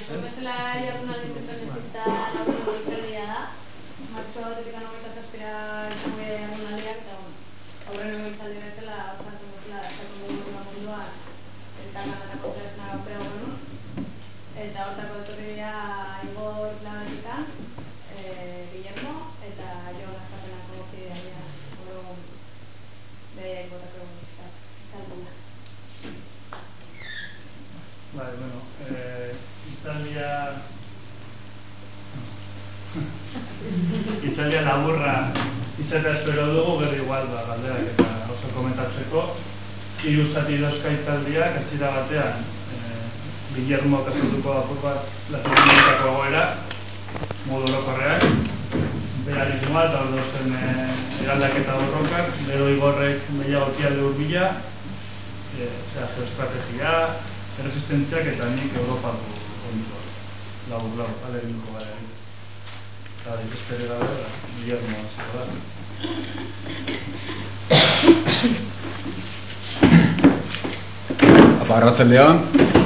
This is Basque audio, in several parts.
zuen bezala jardunaldi independentista lagun goitzaldia da. Martxoa 2017 izango jardunaldiak, eta aurreno goitzaldi bezala, hartzen bezala, eskatzen dugu munduan, elkarlan eta kontraesna aukera genuen. Eta hortako etorri dira Igor Klabetika, Guillermo, eta Jon Askapenako kidea dira, hori behiak botako talduna. Vale, bueno, Itzaldia laburra izatea espero dugu, berri igual galderak eta oso komentatzeko. Hiru zati dauzka itzaldiak, hasiera batean Guillermo kasatuko apurko Latinoamerikako egoera, modu orokorrean, beharrizmoa eta ordozen eraldaketa borrokak, gero Igorrek gehiago ekialde hurbila, geoestrategia, erresistentziak eta nik Europako kontua. Labur, aleginko gara egin. Eta espere gabe, Guillermo hasiko da. Arratsaldeon.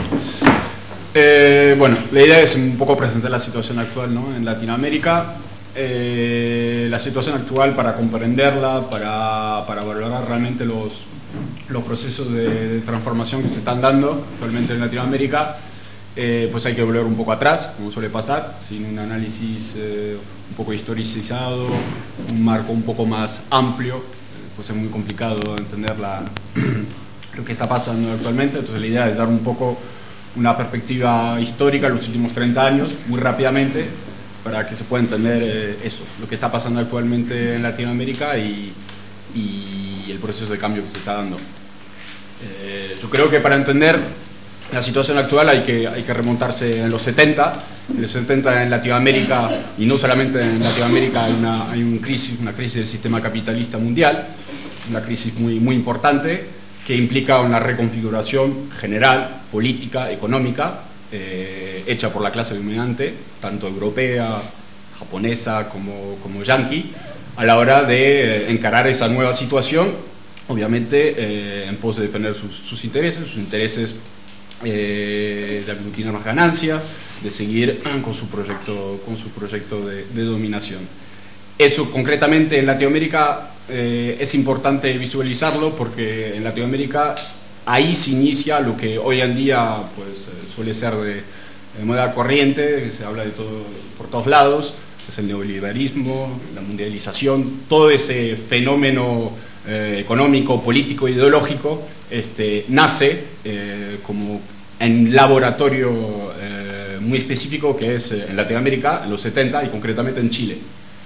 Bueno, la idea es un poco presentar la situación actual, ¿no?, en Latinoamérica. La situación actual, para comprenderla, para valorar realmente los procesos de transformación que se están dando actualmente en Latinoamérica, pues hay que volver un poco atrás, como suele pasar, sin un análisis un poco historicizado, un marco un poco más amplio, pues es muy complicado entender lo que está pasando actualmente. Entonces la idea es dar un poco una perspectiva histórica en los últimos 30 años, muy rápidamente, para que se pueda entender eso, lo que está pasando actualmente en Latinoamérica y el proceso de cambio que se está dando. Yo creo que para entender la situación actual hay que remontarse en los 70. En los 70 en Latinoamérica, y no solamente en Latinoamérica, hay una crisis del sistema capitalista mundial, una crisis muy importante, que implica una reconfiguración general, política, económica, hecha por la clase dominante, tanto europea, japonesa como yanqui, a la hora de encarar esa nueva situación, obviamente en pos de defender sus intereses de aglutinar más ganancia, de seguir con su proyecto de dominación. Eso concretamente en Latinoamérica es importante visualizarlo, porque en Latinoamérica ahí se inicia lo que hoy en día pues, suele ser de moda corriente, que se habla de todo, por todos lados, es el neoliberalismo, la mundialización, todo ese fenómeno económico, político, ideológico, nace como en un laboratorio muy específico que es en Latinoamérica, en los 70, y concretamente en Chile.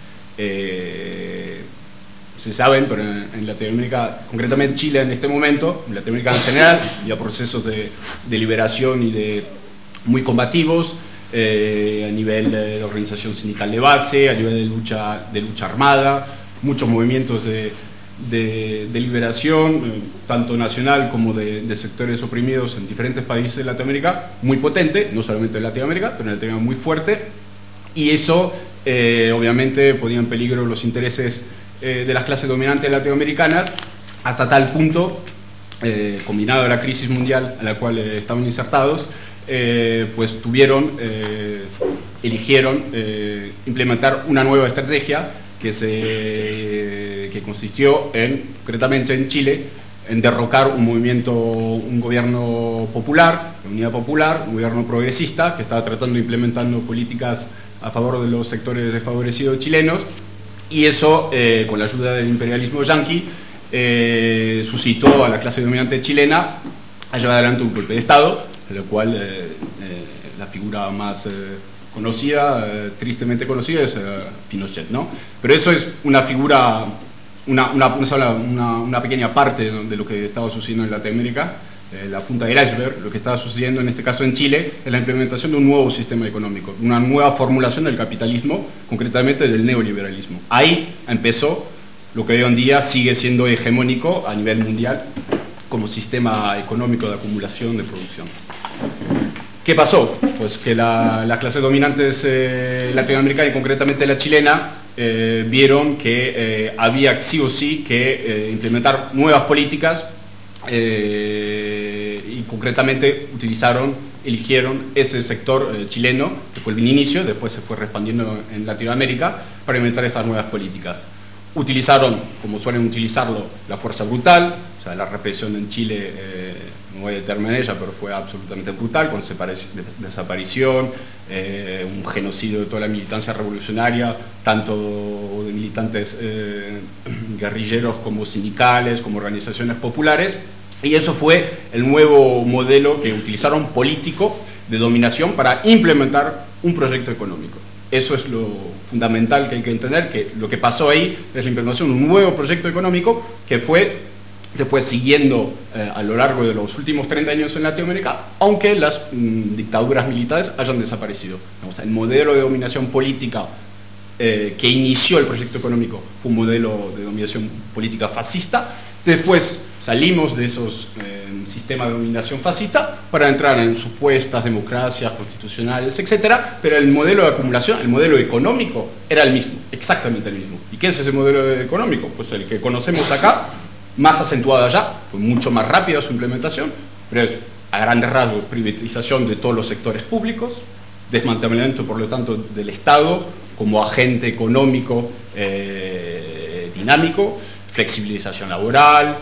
Se saben, pero en Latinoamérica, concretamente Chile en este momento, en Latinoamérica en general, había procesos de liberación y muy combativos, a nivel de organización sindical de base, a nivel de lucha armada, muchos movimientos de liberación, tanto nacional como de sectores oprimidos en diferentes países de Latinoamérica, muy potente, no solamente en Latinoamérica, pero en Latinoamérica muy fuerte, y eso obviamente ponía en peligro los intereses de las clases dominantes latinoamericanas, hasta tal punto, combinado a la crisis mundial a la cual estaban insertados, pues eligieron implementar una nueva estrategia que consistió concretamente en Chile, en derrocar un gobierno popular, una unidad popular, un gobierno progresista, que estaba implementando políticas a favor de los sectores desfavorecidos chilenos, y eso, con la ayuda del imperialismo yanqui, suscitó a la clase dominante chilena a llevar adelante un golpe de Estado, en el cual la figura más conocida, tristemente conocida, es Pinochet, ¿no? Pero eso es una figura, una pequeña parte de lo que estaba sucediendo en Latinoamérica, la punta del iceberg. Lo que estaba sucediendo en este caso en Chile es la implementación de un nuevo sistema económico, una nueva formulación del capitalismo, concretamente del neoliberalismo. Ahí empezó lo que hoy en día sigue siendo hegemónico a nivel mundial como sistema económico de acumulación de producción. ¿Qué pasó? Pues que las clases dominantes latinoamericanas, y concretamente la chilena, vieron que había sí o sí que implementar nuevas políticas, y concretamente utilizaron eligieron ese sector chileno, que fue el inicio, después se fue expandiendo en Latinoamérica, para inventar esas nuevas políticas. Utilizaron, como suelen utilizarlo, la fuerza brutal, o sea, la represión en Chile, no voy a determinar ella, pero fue absolutamente brutal, con desaparición, un genocidio de toda la militancia revolucionaria, tanto de militantes guerrilleros como sindicales, como organizaciones populares, y eso fue el nuevo modelo que utilizaron político de dominación para implementar un proyecto económico. Eso es lo fundamental que hay que entender, que lo que pasó ahí es la implementación de un nuevo proyecto económico que fue después siguiendo a lo largo de los últimos 30 años en Latinoamérica, aunque las dictaduras militares hayan desaparecido. O sea, el modelo de dominación política que inició el proyecto económico fue un modelo de dominación política fascista. Después salimos de esos sistemas de dominación fascista para entrar en supuestas democracias constitucionales, etc. Pero el modelo de acumulación, el modelo económico, era el mismo, exactamente el mismo. ¿Y qué es ese modelo económico? Pues el que conocemos acá, más acentuado allá, fue mucho más rápida su implementación, pero es a grandes rasgos privatización de todos los sectores públicos, desmantelamiento, por lo tanto, del Estado como agente económico dinámico, flexibilización laboral,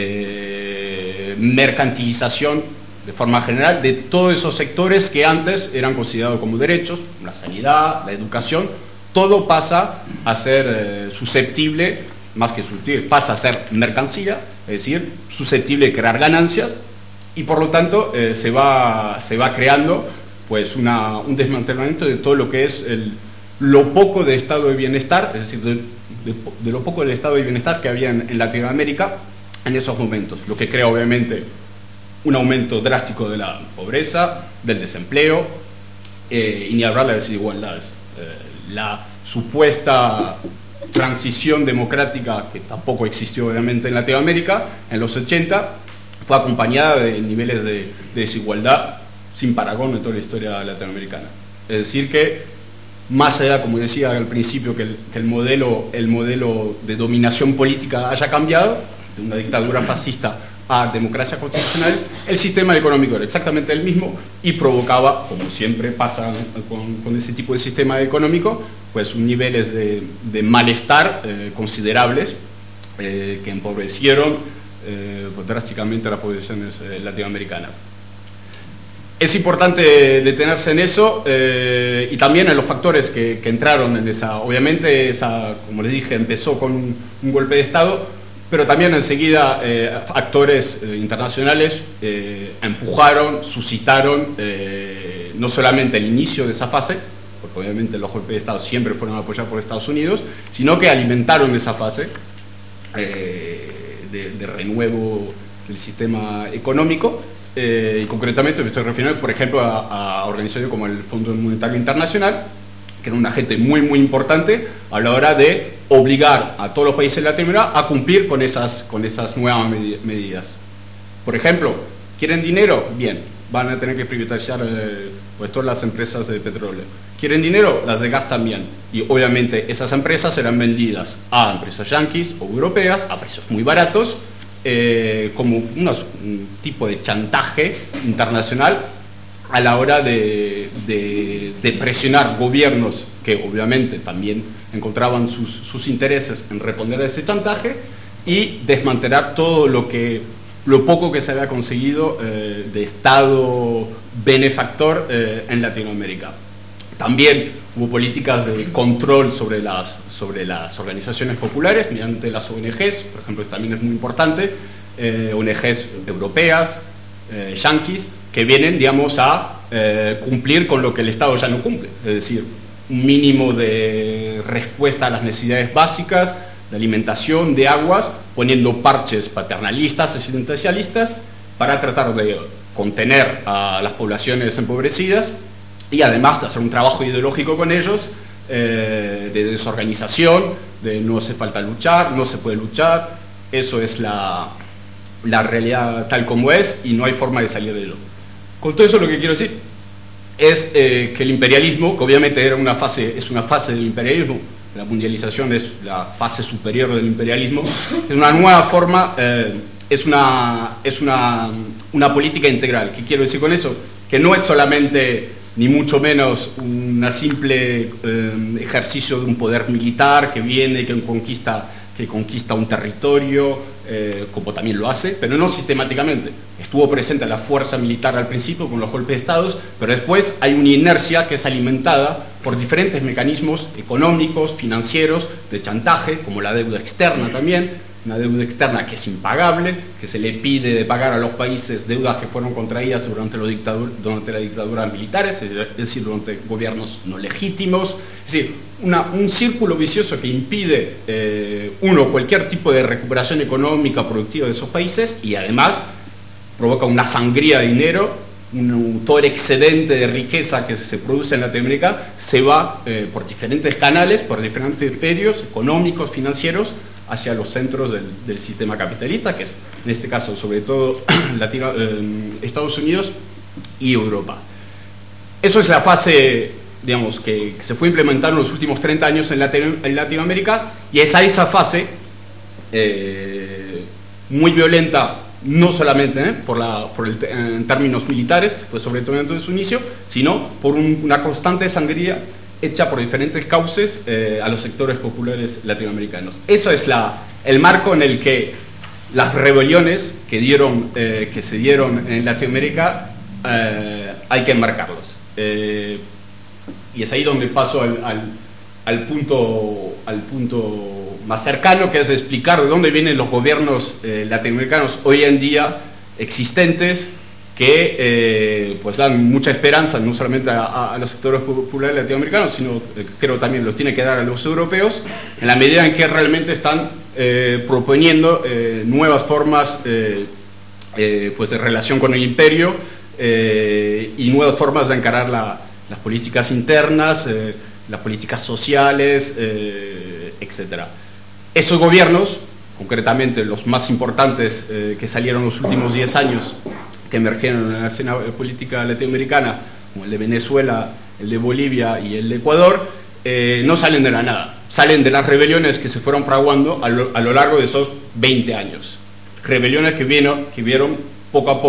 mercantilización de forma general de todos esos sectores que antes eran considerados como derechos, la sanidad, la educación, todo pasa a ser susceptible, más que susceptible, pasa a ser mercancía, es decir, susceptible de crear ganancias, y por lo tanto se va creando pues un desmantelamiento de todo lo que es lo poco de estado de bienestar, es decir, de lo poco del estado de bienestar que había en Latinoamérica en esos momentos, lo que crea obviamente un aumento drástico de la pobreza, del desempleo, y ni hablar de las desigualdades. La supuesta transición democrática, que tampoco existió obviamente en Latinoamérica, en los 80, fue acompañada de niveles de desigualdad sin parangón en toda la historia latinoamericana. Es decir que, más allá, como decía al principio, que el modelo de dominación política haya cambiado, de una dictadura fascista a democracias constitucionales, el sistema económico era exactamente el mismo y provocaba, como siempre pasa con ese tipo de sistema económico, pues niveles de malestar considerables que empobrecieron pues, drásticamente las poblaciones latinoamericanas. Es importante detenerse en eso y también en los factores que entraron en esa. Obviamente, como les dije, empezó con un golpe de Estado, pero también enseguida actores internacionales empujaron, suscitaron no solamente el inicio de esa fase, porque obviamente los golpes de Estado siempre fueron apoyados por Estados Unidos, sino que alimentaron esa fase de renuevo del sistema económico. Y concretamente me estoy refiriendo, por ejemplo, a organizaciones como el Fondo Monetario Internacional, que era un agente muy importante a la hora de obligar a todos los países de Latinoamérica a cumplir con esas nuevas medidas. Por ejemplo, ¿quieren dinero? Bien, van a tener que privatizar pues, todas las empresas de petróleo. ¿Quieren dinero? Las de gas también. Y obviamente esas empresas serán vendidas a empresas yanquis o europeas a precios muy baratos, como un tipo de chantaje internacional a la hora de presionar gobiernos que obviamente también encontraban sus intereses en responder a ese chantaje y desmantelar todo lo poco que se había conseguido de Estado benefactor en Latinoamérica. También hubo políticas de control sobre las organizaciones populares mediante las ONGs, por ejemplo, esto también es muy importante, ONGs europeas, yanquis, que vienen, digamos, a cumplir con lo que el Estado ya no cumple, es decir, un mínimo de respuesta a las necesidades básicas, de alimentación, de aguas, poniendo parches paternalistas, asistencialistas, para tratar de contener a las poblaciones empobrecidas, y además de hacer un trabajo ideológico con ellos, de desorganización, de no hace falta luchar, no se puede luchar, eso es la realidad tal como es y no hay forma de salir de ello. Con todo eso lo que quiero decir es que el imperialismo, que obviamente es una fase del imperialismo, la mundialización es la fase superior del imperialismo, es una nueva forma, es una política integral. ¿Qué quiero decir con eso? que no es solamente ni mucho menos un simple ejercicio de un poder militar que viene, que conquista un territorio, como también lo hace, pero no sistemáticamente. Estuvo presente la fuerza militar al principio con los golpes de Estado, pero después hay una inercia que es alimentada por diferentes mecanismos económicos, financieros, de chantaje, como la deuda externa también, una deuda externa que es impagable, que se le pide de pagar a los países deudas que fueron contraídas durante la dictadura militares, es decir, durante gobiernos no legítimos. Es decir, un círculo vicioso que impide, cualquier tipo de recuperación económica, productiva de esos países, y además provoca una sangría de dinero, todo el excedente de riqueza que se produce en Latinoamérica se va por diferentes canales, por diferentes medios económicos, financieros, hacia los centros del sistema capitalista, que es en este caso sobre todo Estados Unidos y Europa. Eso es la fase, digamos, que se fue implementando en los últimos 30 años en Latinoamérica, y es a esa fase muy violenta, no solamente en términos militares, pues sobre todo en su inicio, sino por una constante sangría hecha por diferentes cauces a los sectores populares latinoamericanos. Eso es el marco en el que las rebeliones que se dieron en Latinoamérica hay que enmarcarlas. Y es ahí donde paso al punto más cercano, que es explicar de dónde vienen los gobiernos latinoamericanos hoy en día existentes, que pues dan mucha esperanza no solamente a los sectores populares latinoamericanos, sino creo también los tiene que dar a los europeos, en la medida en que realmente están proponiendo nuevas formas pues de relación con el imperio y nuevas formas de encarar las políticas internas, las políticas sociales, etc. Esos gobiernos, concretamente los más importantes que salieron los últimos 10 años, que emergieron en la escena política latinoamericana, como el de Venezuela, el de Bolivia y el de Ecuador, no salen de la nada, salen de las rebeliones que se fueron fraguando a lo largo de esos 20 años. Rebeliones que se vieron poco a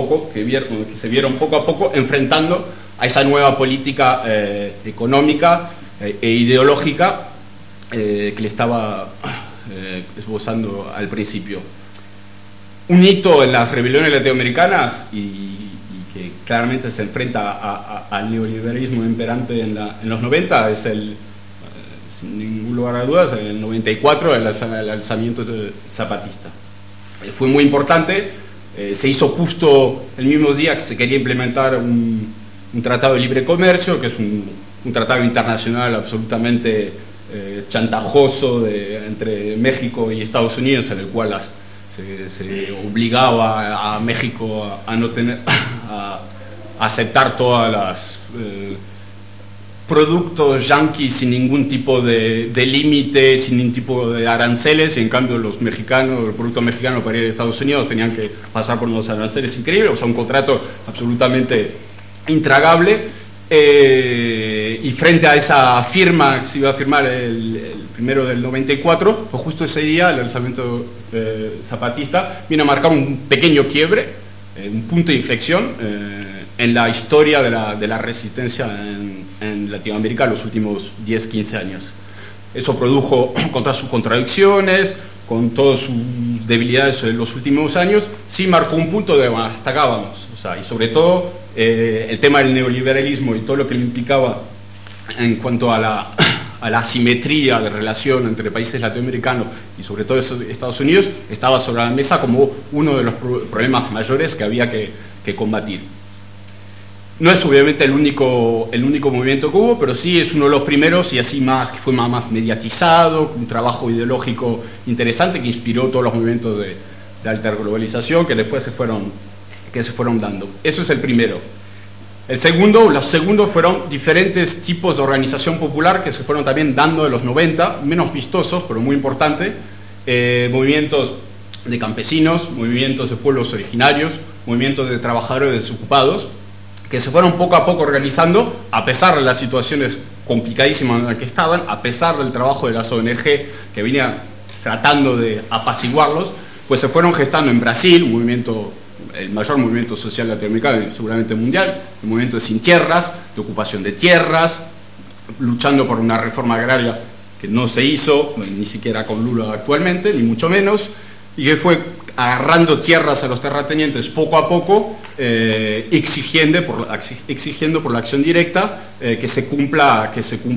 poco enfrentando a esa nueva política económica e ideológica que le estaba esbozando al principio. Un hito en las rebeliones latinoamericanas y que claramente se enfrenta al neoliberalismo imperante en los 90 es sin ningún lugar a dudas, en el 94 el alzamiento zapatista. Fue muy importante, se hizo justo el mismo día que se quería implementar un tratado de libre comercio, que es un tratado internacional absolutamente chantajoso entre México y Estados Unidos, en el cual se obligaba a México a aceptar todas las productos yanquis sin ningún tipo de límite, sin ningún tipo de aranceles, y en cambio los productos mexicanos para ir a Estados Unidos tenían que pasar por unos aranceles increíbles, o sea, un contrato absolutamente intragable. Y frente a esa firma que se iba a firmar el primero del 94, pues justo ese día el alzamiento zapatista vino a marcar un pequeño quiebre, un punto de inflexión en la historia de la resistencia en Latinoamérica en los últimos 10-15 años. Eso produjo, con todas sus contradicciones, con todas sus debilidades en los últimos años, sí marcó un punto de, bueno, hasta acá vamos. O sea, y sobre todo el tema del neoliberalismo y todo lo que lo implicaba en cuanto a la asimetría de relación entre países latinoamericanos y sobre todo Estados Unidos, estaba sobre la mesa como uno de los problemas mayores que había que combatir. No es obviamente el único movimiento que hubo, pero sí es uno de los primeros y así que fue más mediatizado, un trabajo ideológico interesante que inspiró todos los movimientos de alta globalización que después se fueron dando. Eso es el primero. Los segundos fueron diferentes tipos de organización popular que se fueron también dando en los 90, menos vistosos, pero muy importantes, movimientos de campesinos, movimientos de pueblos originarios, movimientos de trabajadores desocupados, que se fueron poco a poco organizando, a pesar de las situaciones complicadísimas en las que estaban, a pesar del trabajo de las ONG que venían tratando de apaciguarlos, pues se fueron gestando en Brasil, un movimiento el mayor movimiento social latinoamericano y seguramente mundial, el movimiento de sin tierras, de ocupación de tierras, luchando por una reforma agraria que no se hizo, ni siquiera con Lula actualmente, ni mucho menos, y que fue agarrando tierras a los terratenientes poco a poco, exigiendo por la acción directa que se cumpla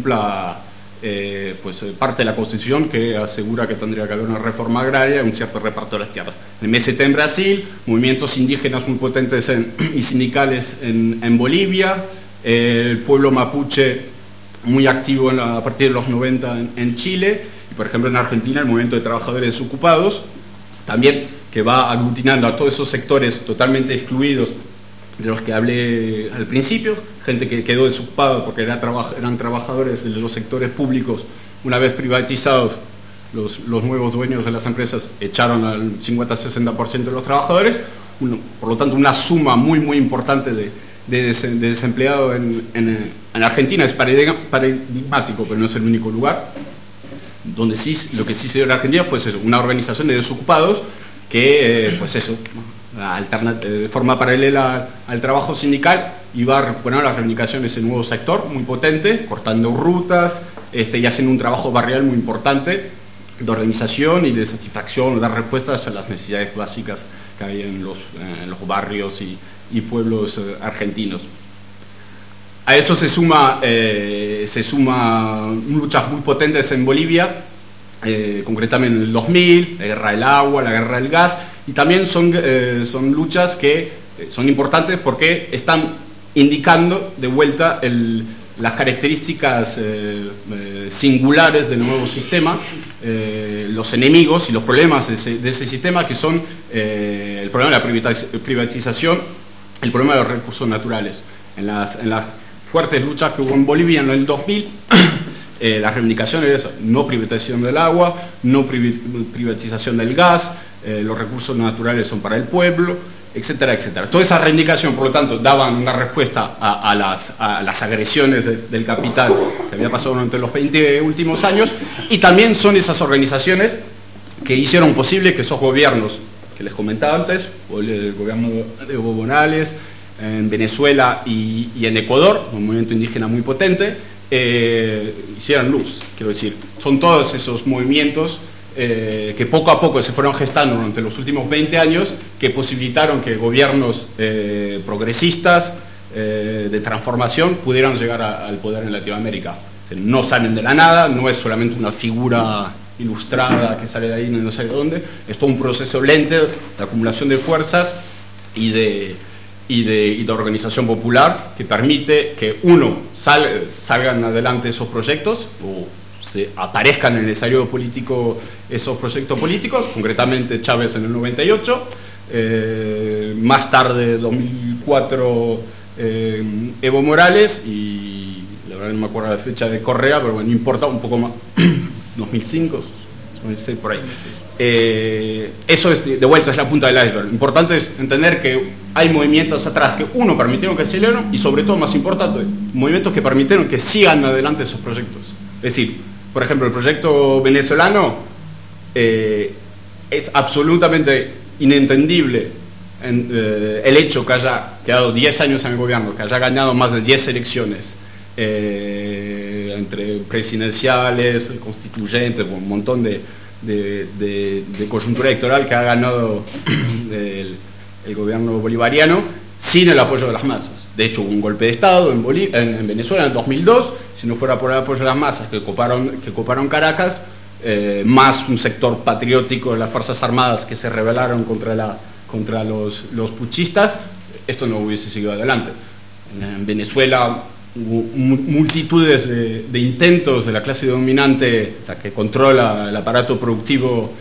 pues, parte de la Constitución que asegura que tendría que haber una reforma agraria y un cierto reparto de las tierras. El MST en Brasil, movimientos indígenas muy potentes y sindicales en Bolivia, el pueblo mapuche muy activo a partir de los 90 en Chile, y por ejemplo en Argentina el movimiento de trabajadores desocupados, también que va aglutinando a todos esos sectores totalmente excluidos de los que hablé al principio, gente que quedó desocupada porque eran trabajadores de los sectores públicos. Una vez privatizados, los nuevos dueños de las empresas echaron al 50-60% de los trabajadores, por lo tanto una suma muy importante de desempleado en Argentina. Es paradigmático, pero no es el único lugar. Donde sí, lo que sí se dio en Argentina fue eso, una organización de desocupados que, pues eso, de forma paralela al trabajo sindical, iba a recuperar las reivindicaciones de ese nuevo sector muy potente, cortando rutas y haciendo un trabajo barrial muy importante de organización y de satisfacción, dar respuestas a las necesidades básicas que hay en los barrios y pueblos argentinos. A eso se suma luchas muy potentes en Bolivia, concretamente en el 2000, la guerra del agua, la guerra del gas, y también son luchas que son importantes porque están indicando de vuelta las características singulares del nuevo sistema, los enemigos y los problemas de ese sistema, que son el problema de la privatización, el problema de los recursos naturales. En las fuertes luchas que hubo en Bolivia en el 2000, las reivindicaciones, no privatización del agua, no privatización del gas, los recursos naturales son para el pueblo, etcétera, etcétera. Toda esa reivindicación, por lo tanto, daban una respuesta a las agresiones del capital que había pasado durante los 20 últimos años, y también son esas organizaciones que hicieron posible que esos gobiernos que les comentaba antes, el gobierno de Evo Morales, en Venezuela y en Ecuador, un movimiento indígena muy potente, hicieran luz. Quiero decir, son todos esos movimientos que poco a poco se fueron gestando durante los últimos 20 años, que posibilitaron que gobiernos progresistas de transformación pudieran llegar al poder en Latinoamérica. O sea, no salen de la nada, no es solamente una figura ilustrada que sale de ahí no sé de dónde, es todo un proceso lento de acumulación de fuerzas y de organización popular que permite que salgan adelante esos proyectos o se aparezcan en el escenario político esos proyectos políticos, concretamente Chávez en el 98, más tarde 2004 Evo Morales, y la verdad no me acuerdo la fecha de Correa, pero bueno, no importa, un poco más, 2005, 2006, por ahí. Eso es, de vuelta, es la punta del iceberg. Lo importante es entender que hay movimientos atrás que, uno, permitieron que aceleraron, y sobre todo, más importante, movimientos que permitieron que sigan adelante esos proyectos. Es decir, por ejemplo, el proyecto venezolano es absolutamente inentendible el hecho que haya quedado 10 años en el gobierno, que haya ganado más de 10 elecciones, entre presidenciales, constituyentes, un montón de coyuntura electoral que ha ganado el gobierno bolivariano sin el apoyo de las masas. De hecho, hubo un golpe de Estado en Venezuela en el 2002, si no fuera por el apoyo de las masas que ocuparon Caracas, más un sector patriótico de las Fuerzas Armadas que se rebelaron contra los puchistas, esto no hubiese seguido adelante. En Venezuela hubo multitudes de intentos de la clase dominante, la que controla el aparato productivo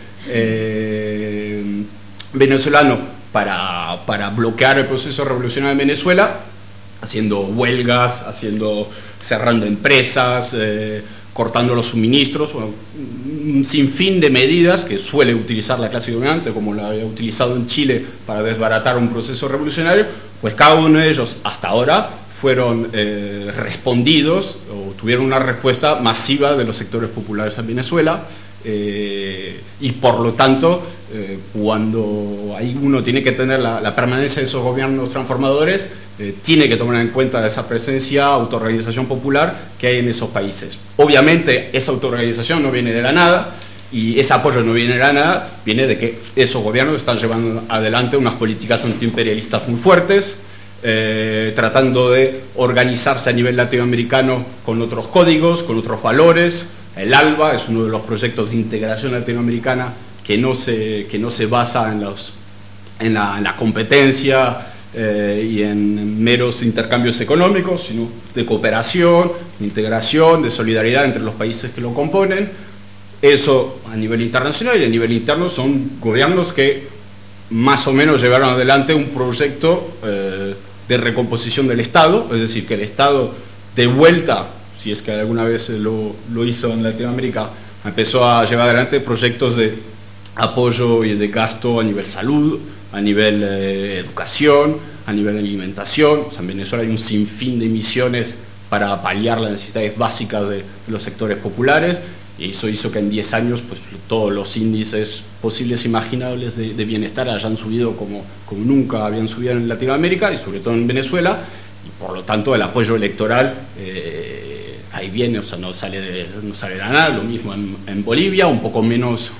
venezolano, para bloquear el proceso revolucionario en Venezuela, haciendo huelgas, cerrando empresas, cortando los suministros, bueno, un sinfín de medidas que suele utilizar la clase dominante, como la había utilizado en Chile para desbaratar un proceso revolucionario. Pues cada uno de ellos hasta ahora fueron respondidos o tuvieron una respuesta masiva de los sectores populares en Venezuela, y por lo tanto cuando ahí uno tiene que tener la permanencia de esos gobiernos transformadores, tiene que tomar en cuenta esa presencia, autorrealización popular que hay en esos países. Obviamente esa autorrealización no viene de la nada, y ese apoyo no viene de la nada, viene de que esos gobiernos están llevando adelante unas políticas antiimperialistas muy fuertes, tratando de organizarse a nivel latinoamericano con otros códigos, con otros valores. El ALBA es uno de los proyectos de integración latinoamericana que no se basa en la competencia y en meros intercambios económicos, sino de cooperación, de integración, de solidaridad entre los países que lo componen. Eso a nivel internacional, y a nivel interno son gobiernos que más o menos llevaron adelante un proyecto de recomposición del Estado, es decir, que el Estado de vuelta, si es que alguna vez lo hizo en Latinoamérica, empezó a llevar adelante proyectos de apoyo y de gasto a nivel salud, a nivel educación, a nivel alimentación. O sea, en Venezuela hay un sinfín de misiones para paliar las necesidades básicas de los sectores populares, y eso hizo que en 10 años pues, todos los índices posibles e imaginables de bienestar hayan subido como nunca habían subido en Latinoamérica, y sobre todo en Venezuela, y por lo tanto el apoyo electoral ahí viene, o sea, no sale de la nada. Lo mismo en Bolivia, un poco menos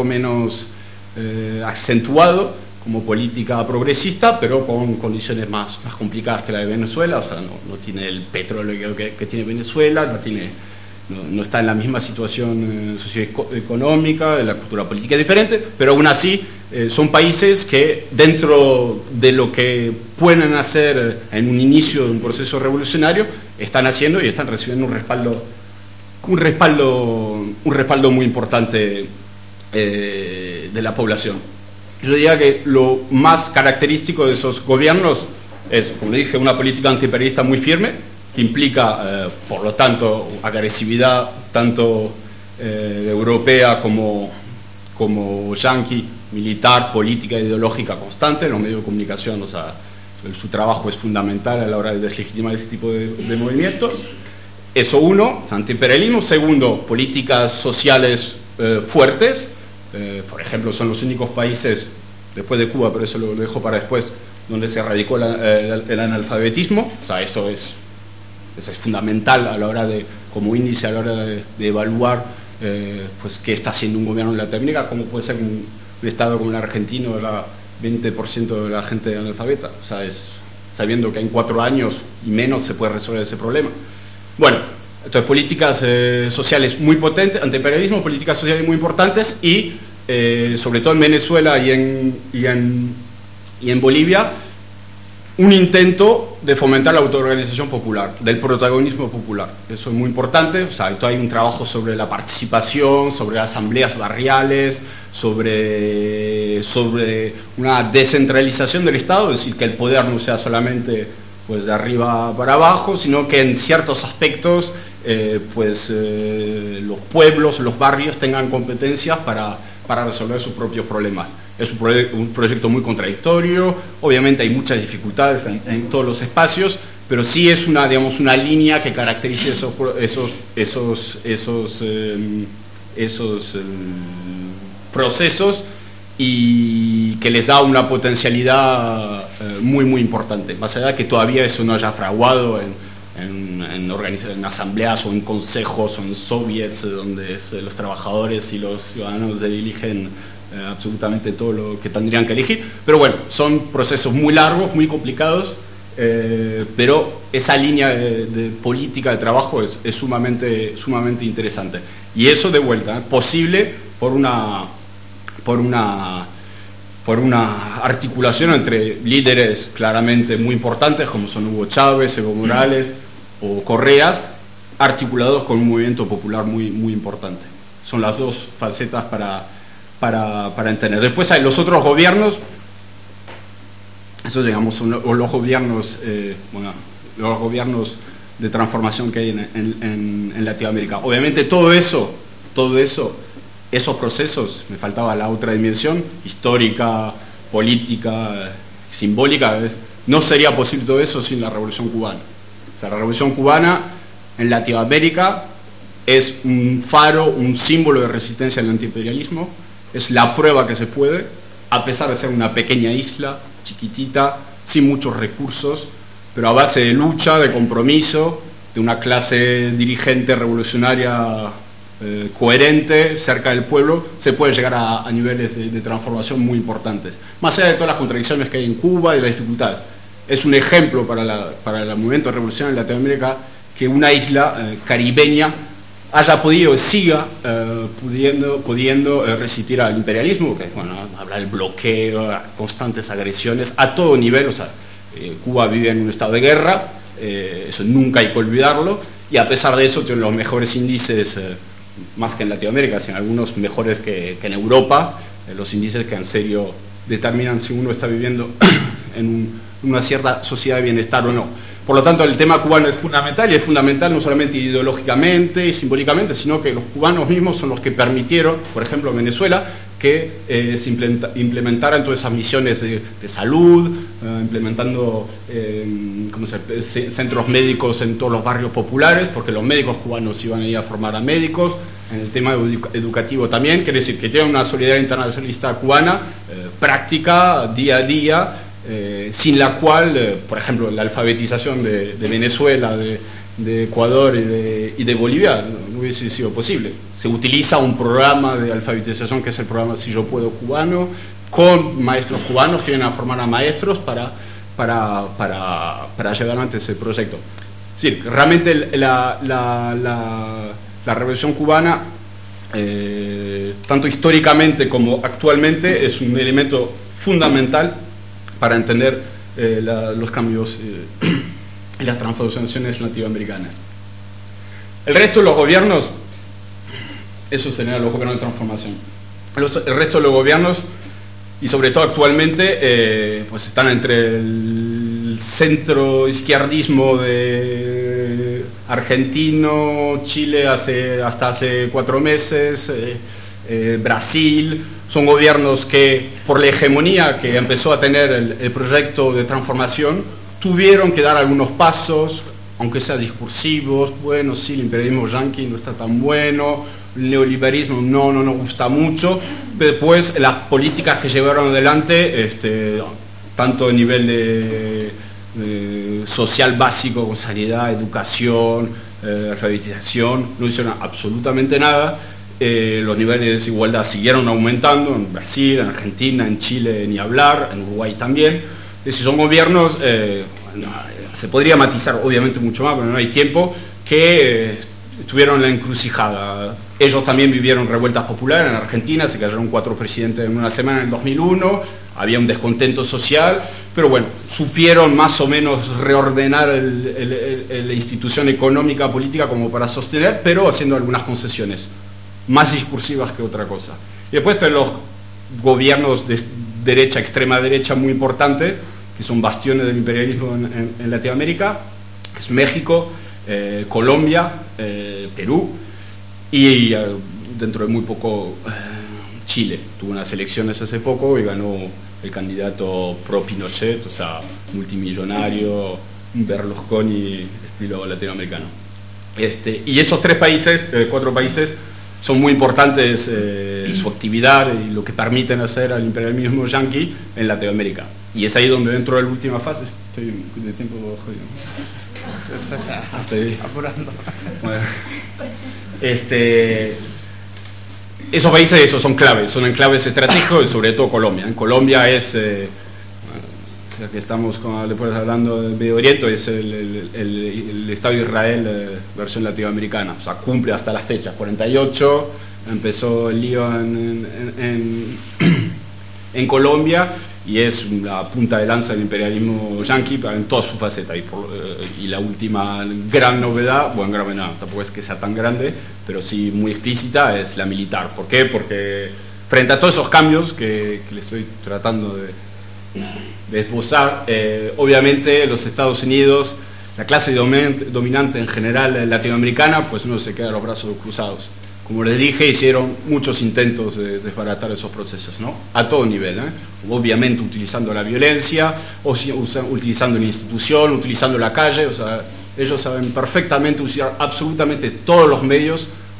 acentuado como política progresista, pero con condiciones más complicadas que la de Venezuela. O sea, no tiene el petróleo que tiene Venezuela, no está en la misma situación socioeconómica, la cultura política es diferente, pero aún así son países que dentro de lo que pueden hacer en un inicio de un proceso revolucionario, están haciendo y están recibiendo un respaldo muy importante de la población. Yo diría que lo más característico de esos gobiernos es, como dije, una política antiimperialista muy firme, que implica, por lo tanto, agresividad tanto europea como yanqui, militar, política e ideológica constante en los medios de comunicación. O sea, su trabajo es fundamental a la hora de deslegitimar ese tipo de movimientos. Eso uno, antiimperialismo. Segundo, políticas sociales fuertes. Por ejemplo, son los únicos países, después de Cuba, pero eso lo dejo para después, donde se erradicó el analfabetismo. O sea, eso es fundamental a la hora como índice a la hora de evaluar pues qué está haciendo un gobierno en Latinoamérica, cómo puede ser un estado como el argentino, era 20% de la gente analfabeta. O sea, sabiendo que en 4 años y menos se puede resolver ese problema. Bueno, entonces políticas sociales muy potentes, antiimperialismo, políticas sociales muy importantes, y sobre todo en Venezuela y en Bolivia, un intento de fomentar la autoorganización popular, del protagonismo popular. Eso es muy importante. O sea, hay un trabajo sobre la participación, sobre asambleas barriales, sobre una descentralización del Estado, es decir, que el poder no sea solamente pues, de arriba para abajo, sino que en ciertos aspectos los pueblos, los barrios tengan competencias para resolver sus propios problemas. Es un proyecto muy contradictorio, obviamente hay muchas dificultades en todos los espacios, pero sí es una línea que caracteriza esos procesos, y que les da una potencialidad muy importante, más allá de que todavía eso no haya fraguado en asambleas o en consejos o en soviets, donde los trabajadores y los ciudadanos eligen absolutamente todo lo que tendrían que elegir. Pero bueno, son procesos muy largos, muy complicados, pero esa línea de política de trabajo es sumamente interesante. Y eso, de vuelta, posible por una articulación entre líderes claramente muy importantes, como son Hugo Chávez, Evo Morales o Correas, articulados con un movimiento popular muy importante. Son las dos facetas para entender. Después hay los otros gobiernos, eso digamos son los gobiernos de transformación que hay en Latinoamérica. Obviamente todo eso, esos procesos, me faltaba la otra dimensión, histórica, política, simbólica, no sería posible todo eso sin la Revolución Cubana. O sea, la Revolución Cubana en Latinoamérica es un faro, un símbolo de resistencia al antiimperialismo, es la prueba que se puede, a pesar de ser una pequeña isla, chiquitita, sin muchos recursos, pero a base de lucha, de compromiso, de una clase dirigente revolucionaria coherente, cerca del pueblo, se puede llegar a niveles de transformación muy importantes. Más allá de todas las contradicciones que hay en Cuba y las dificultades. Es un ejemplo para el movimiento revolucionario en Latinoamérica que una isla caribeña haya podido y siga pudiendo resistir al imperialismo, que bueno, habla del bloqueo, constantes agresiones a todo nivel. O sea, Cuba vive en un estado de guerra, eso nunca hay que olvidarlo, y a pesar de eso tiene los mejores índices, más que en Latinoamérica, sino algunos mejores que en Europa, los índices que en serio determinan si uno está viviendo en una cierta sociedad de bienestar o no. Por lo tanto, el tema cubano es fundamental, y es fundamental no solamente ideológicamente y simbólicamente, sino que los cubanos mismos son los que permitieron, por ejemplo en Venezuela, que se implementaran todas esas misiones de salud, implementando centros médicos en todos los barrios populares, porque los médicos cubanos iban a ir a formar a médicos. En el tema educativo también, quiere decir que tiene una solidaridad internacionalista cubana práctica, día a día, sin la cual, por ejemplo, la alfabetización de Venezuela, de Ecuador y de Bolivia no hubiese sido posible. Se utiliza un programa de alfabetización que es el programa Si Yo Puedo cubano, con maestros cubanos que vienen a formar a maestros para llevar adelante ese proyecto. Es decir, realmente la revolución cubana, tanto históricamente como actualmente, es un elemento fundamental para entender los cambios y las transformaciones latinoamericanas. El resto de los gobiernos, eso serían los gobiernos de transformación. El resto de los gobiernos, y sobre todo actualmente, pues están entre el centro izquierdismo de argentino, Chile hasta hace 4 meses, Brasil. Son gobiernos que, por la hegemonía que empezó a tener el proyecto de transformación, tuvieron que dar algunos pasos, aunque sean discursivos. Bueno, sí, el imperialismo yanqui no está tan bueno, el neoliberalismo no nos gusta mucho, pero después las políticas que llevaron adelante, tanto a nivel de social básico, con sanidad, educación, alfabetización, no hicieron absolutamente nada. Los niveles de desigualdad siguieron aumentando en Brasil, en Argentina, en Chile, ni hablar, en Uruguay también. Es decir, son gobiernos, se podría matizar obviamente mucho más, pero no hay tiempo, que estuvieron en la encrucijada. Ellos también vivieron revueltas populares en Argentina, se cayeron 4 presidentes en una semana en el 2001, había un descontento social, pero bueno, supieron más o menos reordenar la institución económica, política como para sostener, pero haciendo algunas concesiones, más discursivas que otra cosa. Y después están los gobiernos de derecha, extrema derecha, muy importantes, que son bastiones del imperialismo en Latinoamérica, que es México, Colombia, Perú, y dentro de muy poco Chile. Tuvo unas elecciones hace poco y ganó el candidato pro Pinochet, o sea, multimillonario, un Berlusconi estilo latinoamericano. Y esos 3 países, 4 países, son muy importantes su actividad y lo que permiten hacer al imperialismo yanqui en Latinoamérica. Y es ahí donde dentro de la última fase, estoy de tiempo jodido. Estoy apurando. Bueno, esos países son claves, son enclaves estratégicos, y sobre todo Colombia. En Colombia es, ya que estamos después hablando del Medio Oriente, es el Estado de Israel versión latinoamericana. O sea, cumple hasta la fecha, 48, empezó el lío en Colombia, y es la punta de lanza del imperialismo yanqui en toda su faceta. Y la última gran novedad, bueno, tampoco es que sea tan grande, pero sí muy explícita, es la militar. ¿Por qué? Porque frente a todos esos cambios que le estoy tratando de esbozar, obviamente los Estados Unidos, la clase dominante en general latinoamericana, pues uno se queda los brazos cruzados. Como les dije, hicieron muchos intentos de desbaratar esos procesos, ¿no? A todo nivel, obviamente utilizando la violencia, utilizando la institución, utilizando la calle. O sea, ellos saben perfectamente usar absolutamente todos los medios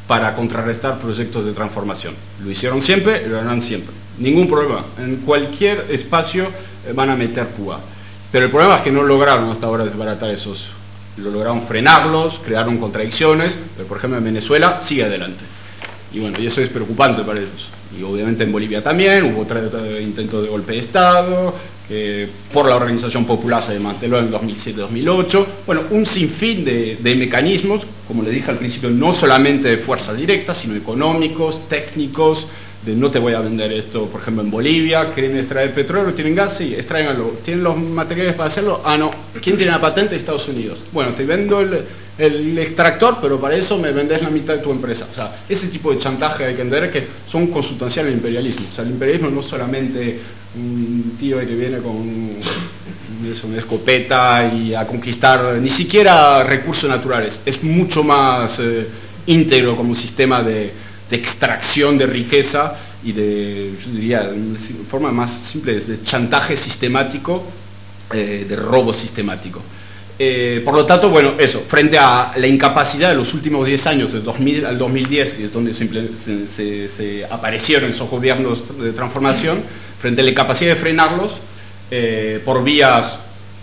para contrarrestar proyectos de transformación. Lo hicieron siempre y lo harán siempre. Ningún problema. En cualquier espacio van a meter púa. Pero el problema es que no lograron hasta ahora desbaratar esos. Lo lograron frenarlos, crearon contradicciones, pero por ejemplo en Venezuela sigue adelante. Y bueno, y eso es preocupante para ellos. Y obviamente en Bolivia también hubo otro intento de golpe de Estado, que por la Organización Popular se desmanteló en 2007-2008. Bueno, un sinfín de mecanismos, como le dije al principio, no solamente de fuerza directa, sino económicos, técnicos, de no te voy a vender esto, por ejemplo en Bolivia, quieren extraer petróleo, tienen gas, sí, extráiganlo. ¿Tienen los materiales para hacerlo? Ah, no. ¿Quién tiene la patente? Estados Unidos. Bueno, te vendo el extractor, pero para eso me vendes la mitad de tu empresa. O sea, ese tipo de chantaje hay que entender que son consustanciales al imperialismo. O sea, el imperialismo no es solamente un tío que viene con una escopeta y a conquistar ni siquiera recursos naturales. Es mucho más íntegro como sistema de extracción de riqueza y de, yo diría, de forma más simple, de chantaje sistemático, de robo sistemático. Por lo tanto, bueno, eso, frente a la incapacidad de los últimos 10 años, del 2000 al 2010, que es donde se aparecieron esos gobiernos de transformación, frente a la incapacidad de frenarlos por vías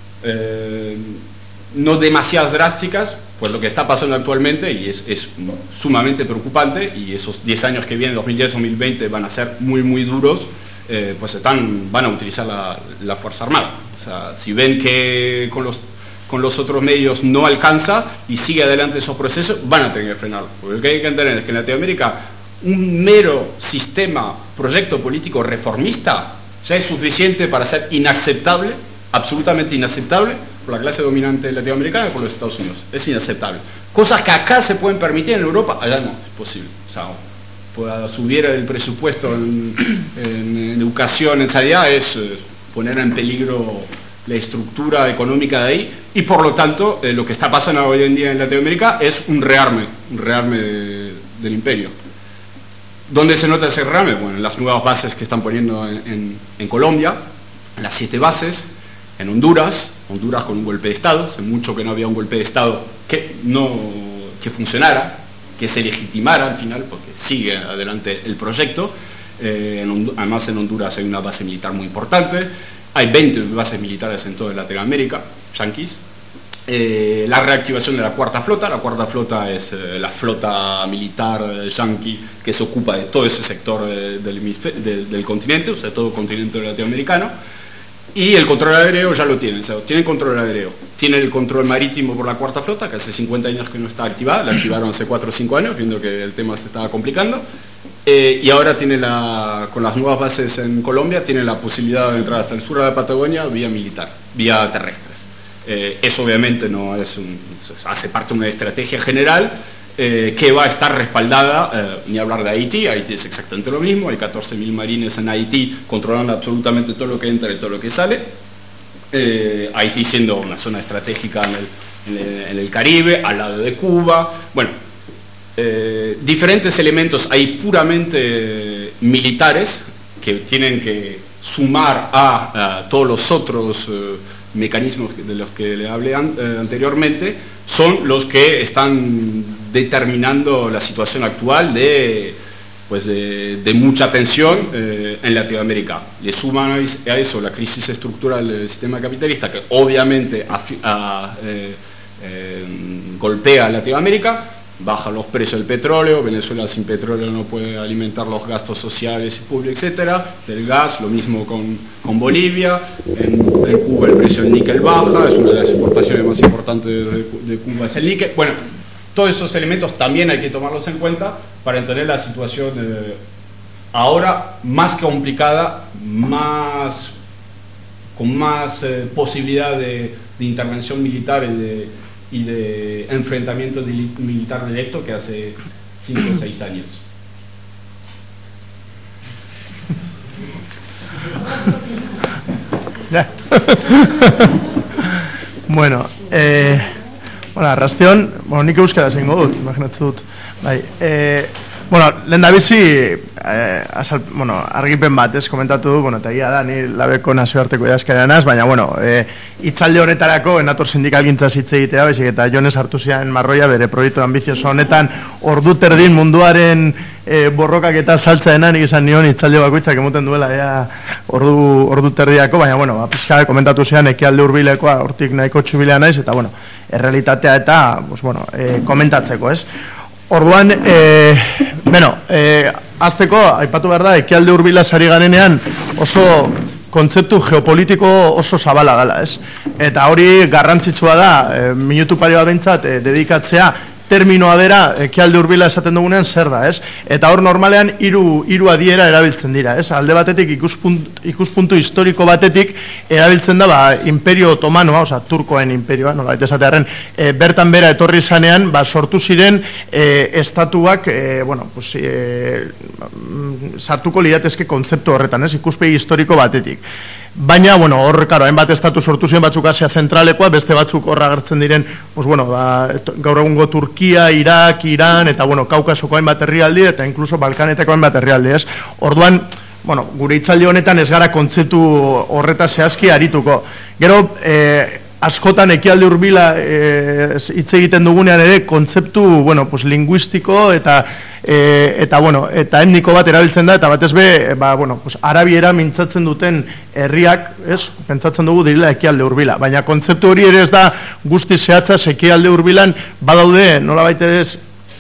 no demasiado drásticas, pues lo que está pasando actualmente, y es sumamente preocupante, y esos 10 años que vienen, 2010-2020, van a ser muy, muy duros, pues van a utilizar la Fuerza Armada. O sea, si ven que con los otros medios no alcanza y sigue adelante esos procesos, van a tener que frenarlo. Porque lo que hay que entender es que en Latinoamérica un mero sistema, proyecto político reformista ya es suficiente para ser inaceptable, absolutamente inaceptable, por la clase dominante latinoamericana y por los Estados Unidos. Es inaceptable. Cosas que acá se pueden permitir en Europa, allá no es posible. O sea, para subir el presupuesto en educación, en sanidad, es poner en peligro la estructura económica de ahí, y por lo tanto lo que está pasando hoy en día en Latinoamérica es un rearme del imperio. ¿Dónde se nota ese rearme? Bueno, en las nuevas bases que están poniendo en Colombia, en las 7 bases, en Honduras con un golpe de Estado, hace mucho que no había un golpe de Estado que funcionara, que se legitimara al final, porque sigue adelante el proyecto. Además en Honduras hay una base militar muy importante, hay 20 bases militares en toda Latinoamérica, yanquis. La reactivación de la Cuarta Flota es la flota militar yanqui que se ocupa de todo ese sector del continente, o sea, todo el continente latinoamericano. Y el control aéreo ya lo tienen, o sea, tienen control aéreo, tienen el control marítimo por la Cuarta Flota, que hace 50 años que no está activada, la activaron hace 4 o 5 años, viendo que el tema se estaba complicando. Y ahora tiene con las nuevas bases en Colombia, tiene la posibilidad de entrar hasta el sur de la Patagonia vía militar, vía terrestre. Eso obviamente no es hace parte de una estrategia general que va a estar respaldada, ni hablar de Haití. Haití es exactamente lo mismo, hay 14.000 marines en Haití controlando absolutamente todo lo que entra y todo lo que sale. Haití siendo una zona estratégica en el Caribe, al lado de Cuba. Bueno, diferentes elementos hay puramente militares que tienen que sumar a todos los otros mecanismos de los que le hablé anteriormente, son los que están determinando la situación actual de mucha tensión en Latinoamérica. Le suman a eso la crisis estructural del sistema capitalista, que obviamente golpea a Latinoamérica, baja los precios del petróleo, Venezuela sin petróleo no puede alimentar los gastos sociales y públicos, etcétera, del gas, lo mismo con Bolivia, en Cuba el precio del níquel baja, es una de las importaciones más importantes de Cuba es el níquel. Bueno, todos esos elementos también hay que tomarlos en cuenta para entender la situación ahora más complicada, con más posibilidad de intervención militar y de enfrentamiento militar directo que hace 5 o 6 años. Bueno, arrastión, nik euskaraz egingo dut, imaginatzen dut. Bai, Bueno, lehen da bizi, argipen bat, ez, komentatu du, eta egia da, ni labeko nazioarteko idazkaria naz, baina, hitzaldi honetarako, enator sindikalgintzaz hitz egitea, baizik, eta Jones hartu zian marroia bere proiektu ambizioso honetan, ordu terdin munduaren borrokak eta saltzaena, nik izan nion hitzaldi bakoitzak emoten duela, ordu terdiako, baina, pixka komentatu zian, ekialde hurbilekoa, hortik nahiko txubilea naiz, eta, errealitatea eta, komentatzeko, ez? Orduan, azteko, aipatu behar da, ekialde hurbila sari garenean oso kontzeptu geopolitiko oso zabala dela, ez? Eta hori garrantzitsua da, minutu pari bat behintzat, dedikatzea, terminoa bera, ekialde hurbila esaten dugunean zer da, ez? Eta hor normalean hiru adiera erabiltzen dira, ez? Alde batetik ikuspuntu historiko batetik erabiltzen da Imperio Otomanoa, oza, Turkoen imperioa, nola baita esatearen, bertan bera etorri zanean, sortu ziren estatuak, sartuko lidatezke kontzeptu horretan, ez? Ikuspegi historiko batetik. Baina, hor, hainbat estatu sortu ziren batzuk Asia zentralekoa, beste batzuk horra agertzen diren, gaur egungo Turkia, Irak, Iran, eta, Kaukasoko hainbat herrialde, eta inkluso Balkanetako hainbat herrialde, ez? Orduan, gure hitzaldi honetan ez gara kontzeptu horreta zehazki arituko. Gero, askotan ekialde hurbila hitz egiten dugunean ere, kontzeptu, linguistiko eta etniko bat erabiltzen da, eta batez be, arabiera mintzatzen duten herriak, pentsatzen dugu direla ekialde hurbila, baina kontzeptu hori ere ez da guzti zehatza ekialde hurbilan badaude, nolabait ere ez,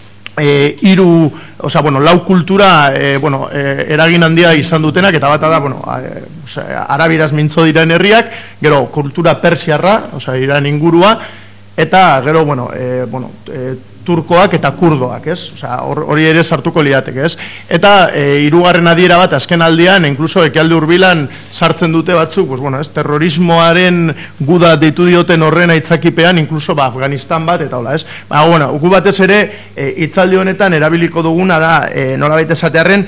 lau kultura eragin handia izan dutenak, eta bata da, arabieraz mintzo diren herriak, gero kultura persiarra, Iran ingurua, eta gero, turkoak eta kurdoak, ez? Hori ere sartuko liatek, ez? Eta hirugarren adiera bat, azken aldian, inkluso ekialde hurbilan sartzen dute batzuk, terrorismoaren guda deitu dioten horren aitzakipean, inkluso Afganistan bat, eta hola, ez? Gu batez ere, hitzaldi honetan erabiliko duguna da, nolabait esatearren,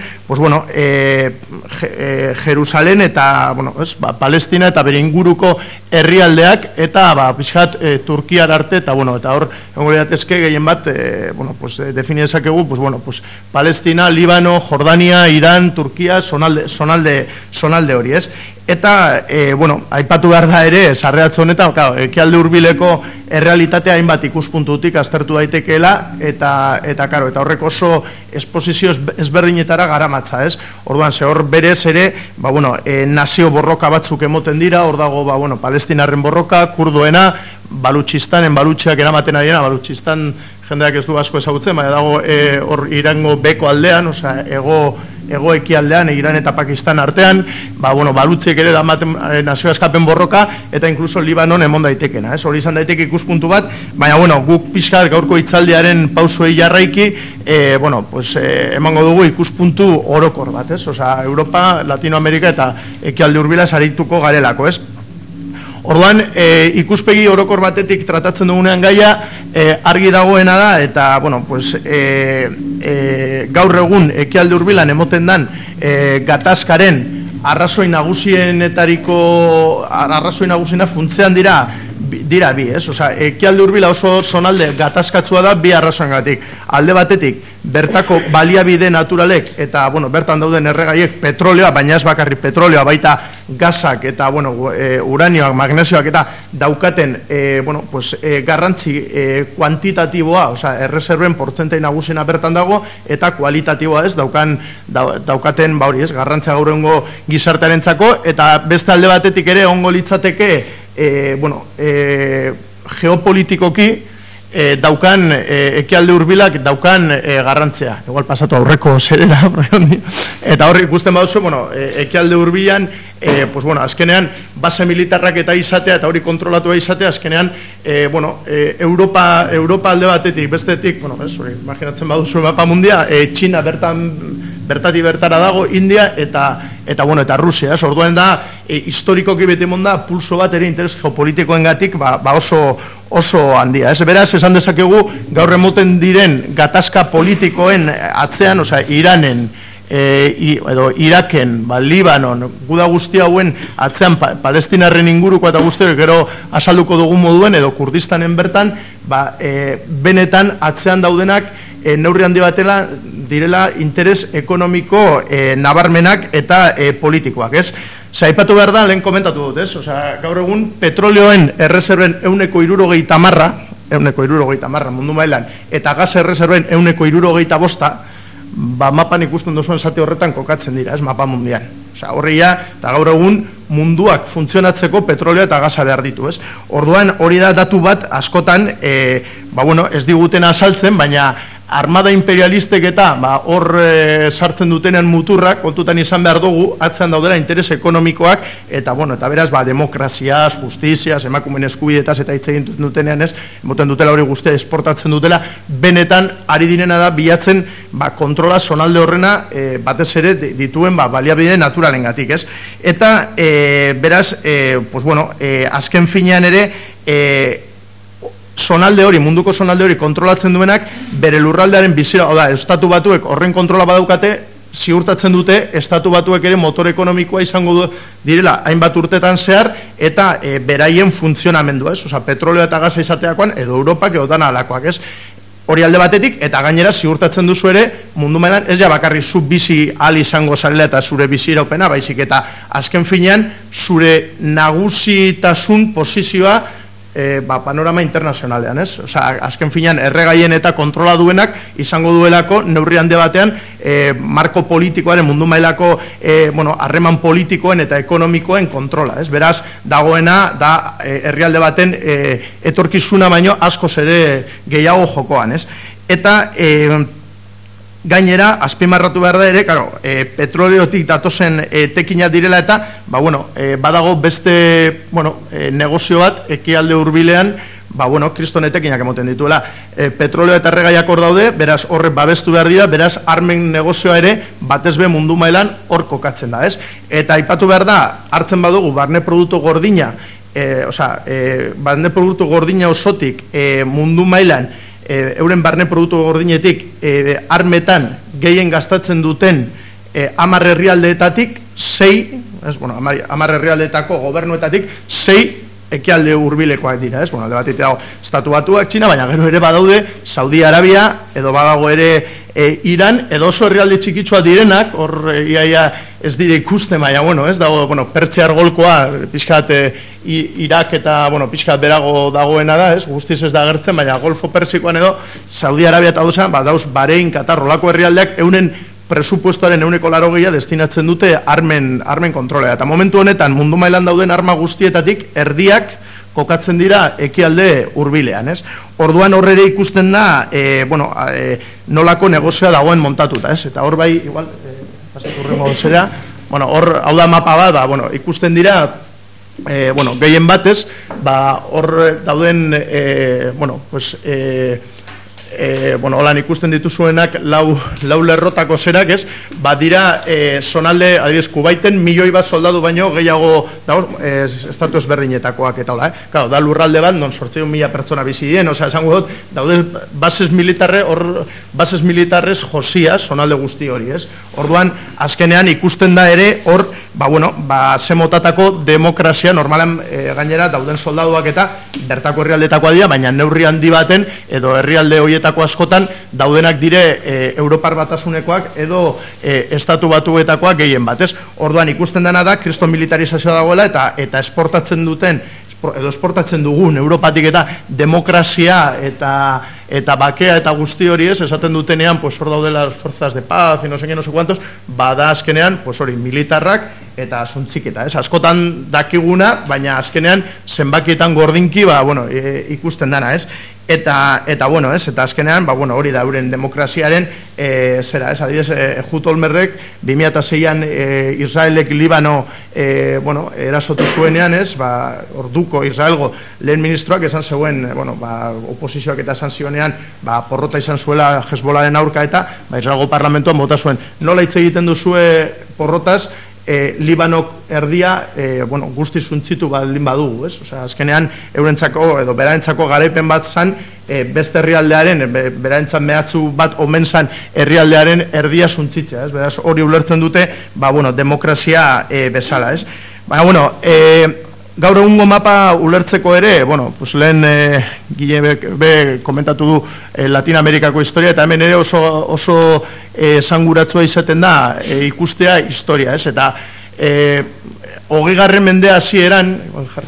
Jerusalem eta, Palestina eta bere inguruko herrialdeak, eta, pixkat, Turkiar arte, eta hor, egongo gehien bat, defini dezakegu, Palestina, Líbano, Jordania, Iran, Turkia, zonalde hori, ez? Eta, aipatu behar da ere, sarreatzo honetan, ekialde hurbileko errealitatea hainbat ikuspuntutik aztertu daitekeela, eta horrek oso esposizio ezberdinetara garamatza, ez? Orduan, hor berez ere, nazio borroka batzuk emoten dira, hor dago, Palestinarren borroka, kurdoena, Balutxistanen, balutxiak eramaten ariena, Balutxistan jendeak ez du asko ezagutzen, baina dago hor Irango beko aldean, ego ekialdean, Iran eta Pakistan artean, balutziek ere damaten nazio eskapen borroka, eta inkluso Libanon emon daitekena, ez? Hori izan daiteke ikuspuntu bat, baina, guk pixkat gaurko hitzaldiaren pausuei jarraiki, emango dugu ikuspuntu orokor bat, ez? Europa, Latinoamerika eta ekialde hurbila sarituko garelako, ez? Orduan, ikuspegi orokor batetik tratatzen dugunean gaia, argi dagoena da, eta, gaur egun ekialde hurbilan emoten dan gatazkaren arrazoi nagusiena funtzean dira bi, ez? Ekialde hurbila oso zonalde gatazkatsua da bi arrazoengatik. Alde batetik, bertako baliabide naturalek eta, bertan dauden erregaiek petroleoa, baina ez bakarrik petroleoa, baita gasak eta, uranioak, magnesioak eta daukaten, garrantzi kuantitatiboa, erreserben portzentai nagusiena bertan dago, eta kualitatiboa ez, daukaten, garrantzia gaurrengo gizartearentzako, eta beste alde batetik ere ongo litzateke, geopolitikoki, daukan ekialde hurbilak daukan garrantzea. Igual pasatu aurreko zerera, eta horri ikusten baduzu, ekialde hurbilan, azkenean, base militarrak eta izatea, eta hori kontrolatua izatea, azkenean, Europa alde batetik, bestetik, imaginatzen baduzu mapa mundia, Txina bertati bertara dago, India eta Rusia, orduan da, historikoki betemon da, pulso bat ere interes geopolitikoengatik oso handia. Beraz, esan dezakegu, gaur emoten diren gatazka politikoen atzean, Iranen, edo Iraken, Libanon, guda guzti hauen atzean Palestinarren inguruko eta guzti gero azalduko dugun moduen, edo Kurdistanen bertan, benetan atzean daudenak neurri handi direla interes ekonomiko nabarmenak eta politikoak, ez? Aipatu behar da, lehen komentatu dut, ez? Gaur egun petrolioen erreserben 170 mundu mailan, eta gas erreserben 175, mapan ikusten duzuen zati horretan kokatzen dira, ez? Mapa mundian. Horria, eta gaur egun munduak funtzionatzeko petrolioa eta gasa behar ditu, ez? Orduan, hori da datu bat askotan, ez diguten azaltzen, baina armada imperialistek eta hor sartzen dutenean muturrak, kontutan izan behar dugu, atzean daudela interes ekonomikoak, eta beraz, demokraziaz, justiziaz, emakumeen eskubideetaz eta hitz egin dutenean ez, emoten dutela hori guztia esportatzen dutela, benetan ari direna da bilatzen kontrola zonalde horrena batez ere dituen baliabide naturalengatik, ez? Eta, beraz, azken finean ere, zonalde hori, munduko zonalde hori kontrolatzen duenak, bere lurraldearen bizira, estatu batuek horren kontrola badaukate, ziurtatzen dute, estatu batuek ere motor ekonomikoa izango direla, hainbat urtetan zehar, eta beraien funtzionamendua, ez? Petroleo eta gaza izateakoan, edo Europak, edo dana alakoak, ez? Hori alde batetik, eta gainera ziurtatzen duzu ere, mundu mailan, ez ja bakarri zu bizi ahal izango zarela eta zure bizi iraupena, baizik eta azken finean, zure nagusitasun posizioa panorama internazionalean, ez? Azken finean, erregaien eta kontrola duenak izango duelako neurri handi batean marko politikoaren mundu mailako harreman politikoen eta ekonomikoen kontrola, ez? Beraz, dagoena da herrialde baten etorkizuna baino askoz ere gehiago jokoan, ez? Eta gainera, azpimarratu behar da ere, petroleotik datozen tekina direla eta, badago beste negozio bat, ekialde hurbilean, kriston etekinak emoten dituela. Petroleo eta erregaiak hor daude, beraz horre babestu behar dira, beraz armen negozioa ere, batez be mundu mailan hor kokatzen da, ez? Eta aipatu behar da, hartzen badugu, barne produktu gordina, barne produktu gordina osotik mundu mailan, euren barne produktu gordinetik armetan gehien gastatzen duten 10 herrialdeetatik 6, 10 herrialdeetako gobernuetatik 6 ekialde hurbilekoak dira, ez? Alde batetik dago Estatu Batuak, Txina, baina gero ere badaude Saudi Arabia, edo badago ere Iran, edo oso herrialde txikitsua direnak, hor iaia ez dire ikusten, baina, ez dago, Pertsiar golkoa, pixkat Irak eta, pixkat berago dagoena da, ez? Guztiz ez da agertzen, baina Golfo Persikoan edo Saudi Arabia eta dauz Bahrein, Katar, rolako herrialdeak euren presupuestoaren 180 destinatzen dute armen kontrolea. Eta momentu honetan mundu mailan dauden arma guztietatik erdiak kokatzen dira ekialde hurbilean, ez? Orduan horre ere ikusten da, nolako negozioa dagoen montatuta, ez? Eta hor bai, igual, pasaturrengo zera, hor, hau da mapa bat, ikusten dira, gehien batez, hor dauden, holan ikusten dituzuenak lau lerrotako zerak, ez? Dira zonalde, adibidez, Kubaiten milioi bat soldadu baino gehiago dago, estatu ezberdinetakoak eta hola, da lurralde bat, non 800.000 pertsona bizi dien, esango dut, daude bases militarrez josia zonalde guzti hori, ez? Orduan, azkenean ikusten da ere, hor, zemotatako demokrazia, normalan gainera dauden soldaduak eta bertako herrialdetakoa dira, baina neurri handi baten, edo herrialde horietako askotan, daudenak dire Europar Batasunekoak edo Estatu Batuetakoak gehien batez. Orduan ikusten dena da, kriston militarizazioa dagoela eta esportatzen duten, edo esportatzen dugun Europatik eta demokrazia eta bakea eta guzti hori ez, esaten dutenean, hor daudela fuerzas de paz, y no sé qué, no sé cuantos, bada azkenean, hori, militarrak eta asuntxiketa, ez? Askotan dakiguna, baina azkenean zenbakietan gordinki, ikusten dana, ez? Eta azkenean, hori da, euren demokraziaren, zera, ez? Adibidez, Ehud Olmerrek, 2006an Israelek Libano, erasotu zuenean, ez? Orduko Israelgo lehen ministroak esan zeuen, oposizioak eta esan zionean, porrota izan zuela Hezbollaren aurka eta, Israelgo parlamentoan bota zuen. Nola hitz egiten duzue porrotaz, Libanok erdia, guzti zuntzitu baldin badugu, ez? Azkenean, eurentzako edo beraentzako garaipen bat zan, beste herrialdearen, beraentzat mehatzu bat omen zan herrialdearen erdia zuntzitzea, ez? Beraz, hori ulertzen dute, demokrazia bezala, ez? Baina, gaur egungo mapa ulertzeko ere, bueno, pues lehen Gile komentatu du Latin Amerikako historia, eta hemen ere oso esanguratsua izaten da ikustea historia, ez? Eta 20. mende hasieran,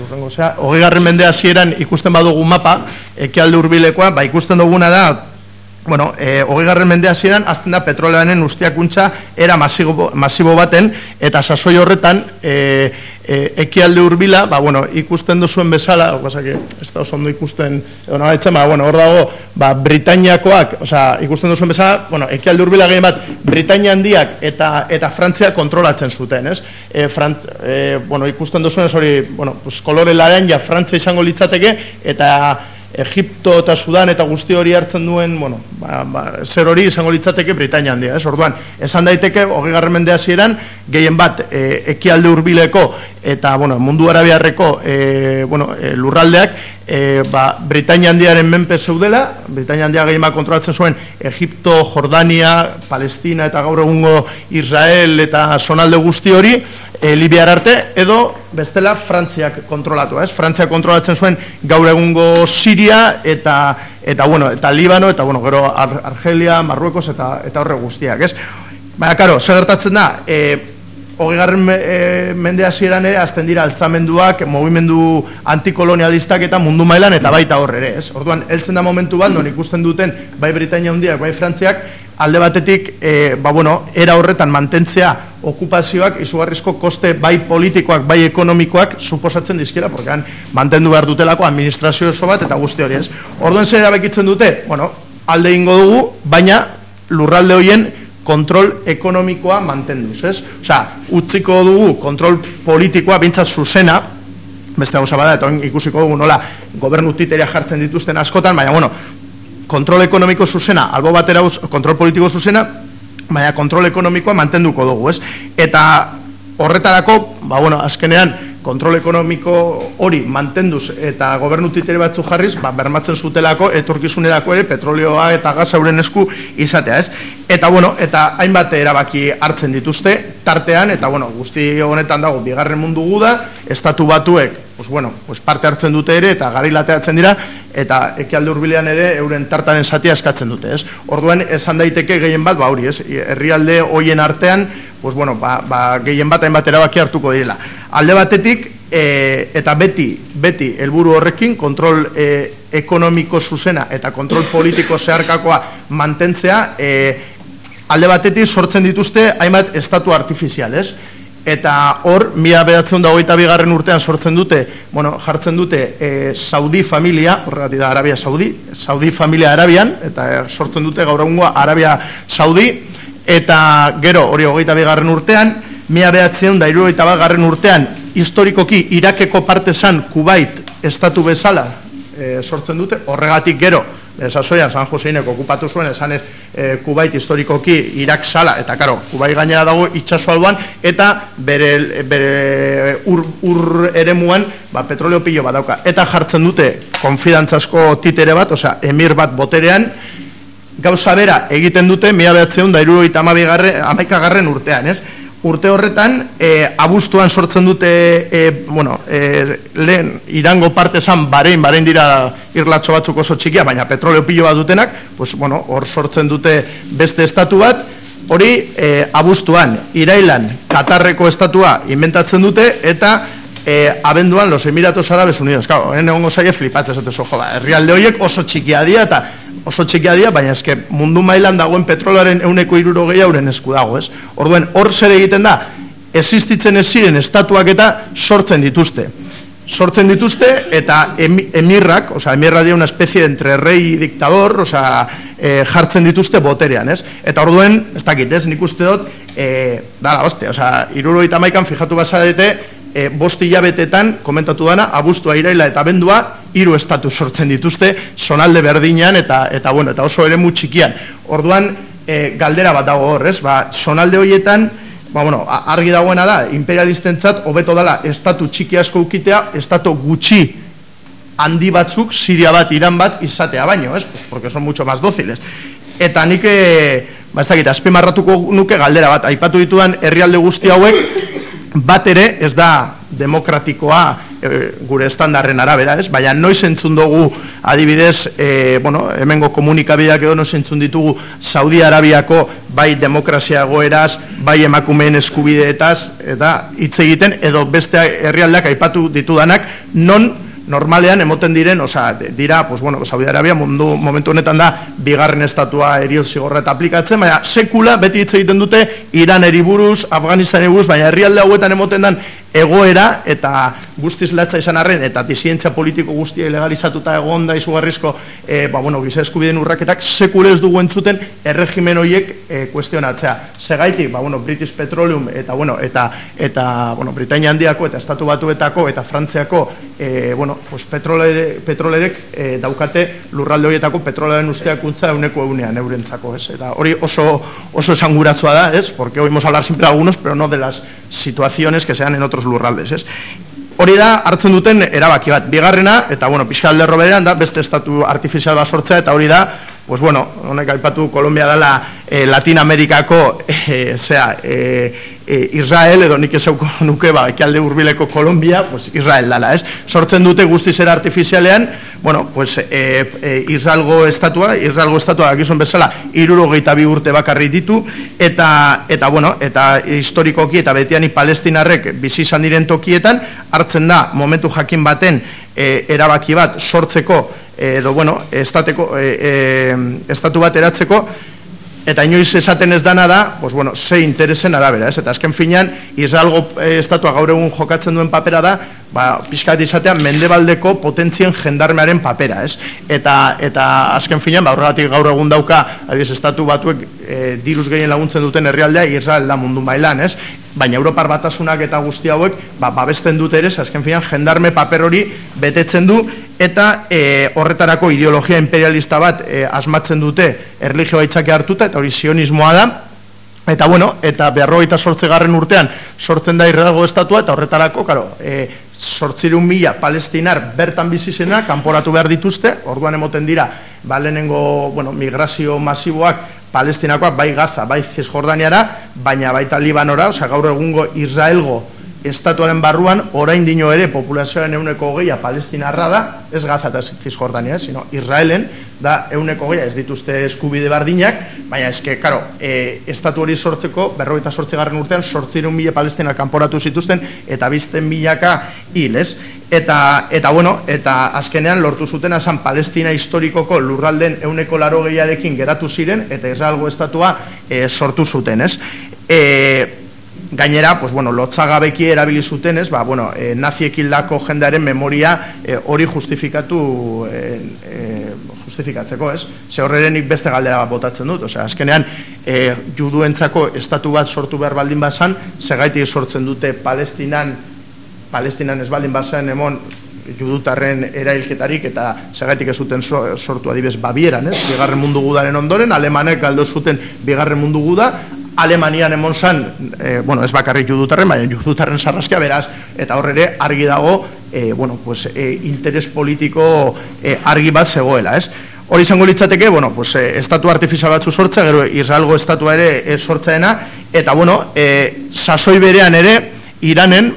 ikusten badugu mapa, ekialde hurbilekoa, ikusten duguna da, bueno, 20. mende hasieran hasten da petroleoaren ustiakuntza era masibo baten, eta sasoi horretan ekialde hurbila, bueno, ikusten duzuen bezala, ez da oso ondo ikusten, hor dago, Britainiakoak, ikusten duzuen bezala, bueno, ekialde hurbila gehien bat, Britainia handiak eta Frantzia kontrolatzen zuten, ez? Bueno, ikusten duzuen hori, bueno, kolore laranja Frantzia izango litzateke, eta Egipto eta Sudan eta guzti hori hartzen duen, bueno, zer hori izango litzateke Britainia handia, ez? Orduan, esan daiteke, 20. mende hasieran, gehien bat, ekialde hurbileko eta, bueno, mundu arabiarreko, lurraldeak, Britainia handiaren menpe zeudela, Britainia handia gehien bat kontrolatzen zuen Egipto, Jordania, Palestina eta gaur egungo Israel eta zonalde guzti hori, Libiar arte, edo bestela Frantziak kontrolatu, ez? Frantziak kontrolatzen zuen gaur egungo Siria eta Libano, eta, bueno, gero Argelia, Marruekos eta horre guztiak, ez? Baina, karo, zer gertatzen da, 20. mende hasieran ere azten dira altzamenduak, mugimendu antikolonialistak eta mundu mailan eta baita hor ere, ez? Orduan, heltzen da momentu bat, non ikusten duten, bai Britainia handiak, bai Frantziak, alde batetik, era horretan mantentzea okupazioak izugarrizko koste bai politikoak, bai ekonomikoak suposatzen dizkiela, porque mantendu behar dutelako administrazio oso bat eta guzti hori, ez? Orduan zer erabakitzen dute, bueno, alde ingo dugu, baina lurralde horien kontrol ekonomikoa mantenduz, ez? Osea, utziko dugu kontrol politikoa bintzat zuzena, beste gauza bada, eta ikusiko dugu nola gobernu titeria jartzen dituzten askotan, baina, bueno, kontrol ekonomiko zuzena, albo batera kontrol politiko zuzena, baina kontrol ekonomikoa mantenduko dugu, ez? Eta horretarako, bueno, azkenean, kontrol ekonomiko hori mantenduz eta gobernu titere batzu jarriz, bermatzen zutelako etorkizunerako ere petrolioa eta gaza euren esku izatea, ez? Eta, bueno, eta hainbat erabaki hartzen dituzte, tartean, eta, bueno, guzti honetan dago, bigarren mundu guda, estatu batuek, parte hartzen dute ere, eta garilateatzen dira, eta ekialde hurbilean ere euren tartaren zatia eskatzen dute, ez? Orduan, esan daiteke gehien bat, hori, ez? Herrialde hoien artean, gehien bat hainbat erabaki hartuko direla. Alde batetik, eta beti helburu horrekin, kontrol ekonomiko zuzena eta kontrol politiko zeharkakoa mantentzea, alde batetik sortzen dituzte hainbat estatu artifizial, ez? Eta hor, 1922 urtean sortzen dute, jartzen dute Saudi familia, horregatik da Arabia Saudi, Saudi familia Arabian, eta sortzen dute gaur egungo Arabia Saudi, eta gero, hori 22 urtean, 1961 urtean, historikoki Irakeko parte zan Kuwait estatu bezala sortzen dute, horregatik gero, sasoian San Joseinek okupatu zuen, esanez Kuwait historikoki Irak zala, eta karo, Kuwait gainera dago itxaso alboan, eta bere ur eremuan petroleo pilo bat dauka. Eta jartzen dute konfidantzasko titere bat, osea, emir bat boterean, gauza bera egiten dute 1971 urtean, ez? Urte horretan, abuztuan sortzen dute, lehen Irango parte zan Bahrein dira irlatxo batzuk oso txikia, baina petroleo pilo bat dutenak, hor sortzen dute beste estatu bat, hori abuztuan, irailan, Katarreko estatua inventatzen dute, eta abenduan los Emiratos Árabes Unidos. Claro, egongo zaie flipatzen zatezo, herrialde horiek oso txikia dira, baina eske mundu mailan dagoen petrolaren 160 euren esku dago, ez? Orduen, hor zer egiten da, existitzen ez ziren estatuak eta sortzen dituzte. Sortzen dituzte eta emirrak, emirra dira una especie de entre rey y dictador, jartzen dituzte boterean, ez? Eta orduen, ez dakit, ez? Nik uste dut, dala, hostia, 71an fijatu bazarete, 5 hilabetetan, komentatu dana, abuztua, iraila eta abendua, 3 estatu sortzen dituzte, zonalde berdinean eta oso eremu txikian. Orduan, galdera bat dago hor, ez? Zonalde horietan, argi dagoena da, imperialistentzat, hobeto dela, estatu txiki asko ukitea, estatu gutxi handi batzuk, Siria bat, Iran bat, izatea baino, ez? Porque son mucho más dóciles. Eta nik, azpimarratuko nuke galdera bat, aipatu ditudan herrialde guzti hauek, bat ere ez da demokratikoa gure estandarren arabera, ez? Baina noiz entzun dugu adibidez, hemengo komunikabideak edo noiz entzun ditugu Saudi Arabiako bai demokrazia egoeraz, bai emakumeen eskubideetaz, eta hitz egiten, edo beste herrialdeak aipatu ditudanak, non normalean emoten diren, dira, Saudi Arabia momentu honetan da bigarren estatua heriotza zigorra eta aplikatzen, baina sekula beti hitz egiten dute Iraneri buruz, Afganistaneri buruz, baina herrialde hauetan emoten den egoera eta guztiz latza izan arren eta disidentzia politiko guztia ilegalizatuta egon da izugarrizko giza eskubideen urraketak sekule ez dugu entzuten erregimen horiek kuestionatzea. Segaitik, British Petroleum eta Britainia Handiako eta Estatu Batuetako eta Frantziako petrolerek daukate lurralde horietako petrolaren usteakuntza 100% eurentzako, ez? Eta hori oso esanguratsua da, ez? Porque oímos hablar siempre de algunos, pero no de las situaciones que se dan en otros lurraldes, ez? Hori da hartzen duten erabaki bat. Bigarrena, eta pixka alderro berean da, beste estatu artifizial bat sortzea, eta hori da, honek aipatu Kolombia dela Latin Amerikako Israel, edo nik esauko nuke ekialde hurbileko Kolombia, Israel dela, ez? Sortzen dute guztiz era artifizialean, Israelgo estatua dakizun bezala 62 urte bakarrik ditu, eta historikoki eta betiani palestinarrek bizi izan diren tokietan, hartzen da momentu jakin baten erabaki bat sortzeko, edo estatu bat eratzeko, eta inoiz esaten ez dana da, ze interesen arabera, ez? Eta azken finean, Israelgo estatua gaur egun jokatzen duen papera da, pixkat izatean mendebaldeko potentzien jendarmearen papera, ez? Eta azken finean, horregatik gaur egun dauka, adiz, estatu batuek diruz gehien laguntzen duten herrialdea, Israel da mundu mailan, ez? Baina Europar Batasunak eta guzti hauek babesten dute ere, azken finean jendarme paper hori betetzen du, eta horretarako ideologia imperialista bat asmatzen dute erlijioa itzake hartuta, eta hori sionismoa da, eta 58. urtean sortzen da Israelgo estatua, eta horretarako, 800.000 palestinar bertan bizi zena kanporatu behar dituzte, orduan emoten dira, lehenengo migrazio masiboak palestinakoak, bai Gaza, bai Cisjordaniara, baina baita Libanora, gaur egungo Israelgo estatuaren barruan, orain dino ere populazioaren 120 palestinarra da, ez Gaza eta Cisjordania, sino Israelen da 120, ez dituzte eskubide bardinak, baina eske, estatu hori sortzeko, 58. urtean, 800.000 palestinak kanporatu zituzten, eta 200.000 hil, ez? Eta azkenean lortu zuten esan Palestina historikoko lurralden 180arekin geratu ziren, eta Israelgo estatua sortu zuten, ez? Gainera, lotzagabeki erabili zuten, ez? Naziek hildako jendearen memoria hori justifikatzeko, ez? Ze horrerenik beste galdera bat botatzen dut, azkenean juduentzako estatu bat sortu behar baldin bazan, segaitik sortzen dute Palestinan ez baldin bazen emon judutarren erailketarik, eta segaitik ez zuten sortu adibez Babieran, ez? Bigarren mundu gudaren ondoren, alemanek aldo zuten bigarren mundu guda, Alemanian emon zan, ez bakarrik judutarren, baina judutarren sarraskia beraz, eta horre argi dago, interes politiko argi bat zegoela, ez? Hori izango litzateke, estatu artifizial batzu sortzea, gero Israelgo estatua ere sortzaena, eta sasoi berean ere, Iranen,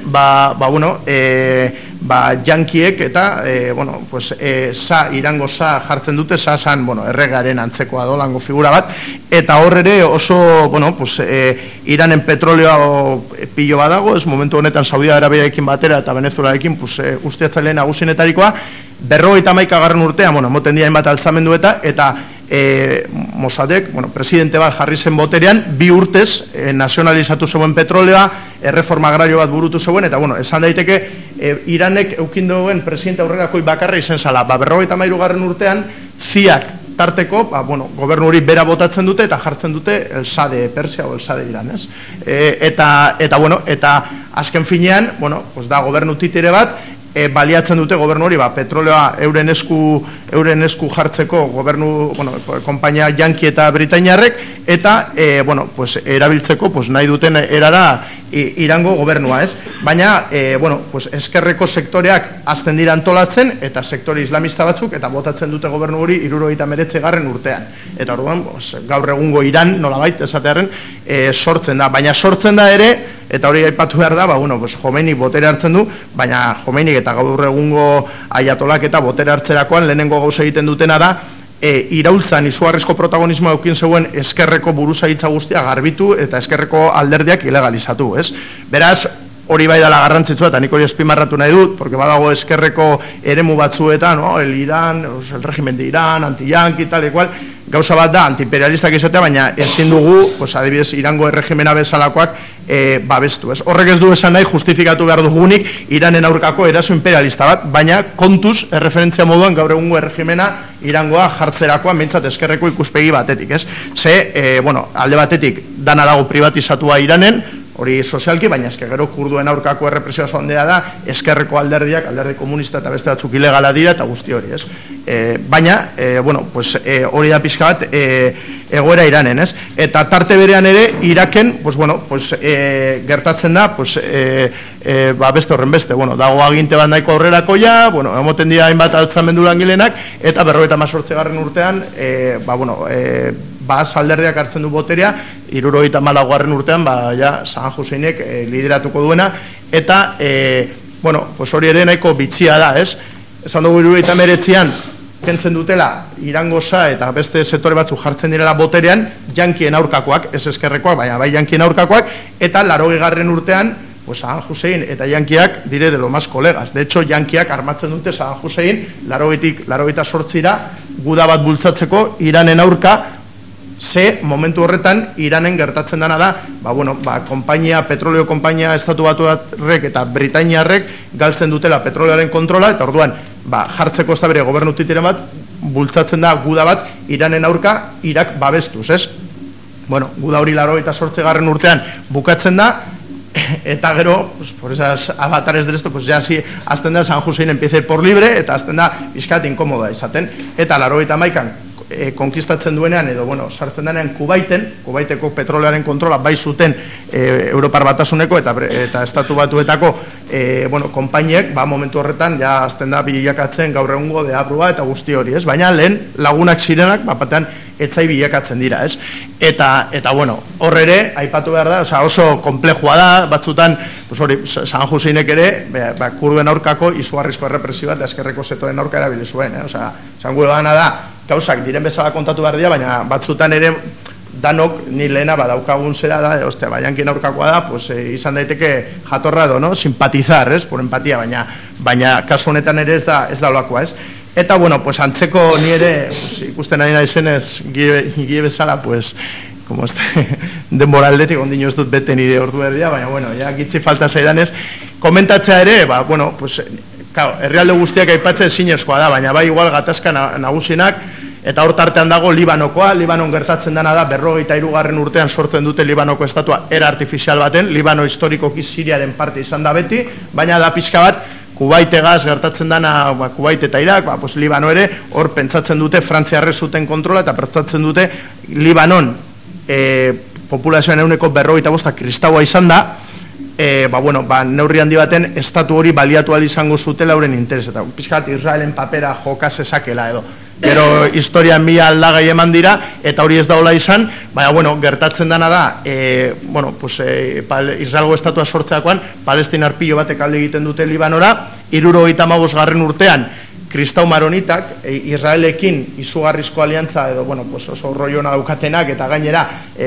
jankiek eta, Irango jartzen dute, zan, erregaren antzekoa dolango figura bat, eta horre oso, Iranen petroleoa pilo badago, ez momentu honetan Saudi Arabiarekin batera eta Venezuelarekin, ustiatzaileen nagusinetarikoa, 51. urtean, moten dira hainbat altzamendu eta Mossadek, presidente bat jarri zen boterean, 2 urtez nazionalizatu zegoen petroleoa, erreforma agrario bat burutu zegoen, eta esan daiteke Iranek eukindoen presidente aurrerakoi bakarra izen zala, 53. urtean, ziak tarteko, gobernu hori bera botatzen dute eta jartzen dute el Sade Persia o el Sade Iran, ez? Eta azken finean, da gobernu titere bat, baliatzen dute gobernu hori, petroleoa euren esku jartzeko gobernu, konpainia Yanki eta Britainiarrek, eta, erabiltzeko, nahi duten erara Irango gobernua, ez? Baina, eskerreko sektoreak azten dira antolatzen, eta sektore islamista batzuk, eta botatzen dute gobernu hori 79. urtean. Eta orduan, gaur egungo Iran, nolabait, esatearen, sortzen da. Baina sortzen da ere, Eta hori aipatu behar da, Jomeinik botere hartzen du, baina Jomeinik eta gaur egungo aiatolak eta botere hartzerakoan lehenengo gauza egiten dutena da, iraultzan izugarrizko protagonismoa eukin zeuen eskerreko buruzaitza guztia garbitu eta eskerreko alderdiak ilegalizatu, ez? Beraz, hori bai dela garrantzitsua, eta nik hori espimarratu nahi dut, porque badago eskerreko eremu batzuetan, el Iran, el régimen de Iran, anti-yanki, tal, igual, gauza bat da, antiimperialistak izatea, baina ezin dugu, adibidez, Irango erregimena bezalakoak babestu, ez? Horrek ez du esan nahi justifikatu behar dugunik Iranen aurkako eraso imperialista bat, baina kontuz, erreferentzia moduan gaur egungo erregimena Irangoa jartzerakoan behintzat eskerreko ikuspegi batetik, ez? Alde batetik dana dago privatizatua Iranen, hori sozialki, baina eske gero kurduen aurkako errepresioa ondea da, eskerreko alderdiak, alderdi komunista eta beste batzuk ilegala dira eta guzti hori, ez? Baina, hori da pixka bat egoera Iranen, ez? Eta tarte berean ere, Iraken, gertatzen da, beste horren beste, dago aginte bat nahiko aurrerakoia, emoten dira hainbat altzamendu langilenak, eta 58. urtean, alderdiak hartzen du boterea, 74. urtean, Saddam Husseinek lideratuko duena, eta, hori ere nahiko bitxia da, ez? Esan dugu 79an, kentzen dutela, Irangosa eta beste sektore batzu jartzen direla boterean, jankien aurkakoak, ez eskerrekoak, baina bai jankien aurkakoak, eta 80. urtean, Saddam Hussein eta jankiak dire de lo más colegas. De hecho, jankiak armatzen dute Saddam Hussein 88ra guda bat bultzatzeko Iranen aurka, ze momentu horretan Iranen gertatzen dana da, petroleo konpainia estatu batuarrek eta britainiarrek galtzen dutela petroleoaren kontrola, eta orduan jartzeko ez da bere gobernu titiren bat, bultzatzen da guda bat Iranen aurka Irak babestuz, ez? Guda hori 88. urtean bukatzen da, eta gero, por esas avatares de esto, ya así, azten da San Hussein empieza a ir por libre, eta azten da bizkat inkomoda izaten, eta 81an konkistatzen duenean, edo, sartzen denean Kuwaiteko petrolearen kontrola bai zuten Europar Batasuneko eta Estatu Batuetako konpainiek, momentu horretan, ja azten da bilakatzen gaur egungo deabrua eta guzti hori, ez? Baina lehen lagunak zirenak, batean etzai bilakatzen dira, ez? Eta hor ere, aipatu behar da, oso komplejua da, batzutan, San Husseinek ere, kurduen aurkako izugarrizko errepresio bat, eskerreko setoren aurka erabili zuen, esan gure gana da, gauzak diren bezala kontatu behar dira, baina batzutan ere danok ni lehena badaukagun zera da, jankien aurkakoa da, izan daiteke jatorra edo, simpatizar, ez, por empatia, baina kasu honetan ere ez da olakoa, ez? Eta, antzeko ni ere, ikusten ari naizenez, gire bezala, denbora aldetik, ondino ez dut bete nire ordu erdia, baina, gitzi falta zaidanez, komentatzea ere, herrialde guztiak aipatzen zinezkoa da, baina bai igual gatazka nagusienak, eta hor tartean dago Libanokoa, Libanon gertatzen dena da, 53. urtean sortzen dute Libanoko estatua era artifizial baten, Libano historikoki Siriaren parte izan da beti, baina da pixka bat, Kuwaitegaz gertatzen dena, Kuwait eta Irak, Libano ere, hor pentsatzen dute Frantziarrek zuten kontrola, eta pentsatzen dute Libanon populazioan 45% kristaua izan da, neurri handi baten estatu hori baliatu ahal izango zutela euren interes, eta pixkat Israelen papera joka zezakela edo. Gero historian mila aldagai eman dira, eta hori ez daula izan, baina, gertatzen dena da, Israelgo estatua sortzeakoan, palestinar pilo batek alde egiten dute Libanora, 75. urtean, kristau maronitak, Israelekin izugarrizko aliantza, edo, oso rollo daukatenak, eta gainera,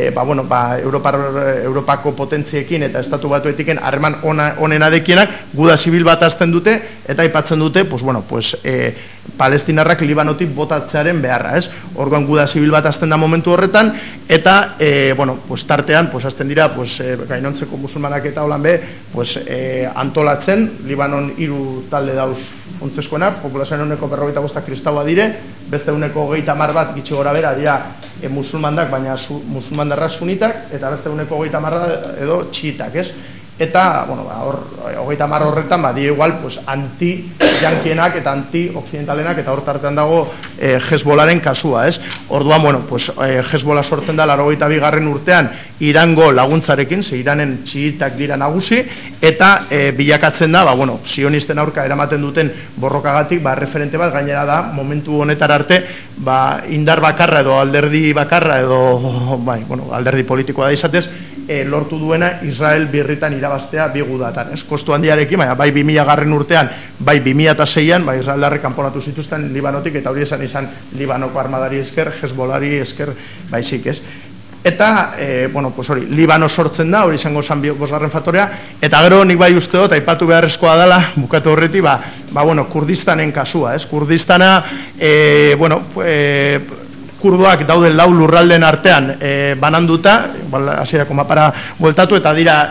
Europako potentziekin eta estatu batuetiken harreman onenadekienak, guda zibil bat azten dute, eta aipatzen dute, palestinarrak Libanotik botatzearen beharra, ez? Orduan guda zibil bat azten da momentu horretan, eta, tartean, azten dira, gainontzeko musulmanak eta holan be, antolatzen, Libanon 3 talde dauz funtzeskoena, populazioan 45% kristaua dire, beste 30 bat gitxi gora bera dira musulmandak, baina musulmandarra sunitak, eta beste 30 edo txiitak, ez? Eta, 30 horretan, di igual, anti-jankienak eta anti-occidentalenak, eta hor tartean dago Hezbolaren kasua, ez? Orduan, Hezbola sortzen da 82. urtean Irango laguntzarekin, ze Iranen txiitak dira nagusi, eta bilakatzen da, sionisten aurka eramaten duten borrokagatik, referente bat gainera da, momentu honetar arte, indar bakarra edo alderdi bakarra edo, alderdi politikoa da izatez, lortu duena Israel birritan irabaztea bi gudatan, ez? Kostu handiarekin, baina bai 2000 urtean, bai 2006an, bai Israeldarrek kanporatu zituzten Libanotik, eta hori izan Libanoko armadari esker, Hezbolari esker, baizik, ez? Eta, pues hori, Libano sortzen da, hori izango zan bosgarren faktorea, eta gero nik bai uste dut, aipatu beharrezkoa dela, bukatu horreti, Kurdistanen kasua, ez? Kurdistana, kurduak dauden 4 lurralden artean bananduta, hasierako mapara bueltatu, eta dira,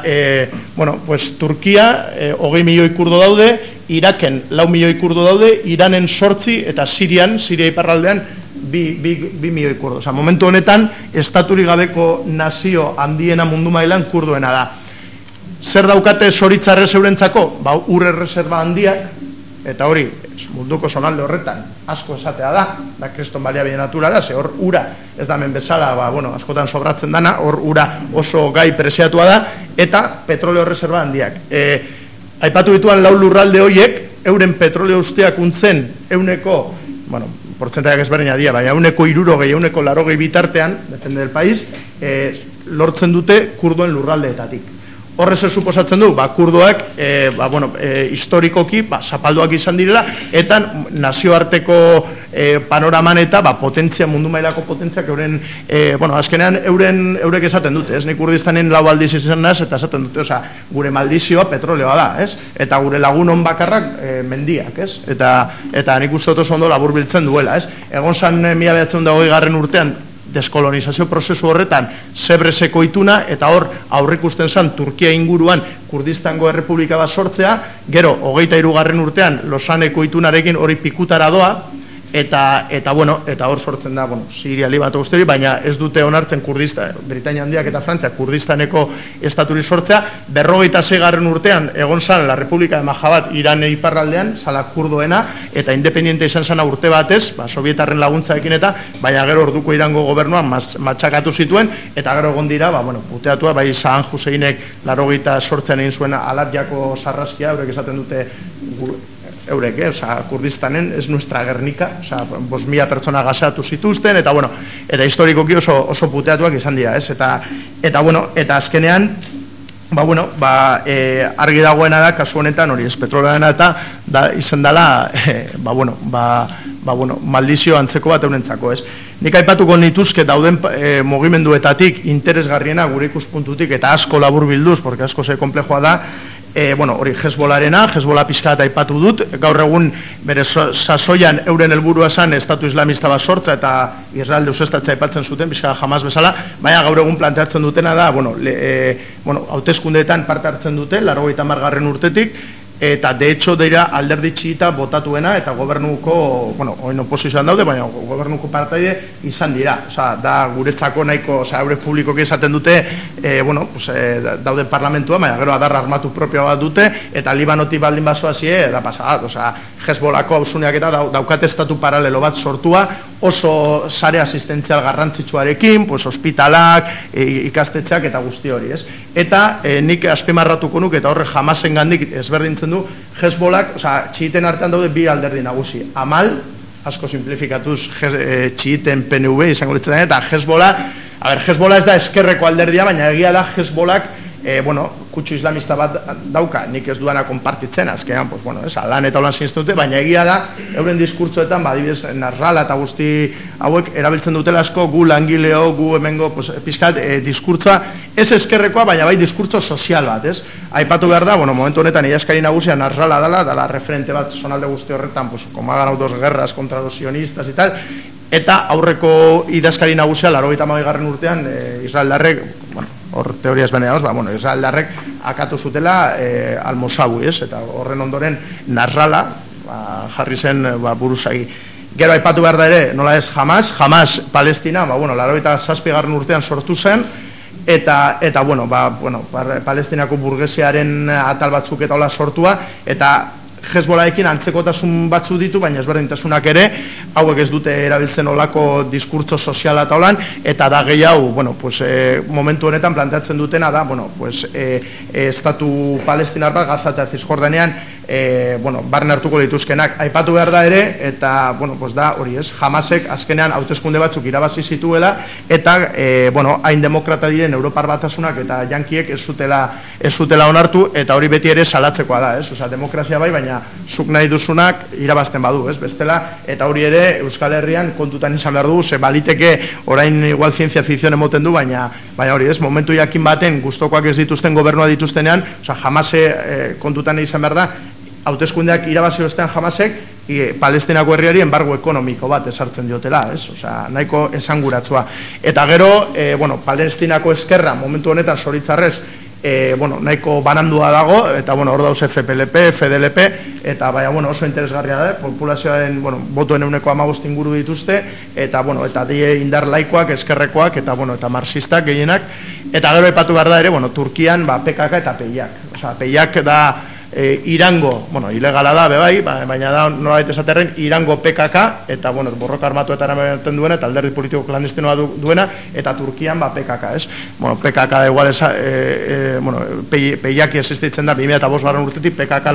Turkia, 20 milioi kurdo daude, Iraken 4 milioi kurdo daude, Iranen 8 eta Siria iparraldean 2 milioi kurdo. Osa, momentu honetan, estaturik gabeko nazio handiena mundu mailan kurduena da. Zer daukate zoritzarrez eurentzako? Ur erreserba handiak, eta hori, munduko zonalde horretan, asko esatea da kriston baliabide naturala, ze hor ura, ez da hemen bezala, askotan sobratzen dana, hor ura oso gai preziatua da, eta petroleo reserva handiak. Aipatu dituan 4 lurralde horiek, euren petroleo usteak untzen, euneko, portzentaiak ezberdina dira, baina euneko 60, euneko 80 bitartean, depende del país, lortzen dute kurduen lurraldeetatik. Horrez suposatzen du, kurdoak, historikoki, zapalduak izan direla, eta nazioarteko panoraman eta potentzia, mundu mailako potentziak euren, azkenean eurek esaten dute, ez? Nik Kurdistanen 4 aldiz izan naz, eta esaten dute, gure maldizioa petroleoa da, ez? Eta gure lagunon bakarrak mendiak, ez? Eta nik uste dut oso ondo laburbiltzen duela, ez? Egon zan 1920 urtean, deskolonizazio prozesu horretan Zebrezeko ituna, eta hor aurrikusten zan Turkia inguruan Kurdistango errepublika bat sortzea, gero 23. urtean Losaneko itunarekin hori pikutara doa, eta hor sortzen da, Siria, Libano guzti, baina ez dute onartzen Britania handiak eta Frantzia Kurdistaneko estaturi sortzea. 46. urtean egon zan la Republika de Mahabat Iran iparraldean, zala kurdoena, eta independiente izan zana urte batez, sovietarren laguntzaekin eta, baina gero orduko Irango gobernuan matxakatu zituen, eta gero egon dira, puteatua, bai Saddam Husseinek 88an egin zuen Alatjako sarraskia, eurek esaten dute eurek, Kurdistanen ez nuestra Gernika, 5.000 pertsona gaseatu zituzten, eta historikoki oso puteatuak izan dira, ez? Eta azkenean, argi dagoena da, kasu honetan, hori ez petrolaren eta izan dela, maldizio antzeko bat eurentzako, ez? Nik aipatuko nituzke dauden mugimenduetatik interesgarriena gure ikuspuntutik eta asko labur bilduz, porque asko ze komplejoa da, hori Hezbollarena, Hezbollah pixka eta aipatu dut, gaur egun bere sasoian euren helburua zen estatu islamista bat sortza eta Israel deuseztatza aipatzen zuten, pixka Hamas bezala, baina gaur egun planteatzen dutena da, hauteskundeetan parte hartzen dute, 80. urtetik, eta de hecho dira alderdi txiita botatuena eta gobernuko, oin oposizioan daude, baina gobernuko partaide izan dira. Da guretzako nahiko, eurek publikoki esaten dute, daude parlamentua, baina gero adarra armatu propioa bat dute, eta Libanotik baldin basoazie, da pasagat, Hezbollako hausuneak eta daukate estatu paralelo bat sortua, oso sare asistentzial garrantzitsuarekin, ospitalak, ikastetxeak eta guzti hori, ez? Eta nik azpimarratuko nuke, eta horre Hamasen gandik ezberdintzen du, Hezbollak, txiiten artean daude bi alderdi nagusi. Amal, asko simplifikatuz txiiten PNV izango litzen, eta Hezbollah ez da eskerreko alderdia, baina egia da Hezbollak, kutsu islamista bat dauka, nik ez duana konpartitzen, azkenean, lan eta holan zinezten dute, baina egia da, euren diskurtsoetan, adibidez, Nasrallah eta guzti hauek erabiltzen dutela asko, gu langileo, gu hemengo, pixkat, diskurtsoa, ez eskerrekoa, baina bai diskurtso sozial bat, ez? Aipatu behar da, momentu honetan, idazkari nagusia Nasrallah dala referente bat zonalde guzti horretan, como ha ganado 2 guerras contra los sionistas y tal, eta aurreko idazkari nagusia, 82. urtean, Israeldarrek, hor teoria ezbene dauz, Israeldarrek akatu zutela Al-Mosawi, eta horren ondoren Nasrallah jarri zen buruzagi. Gero aipatu behar da ere, nola ez Hamas Palestina, 87. urtean sortu zen, eta Palestinako burgesiaren atal batzuk eta hola sortua, eta Hezbollahekin antzekotasun batzu ditu, baina ezberdintasunak ere, hauek ez dute erabiltzen olako diskurtso soziala eta holan, eta da gehiago, momentu honetan planteatzen dutena da, estatu palestinar bat, Gaza eta Zisjordanean barne hartuko dituzkenak. Aipatu behar da ere, eta, da, hori ez, Hamasek azkenean hauteskunde batzuk irabazi zituela, eta, hain demokrata diren Europar Batasunak eta Yankiek ez zutela onartu, eta hori beti ere salatzekoa da, ez? Osea, demokrazia bai, baina zuk nahi duzunak irabazten badu, ez? Bestela, eta hori ere Euskal Herrian kontutan izan behar dugu, ze baliteke orain igual zientzia fikzion emoten du, baina hori ez, momentu jakin baten gustokoak ez dituzten gobernua dituztenean, osea, Hamase kontutan izan behar da, hauteskundeak irabazi ostean Hamasek, Palestinako herriari enbargo ekonomiko bat esartzen diotela, ez? Osea, nahiko esanguratsua. Eta gero, Palestinako eskerra momentu honetan zoritzarrez, nahiko banandua dago, eta hor dauz FPLP, FDLP, eta oso interesgarria da, populazioaren botoen 15% inguru dituzte, eta die indar laikoak, eskerrekoak, eta marxistak gehienak, eta gero epatu behar da ere, Turkian PKK eta PEIak. Osea, PEIak da Irango, ilegala da, bebai, baina da nolabait esaterren Irango PKK, eta borroka armatuetara ematen duena, eta alderdi politiko klandestinoa duena, eta Turkian PKK, ez? PKK da igual, PEIak existitzen da 2005 urtetik, PKK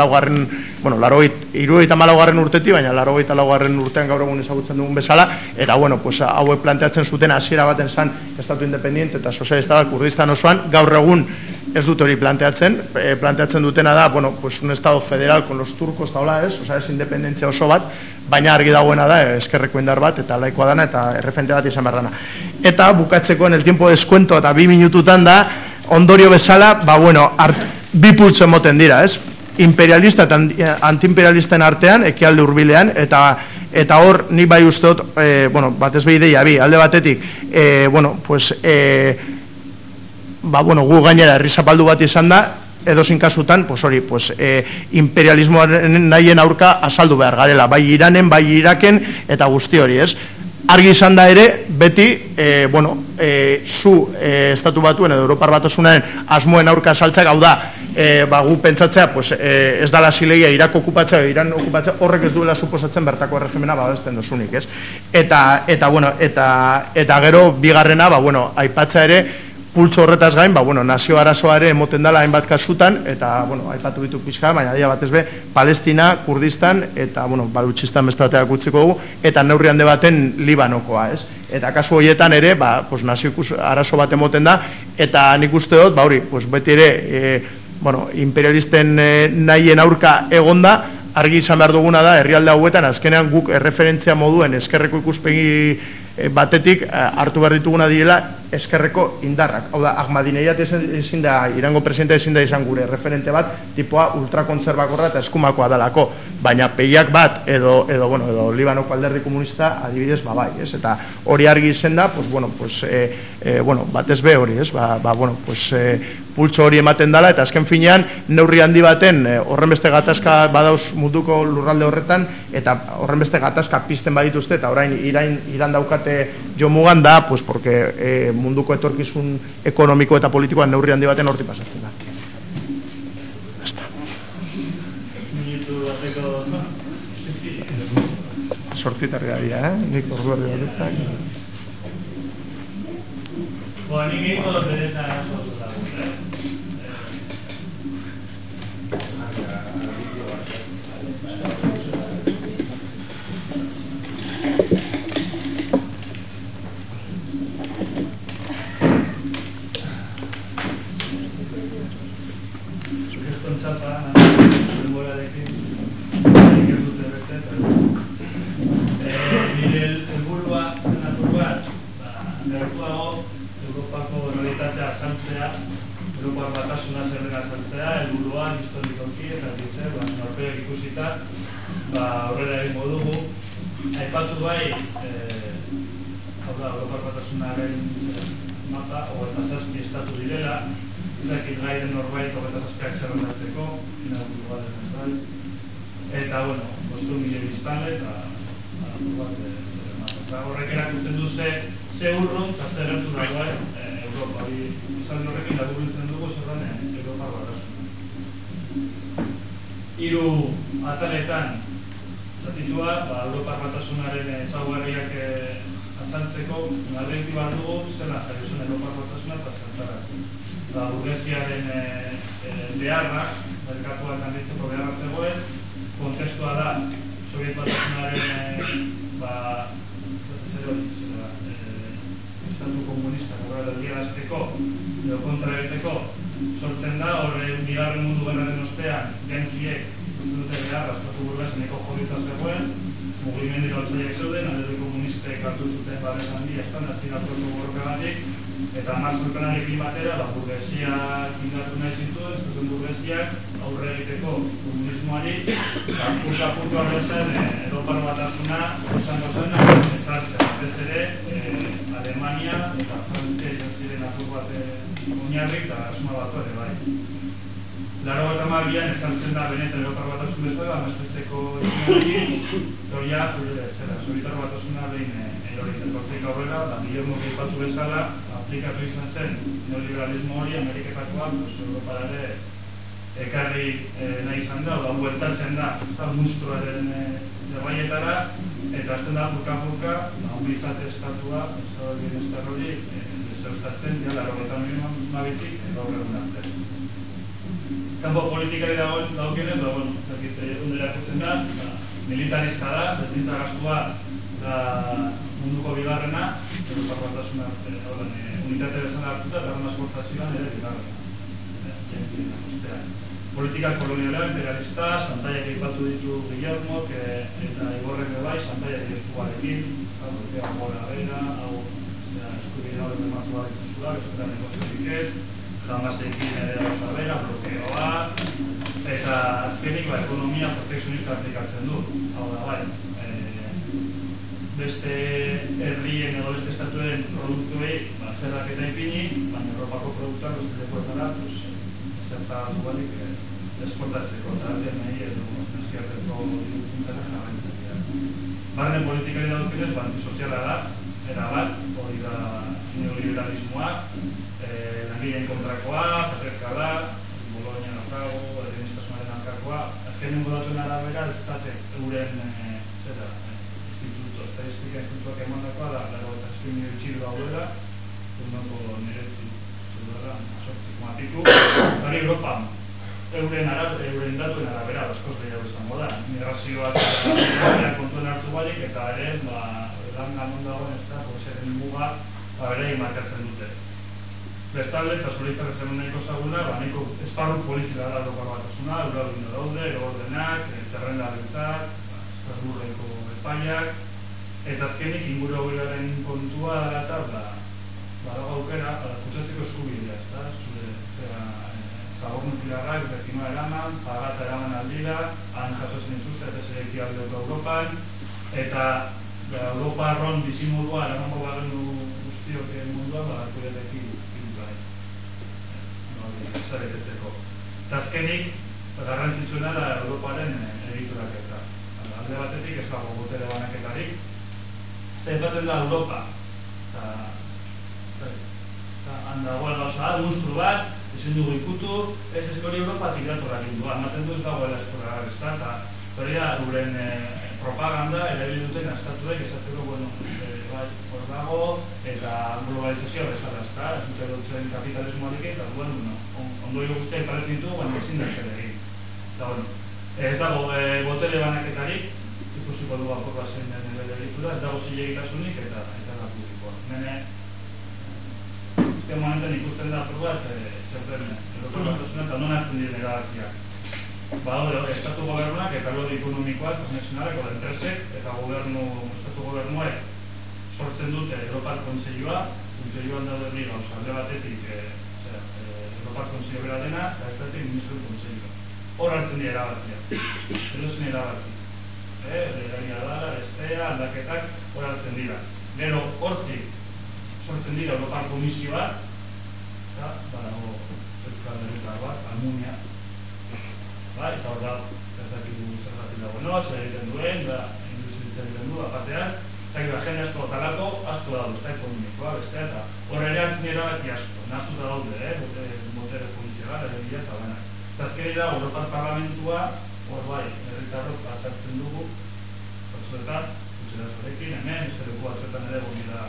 84 urtetik, baina 84 urtean gaur egun ezagutzen dugun bezala, eta hauek planteatzen zuten hasiera baten zan estatu independiente eta sozialista bat Kurdistan osoan, gaur egun ez dut hori planteatzen dutena da, un estado federal con los turcos, eta hola ez, ez independentzia oso bat, baina argi dagoena da, eskerreko indar bat, eta laikoa dana, eta erreferente bat izan behar dana. Eta bukatzeko en el tiempo descuento, eta 2 minututan da, ondorio bezala, bi pultso emoten dira, ez? Imperialista eta antiimperialisten artean, ekialde hurbilean, eta hor, nik bai usteot, batez behi ideia bi, alde batetik, gu gainera herri zapaldu bat izan da, edozin kasutan, imperialismoaren nahien aurka azaldu behar garela, bai Iranen, bai Iraken, eta guzti hori, ez? Argi izan da ere, beti, zu estatu batuen edo Europar Batasunaren asmoen aurka azaltzak, hau da, gu pentsatzea, ez dala zilegia Irak okupatzea, Iran okupatzea, horrek ez duela suposatzen bertako erregimena babesten dozunik, ez? Eta gero, bigarrena, aipatzea ere, pultso horretaz gain, nazio arazoa ere emoten dela hainbat kasutan, eta, aipatu ditu pixka, baina dia batez be, Palestina, Kurdistan, eta, Balutxistan bestateak utziko dugu, eta neurri hande baten Libanokoa, ez? Eta kasu horietan ere, nazio arazo bat emoten da, eta nik uste dut, beti ere, imperialisten nahien aurka egonda, argi izan behar duguna da, herrialde hauetan, azkenean guk erreferentzia moduen eskerreko ikuspegi batetik hartu behar dituguna direla eskerreko indarrak. Hau da, Ahmadinejad ezin da, Irango presidente ezin da izan gure referente bat, tipoa ultrakontzerbakorra eta eskumakoa dalako, baina PEIak bat, edo Libanoko alderdi komunista adibidez, bai, ez? Eta hori argi izen da, batez be hori, ez? Pultso hori ematen dela, eta azken finean, neurri handi baten, horren beste gatazka badauz munduko lurralde horretan, eta horren beste gatazka pizten badituzte, eta orain Iran daukate jo mugan da, porque munduko etorkizun ekonomiko eta politikoan neurri handi baten horti pasatzen da. Sortzitarri da dira, nik ordu herri horretak. Nik egiko dut eta Europar Batasuna zer dena azaltzea, helburuan, historikoki, eta norpeak ikusita, aurrera egingo dugu. Aipatu bai, Europar Batasunaren mapa, 27 estatu direla, dakit gairen norbait 27ak zerrendatzeko, inagutu bat bai. Eta, 5.000 biztanle, eta horrek erakusten du ze urrun, eta zer gertu dagoen Europa. Izan horrekin laburbiltzen dugu zerran Europar Batasuna. 3 ataletan zatitua, Europar Batasunaren ezaugarriak azaltzeko, galdetu behar dugu zela jarri zuen Europar Batasuna eta zertarako. burgesiaren beharra, merkatuak handitzeko beharra zegoen, kontestua da, Soviet Batasunaren estatu komunista geldiarazteko edo kontra egiteko sortzen da, horre bigarren mundu gerraren ostean, Yankiek ikusten dute beharra, estatu burgeseneko jodita zegoen, mugimendu galtzaileak zeuden, alderdi komunistek hartu zuten babes handia, nazionalteko borrokagatik, eta marzelpenarekin batera, burgesiak indatu nahi zituen, zuten burgesiak aurre egiteko komunismoari, apurka horrezen Europar Batasuna izango zen ezartzen, ez ere Alemania eta Frantzia izan ziren apur bat oinarrik eta asuma batu ere bai. 82an ezartzen da benetan Europar Batasun bezala, amesteko izanarekin, doia, Sobietar Batasuna behin eroritekotik aurrera, Guillermo aipatu bezala, aplikatu izan zen neoliberalismo hori Ameriketakoa, Europara ere ekarri nahi izan da, bueltatzen da, monstruaren baietara, eta azten da purka-purka, ongizate estatua, bienestar hori, zeustatzen, ja, 89tik, gaur egun arte. Kanpo politikari daukionez, ondera ikusten da, militarista da, berdintza gastua da munduko bigarrena, Europar Batasuna unitate bezala hartuta, eta arma esportazioan ere bigarrena. Politika koloniala, imperialista, Santaiak aipatu ditu Guillermo, eta Igorrek bai, Santaiak eskuarekin, gora bera, eskubide hori bermatua dituzula, bezala negoziotik ez, jamasekin ere gauza bera, blokeoa, eta azkenik ekonomia protekzionista aplikatzen du. Hau da, bai, beste herrien edo beste estatuen produktuei zerrak eta ipini, baina Europako produktuak beste lekuetara, zerta dualik esportatzeko, eta nahi edo eskiarteko dirupuntzara jarraitzen dira. Barne politikari daukionez, antisoziala da, erabat, hori da neoliberalismoa, langileen kontrakoa, patriarkala, Bologna daukago, feministasunaren hankakoa, azkenengo datuen arabera, Eustatek euren estadistika institutuak emandakoa da, 87 milioi txiru daudela, undoko niretzi zudela, 8,5, bari Europan, euren datuen arabera, askoz gehiago izango da, migrazioak eta kontuen hartu balik, eta ere, lan ganon dagoen ez da, poesaren muga, bere markatzen dute. Bestalde, eta zuritzak ezen nahiko zaguna, nahiko esparru polizia da Europar Batasuna, Euradundo daude, ordenak, zerrendarentzat, Estrasburreko epaiak, eta azkenik inguru hauaren kontua eta badago aukera, kutsatzeko eskubidea, zabor nuklearrak, bertinoa eraman, pagata eraman aldira, han jasotzen dituzte, eta selekti aldeko Europan, eta Europarron bizimodua eramango bagenu guztiok munduan, kudetekin zaretetzeko. Eta azkenik, garrantzitsuena da Europaren egituraketa. Alde batetik ez dago botere banaketarik, eta epatzen da Europa. Eta handagoen gauza, monstru bat, ezin dugu ikutu, ez eskori Europatik datorra gindua, ematen du ez dagoela eskorra gara, eta hori da, guren propaganda, erabil duten estatuek, esatzeko, hor dago, eta globalizazioa bezala, ez dute dutzen kapitalismoarik, eta ondoi guztiak paretzen ditu, baina ezin da zer egin. Ez dago botere banaketarik, ikusiko du apurra zein den bere egitura, ez dago zilegitasunik eta da publikoa. Nene, azken momentan ikusten da apur bat, zerten Europar Batasuna eta non hartzen diren erabakiak. Badaude, estatu gobernuak eta lode ekonomikoak, transnazionalak, edo enpresek, eta estatu gobernuek sortzen dute Europar Kontseilua, Kontseiluan daude bi gauza, alde batetik Europar Kontseilua bera dena, eta bestetik Ministro Kontseilua. Hor hartzen dira erabakiak, edozen erabaki. Legaria dara, bestea, aldaketak, hor hartzen dira. Gero, hortik sortzen dira Europar Komisioa, eta badago Euskal Herritar bat, Almunia, eta hor da, ez dakigu zergatik dagoen, zer egiten duen, industritza egiten du, apatean, eta jende asko talako, asko daude, ez da ekonomikoa, bestea, eta hor ere hartzen erabaki asko, nahaztuta daude, botere poliziala, eregia eta banak. Eta azkeri da, Europar Parlamentua, hor bai, herritarrok hartzen dugu, batzuetan, kutxera zorekin, hemen, ez dugu batzuetan ere gomida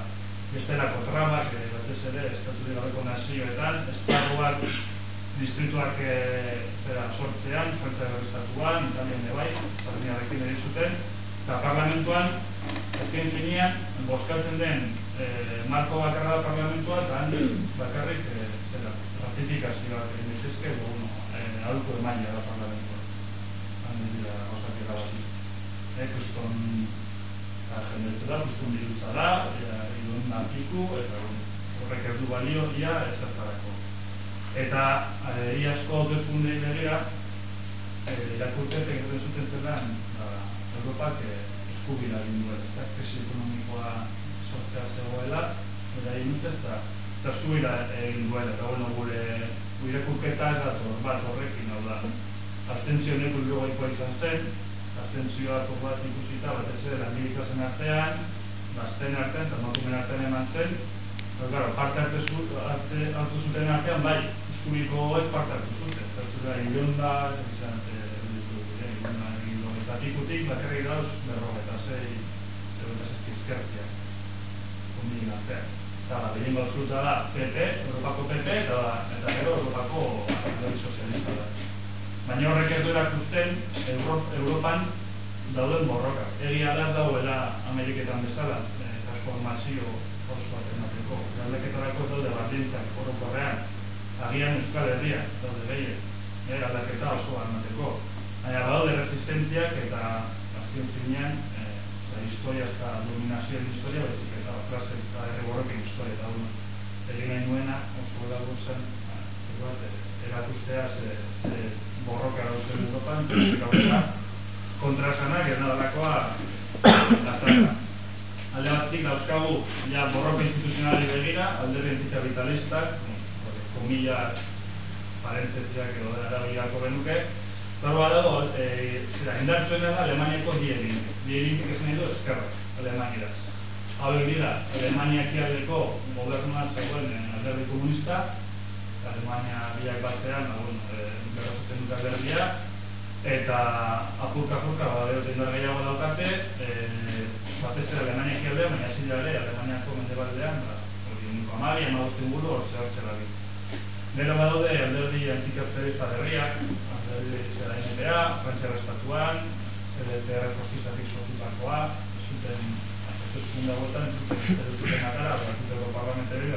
bestelako trabak, batez ere, estaturik gabeko nazioetan, esparruak, distrituak sortzean, Frantziako estatuan, Italian bai, Espainiarekin ere zuten, eta parlamentuan, azken finean, bozkatzen den marko bakarra da parlamentua, eta handi bakarrik ratifikazioak egin daitezke, aholku emaila da parlamentua. Handi dira gauzak erabazi. Kuston jendetze da, kuston dirutza da, idun apliku, eta horrek ez du balio ia ezertarako. Eta iazko hauteskundei begira, irakurketek egiten zuten zelan, Europak eskubira egin duela, eta krisi ekonomikoa sortzea zegoela, eta egin dut eta eskubira egin duela, eta gure irakurketa ez dator bat horrekin, hau da, abstentzio neko hirurogeikoa izan zen, abstentzioa bat ikusita, batez ere langilekasen artean, gazteen artean, eta emakumeen artean eman zen, parte hartu zuten artean, bai, eskubikoek parte hartu zuten, eta zura ilonda, Atikutik, bakarrik dauz, 46 ezkertiak, kondien artean. Eta behin gauzuta da PP, Europako PP, eta gero Europako alderdi sozialista da. Baina horrek ez du erakusten Europan dauden borrokak. Egia da dauela Ameriketan bezala, transformazio osoak emateko. Aldaketarako daude baldintzak orokorrean, agian Euskal Herria daude gehien, aldaketa osoa emateko. Baina badaude resistentziak eta azken finean historia eta dominazioen historia, baizik eta klase eta erreborroken historia eta egin nahi nuena, oso dago zen, erakustea ze borroka dauzen Europan, gaurera kontrasanak ez nadalakoa lataka. Alde batik dauzkagu borroka instituzionali begira, alderdi antikapitalistak, komila parentesiak edo erabilako benuke, Zorba dago, indartsuena da Alemaniako dielintik ez nahi du eskerrak, Alemaniaz. Hau dira, Alemania ekialdeko gobernua zegoen alderdi komunista, Alemania biak batean, geratzen dut alderdia, eta apurka-apurka, indar gehiago daukate, batez ere Alemania ekialdean, baina zila ere, Alemaniako mendebaldean, hori uniko amari, amagosten buru, hor zertxera bi. Gero badaude alderdi antikapitalista berriak, zera NPA, Frantziar Estatuan, CDTR Justizatik sortutakoa, zuten hauteskunde hauetan, zuten atara, Batuteko parlamentari,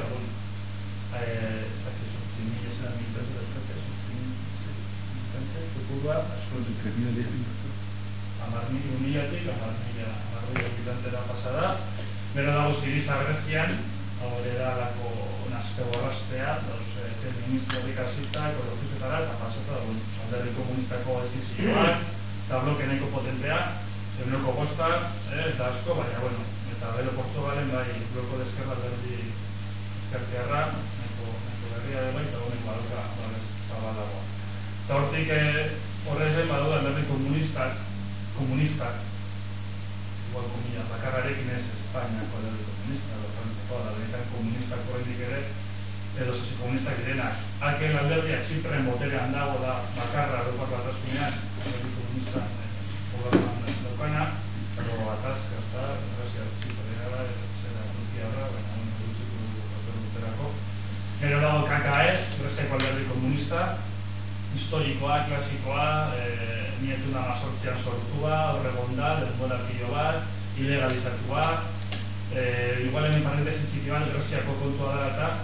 pasada. Gero dago Siriza Grezian, hau ere da lako nazte borrastea, ministro erikazita, ekologizetara, eta pasata dago alderdi komunistako ezizioak, eta bloke nahiko potentea, zeuneko bosta, eta asko, baina, eta gero Portugalen bai bloko dezkerra alderdi ezkertiarra, nahiko berria dela, eta honeko baduka babes zabalagoa. Eta hortik horrezen badaude alderdi komunistak, igual komila, bakarrarekin ez Espainiako alderdi komunista, edo Frantzeko alderdi komunistak horretik ere, edo sozikomunistak direnak. Haken alderdia Txipren boterean dago da bakarra Europako Batasunean, alderdi komunista gobernuan daukana, pero atazka eta Grazia Txipreara, zera Turkiara, baina dutxiko duterako. Gero dago KKE, Greziako alderdi komunista, historikoa, klasikoa, nietuna mazortzian sortua, horregonda, denbora pilo bat, ilegalizatua, igual hemen parentesi txikiban Greziako kontua da eta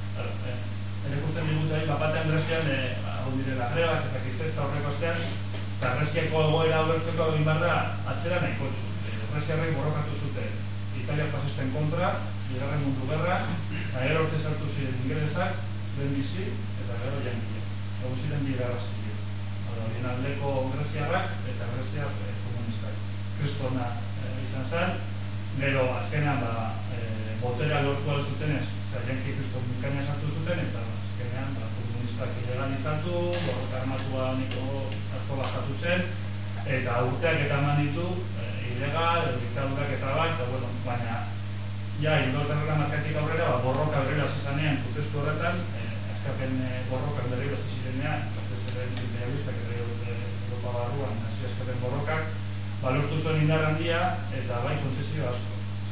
erakusten digutari, batean Grezian hau direla grebak eta kizeta horreko astean, eta Greziako egoera hobertzeko egin behar da atzera nahi kotxu. Greziarrek borrokatu zuten Italia fasisten kontra, Bigarren Mundu Gerra, eta gero orte sartu ziren ingelesak, lehenbizi eta gero jankia. Egun ziren bi gerra zibila. Horien aldeko Greziarrak eta Greziar komunistak. Kristona izan zen, gero azkenean boterea lortu alzutenez, janki kriston bukaina sartu zuten, eta azkenean komunistak ilegalizatu, borroka armatua niko asko bajatu zen, eta urteak eta eman ditu, ilegal, diktadurak eta bat, eta baina hildoterrera markatik aurrera, borroka berriro azizanean protestu horretan, azkapen borroka berriro azizirenean, imperialistak eta Europa barruan, nazio azkapen borrokak, lortu zuen indar handia, eta bai kontzesio asko.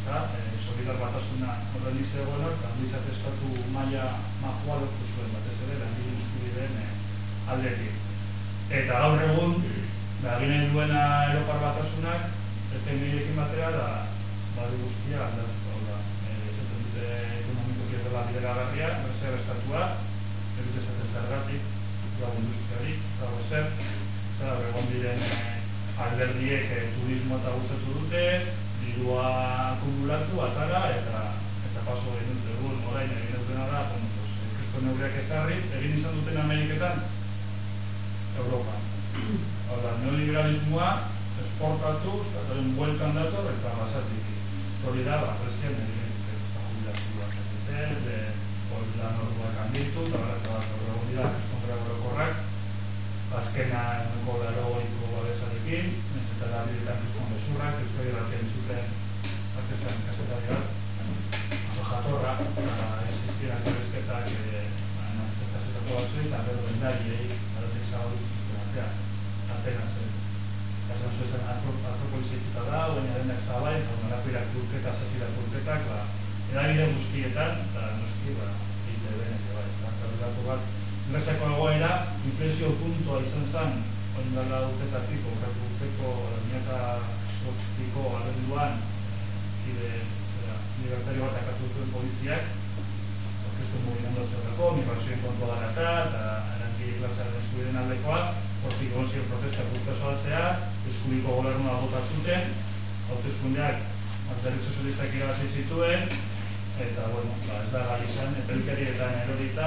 Solidar batasuna horren izegoenak, handizat estatu maila majua lortu zuen, batez ere, langile eskubideen aldetik. Eta gaur egun, ginen duena Europar batasunak, FMI-ekin batera, badu guztia aldatu. Esaten dute ekonomikoki ez dela bideragarria, zer estatua, ez dute esaten zergatik, dago industriarik, dago ezer, eta egon diren alderdiek turismo eta bultzatu dute, dirua akumulatu, atara, eta paso egin dut egun, orain egin dutena da, kristo neurriak ezarri, egin izan duten Ameriketan, Europa. Hora, neoliberalismoa, esportatu, eta bueltan dator, eta basatik. Hori da, presian egin dut, jubilazioak zen, lan orduak handitu, eta bat egon dira, kristonbera gorokorrak, azkena eneko darogoiko babesarekin, ez eta da bidetan kriston besurrak, euskadi batean zuten, artestan kasetari bat, oso jatorra, existieran gerezketak, kasetako batzu, eta gero bendariei, badatik zagoru zuzten artean, Atenasen. Esan zuen Akropolizia itzita da, baina denak zabai, norako irakurketa, sasilakurketak, edabide guztietan, eta noski, egite benek, eta bat, Gresako egoera, inflexio puntua izan zen, oin dala urtetatik, urteko, 2008ko abenduan, libertario bat akatu zuen poliziak, orkestu mugimendu zerrako, migrazioen kontua garata, eta erantile klasearen eskubideen aldekoa, hortik egon ziren protesta urte soaltzea, eskubiko gobernua bota zuten, hauteskundeak alderdi sozialistak irabazi zituen, eta, bueno, ez da gai izan, epelkerietan erorita,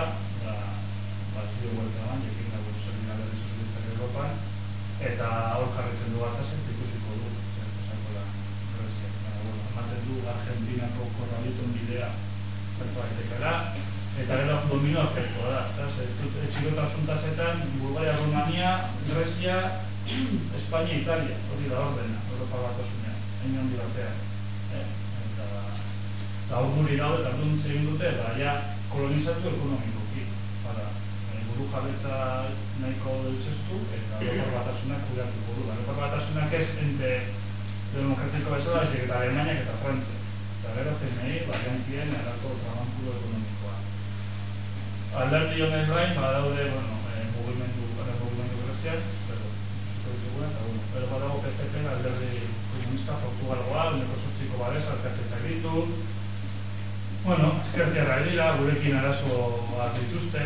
zio guelta eman, jekin dago zerbina alderdi sozialistak Europan, eta hor jarretzen du bat azen, ikusiko du, zerko da, Grecia. Ematen du Argentinako korraliton bidea zerko daitekela, eta gero domino afektua da. Etxilota asuntazetan, Bulgaria, Romania, Grecia, Espainia, Italia, hori da ordena, Europa batasunean, hain handi batean. Eta hor guri daude, eta dut zegin dute, ja kolonizatu ekonomikoki, buru jabetza nahiko deuzestu, eta Europar batasunak kudeatuko du. Europar batasunak ez ente demokratiko bezala, ezik eta Alemaniak eta Frantzia. Eta gero FMI, Jankien, erako trabankulu ekonomikoa. Alderdi honez gain, badaude, mugimendu grezian, pero badago PPP, alderdi komunista, Portugalgoa, 8ko babes, alkatetzak ditu. Ezkertiarra dira, gurekin arazoak dituzte,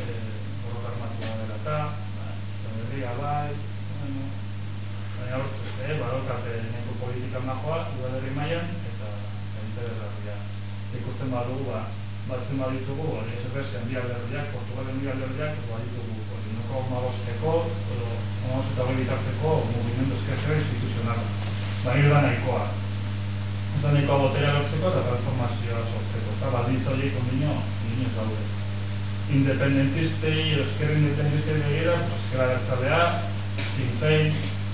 berria bai, baina hortzez, badokate neko politika majoa, udalerri mailan, eta interesgarria. Ikusten badugu, batzen baditugu, Grezian bi alderdiak, Portugalen bi alderdiak, baditugu, noko 15-eko, edo 15 eta goi bitarteko mugimendu ezkertera instituzionala. Baina da nahikoa. Ez da nahikoa boterea lortzeko eta transformazioa sortzeko, eta baldintza horiek ondino ez daude. Independentistei, euskera independentistei begira, euskera bertzalea, Sinn Féin,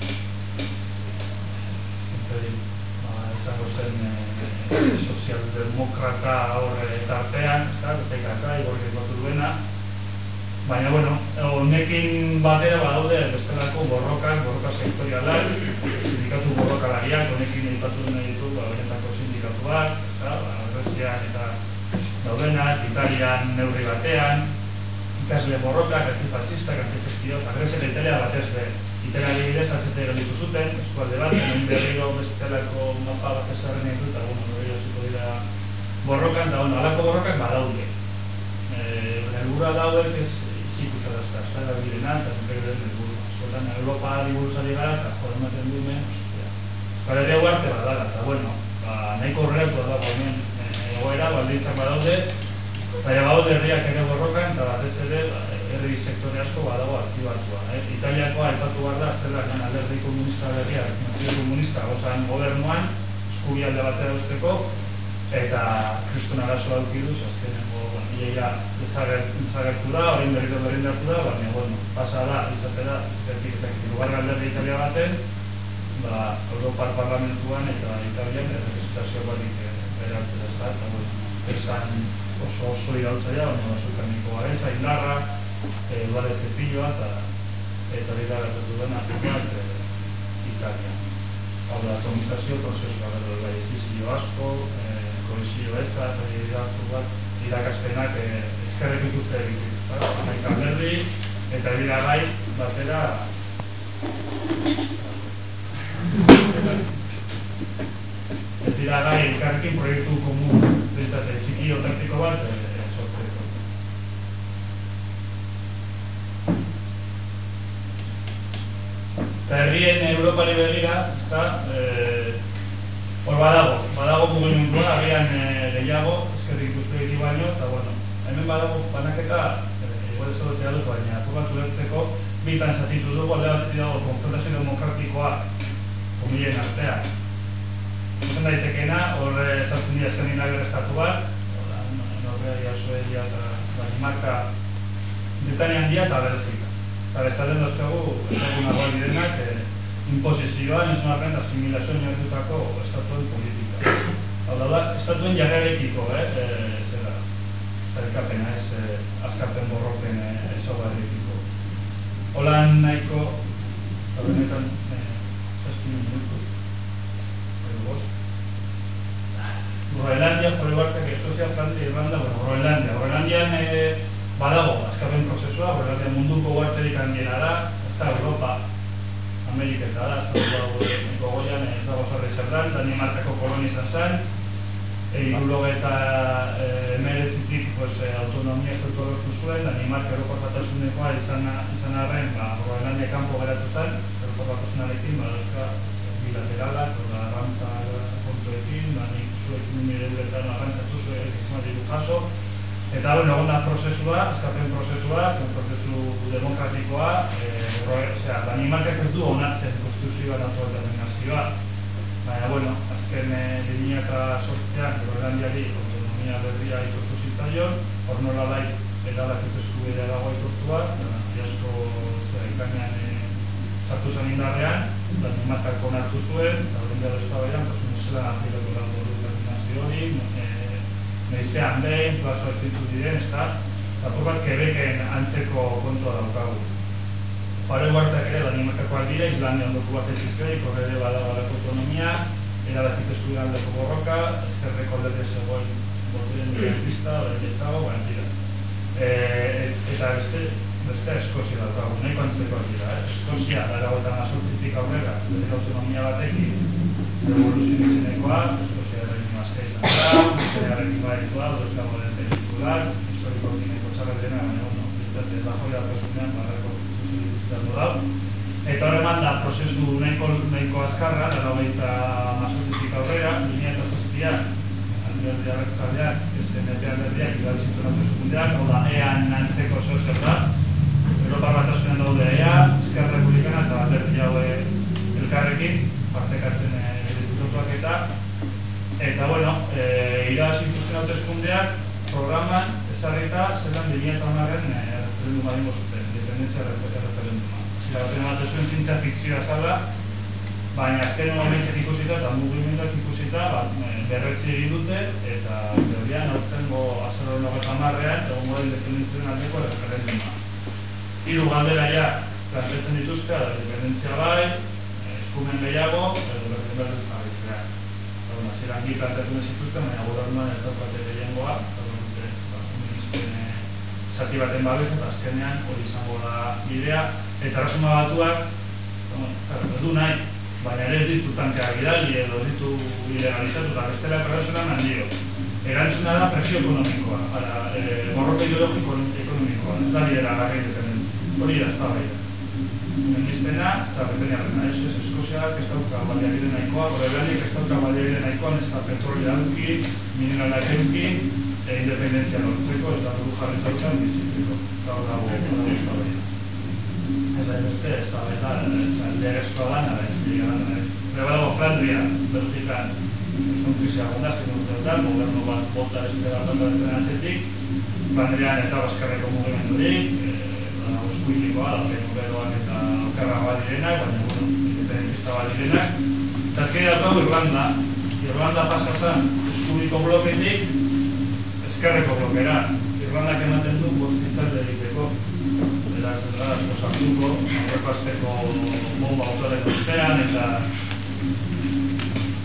izango zen sozialdemokrata horre tartean, PKK, igorrik batu duena, baina, honekin batera badaude bestelako borroka sektorialak, sindikatu borrokalariak, honekin aipatu nahi ditu, horietako sindikatuak, Grezian eta daudenak, Italian neurri batean, ikasle borrokak, antifasistak, antifestioak, Grezian eta Italia batez be. Italia adibidez, atzete gelditu zuten, eskualde bat, hemen berriro bestelako mapa bat ezarren egin dut, eta berriro ziko dira borrokan, eta alako borrokak badaude. Helburua daude, ez zikusa dazka, ez da birena, eta zenpegaren helburua. Eskotan, Europa diburuzari gara, eta joden du hemen, Euskal Herria arte badala, eta nahiko horretu dago hemen egoera, baldintzak badaude, baina badaude herriak ere borrokan, eta batez ere herri sektore asko badago aktibatua. Italiakoa aipatu behar da, zelak alderdi komunista berriak, komunista gozan gobernuan, eskubialde batera usteko, eta kriston arazo aukiduz, azkeneko, iaia desagertu da, orain berrindartu da, baina, pasa da, izatera, izkertik eta hirugarren alderdi Italia baten, Europar Parlamentuan eta Italian errepresentazio batik eratzera ez da, eta esan oso irautzaia, baina zukanikoa ez, Aindarra, Eduardo Cepilloa eta dira gertatu dena Italia. hau da, atomizazio prozesua, bai, esizio asko, kohesio eza, irakaspenak eskerrek ikuste egitik, hamaika berri, eta dira gai, batera, ez dira gai elkarrekin proiektu komun, bintzate, txiki otaktiko bat, sortzeko. Eta herrien Europari begira, hor badago mugimendua, agian gehiago, eskerrik ikuste egitik baino, eta bueno, hemen badago banaketa, igual ez dut dut, baina apuratu lertzeko, bitan zatitu dugu, alde bat dago konfrontazio demokratikoa komilien artean. Zuzen daitekeena, hor zartzen dira Skandinavia estatu bat, Norvegia, Suedia eta Danimarka, Britania handia eta Belgika. Eta bestaten dozkegu, ezagunagoa direnak, imposizioan, ez arren asimilazioan jarritutako estatuen politika. Hau da, estatuen jarrerekiko, zerkapena, ez azkarpen borroken ezogarrekiko. Holan nahiko, eta benetan, zazpinu minutu, Groenlandia, Forebarkak, Eskozia, Frantzia, Irlanda, Groenlandian badago azkarpen prozesua, Groenlandia munduko guarterik handiena da, ez da Europa, Amerika eta da, ez dago goian, ez dago zorri zerdan, Danimarkako kolonia izan zen, eta emeretzitik autonomia estatu lortu zuen, Danimarka Europar Batasunekoa izan arren, Groenlandia kanpo geratu zen, Europar Batasunarekin, bilateralak, arrantza kontuekin, nik zuekin nire uretan arrantzatu zuen egizmatiku jaso, eta egon da prozesua, azkarpen prozesua, prozesu demokratikoa, Danimarkak ez du onartzen konstituzioan autodeterminazioa, baina, azken 2008an Groenlandiari autonomia berria aitortu zitzaion, hor nola bai erabakitze eskubidea dago aitortua, iasko ikainean sartu zen indarrean, Danimarkak onartu zuen, eta horren behar eztabaidan, zelan aplikatu dago determinazio hori, nahizean behin, plazo erzitu diren, eta apur bat Quebecen antzeko kontua daukagu. Pare guartak ere Danimarkakoak dira, Islandia ondoku bat ezizkoik, horre ere badago autonomia, erabakitze eskubidea aldeko borroka, ezkerreko aldete zegoen botiren direntista, horrein ez dago, dira. Eta beste Eskozia daukagu, nahiko antzekoak dira. Eskozia, daragoetan azortzitik aurrera, bere autonomia batekin, revoluzio izenekoa, Eskozia errekin mazka izan da, errekin baditua, dozkago den pelikular, historiko gineko txarra dena, baina, bintzate, bajoi daukasunean, barrako zuzituzitatu dau. Eta horreman da, prozesu nahiko azkarra, daragoeita mazortzitik aurrera, 2007an, alderdi arretzaldeak, SNP alderdiak, igual zintonatu sekundeak, hau da, EAN antzeko zer da, Europar Batasunean daude EA, Ezker Republikana eta alderdi haue elkarrekin, partekatzen diputatuak eta bueno, irabazi dituzten hauteskundeak programan ezarrita zelan 2010an referenduma egingo zuten, independentzia referenduma. Zirabaten bat zuen zintza fikzioa zala, baina azken momentzak ikusita eta mugimenduak ikusita berretzi egin dute eta teorian aurtengo azaroren 30ean egongo da independentzien aldeko referenduma. Hiru galdera ja planteatzen dituzte, independentzia bai, eskumen gehiago, edo berdin jarritzea. Hasieran bi planteatu zituzten, baina gobernuan ez daukate gehiengoa, feministen zati baten babes eta azkenean hori izango da bidea. Eta Erresuma Batuak, du nahi, baina ere ez ditu tankeak bidali edo ez ditu ilegalizatu eta bestela pertsonan handio. Erantzuna da presio ekonomikoa, borroka ideologiko ekonomikoa, ez da bidera garri independentzia. Hori da, ez da bai. Feministena eta Britaniarrena, ez Eskoziak ez dauka baliabide nahikoa, Groenlandiak ez dauka baliabide nahikoa, ez da petrolea eduki, mineralak eduki, independentzia lortzeko, ez da buru jarri zautzen bizitzeko. Gaur dago, ez da bai. Ez da beste, ez da bai, legezkoa lana, ez liga lana, ez. Badago Flandria, Belgikan, ez konfizia gondaz, ez urteetan, gobernu bat bota ez da bat atzetik, Flandrian ez da bazkarreko mugimendurik, eskuilikoa, penuberoak eta okerra bat direnak, baina, independentista bat direnak. Eta azkeni daukagu Irlanda. Irlanda pasa zen eskuiliko bloketik, ezkerreko blokera. Irlandak ematen du bostitzalde egiteko. Beraz, ez da, asko sartuko, aurreko azteko bomba autoaren urtean, eta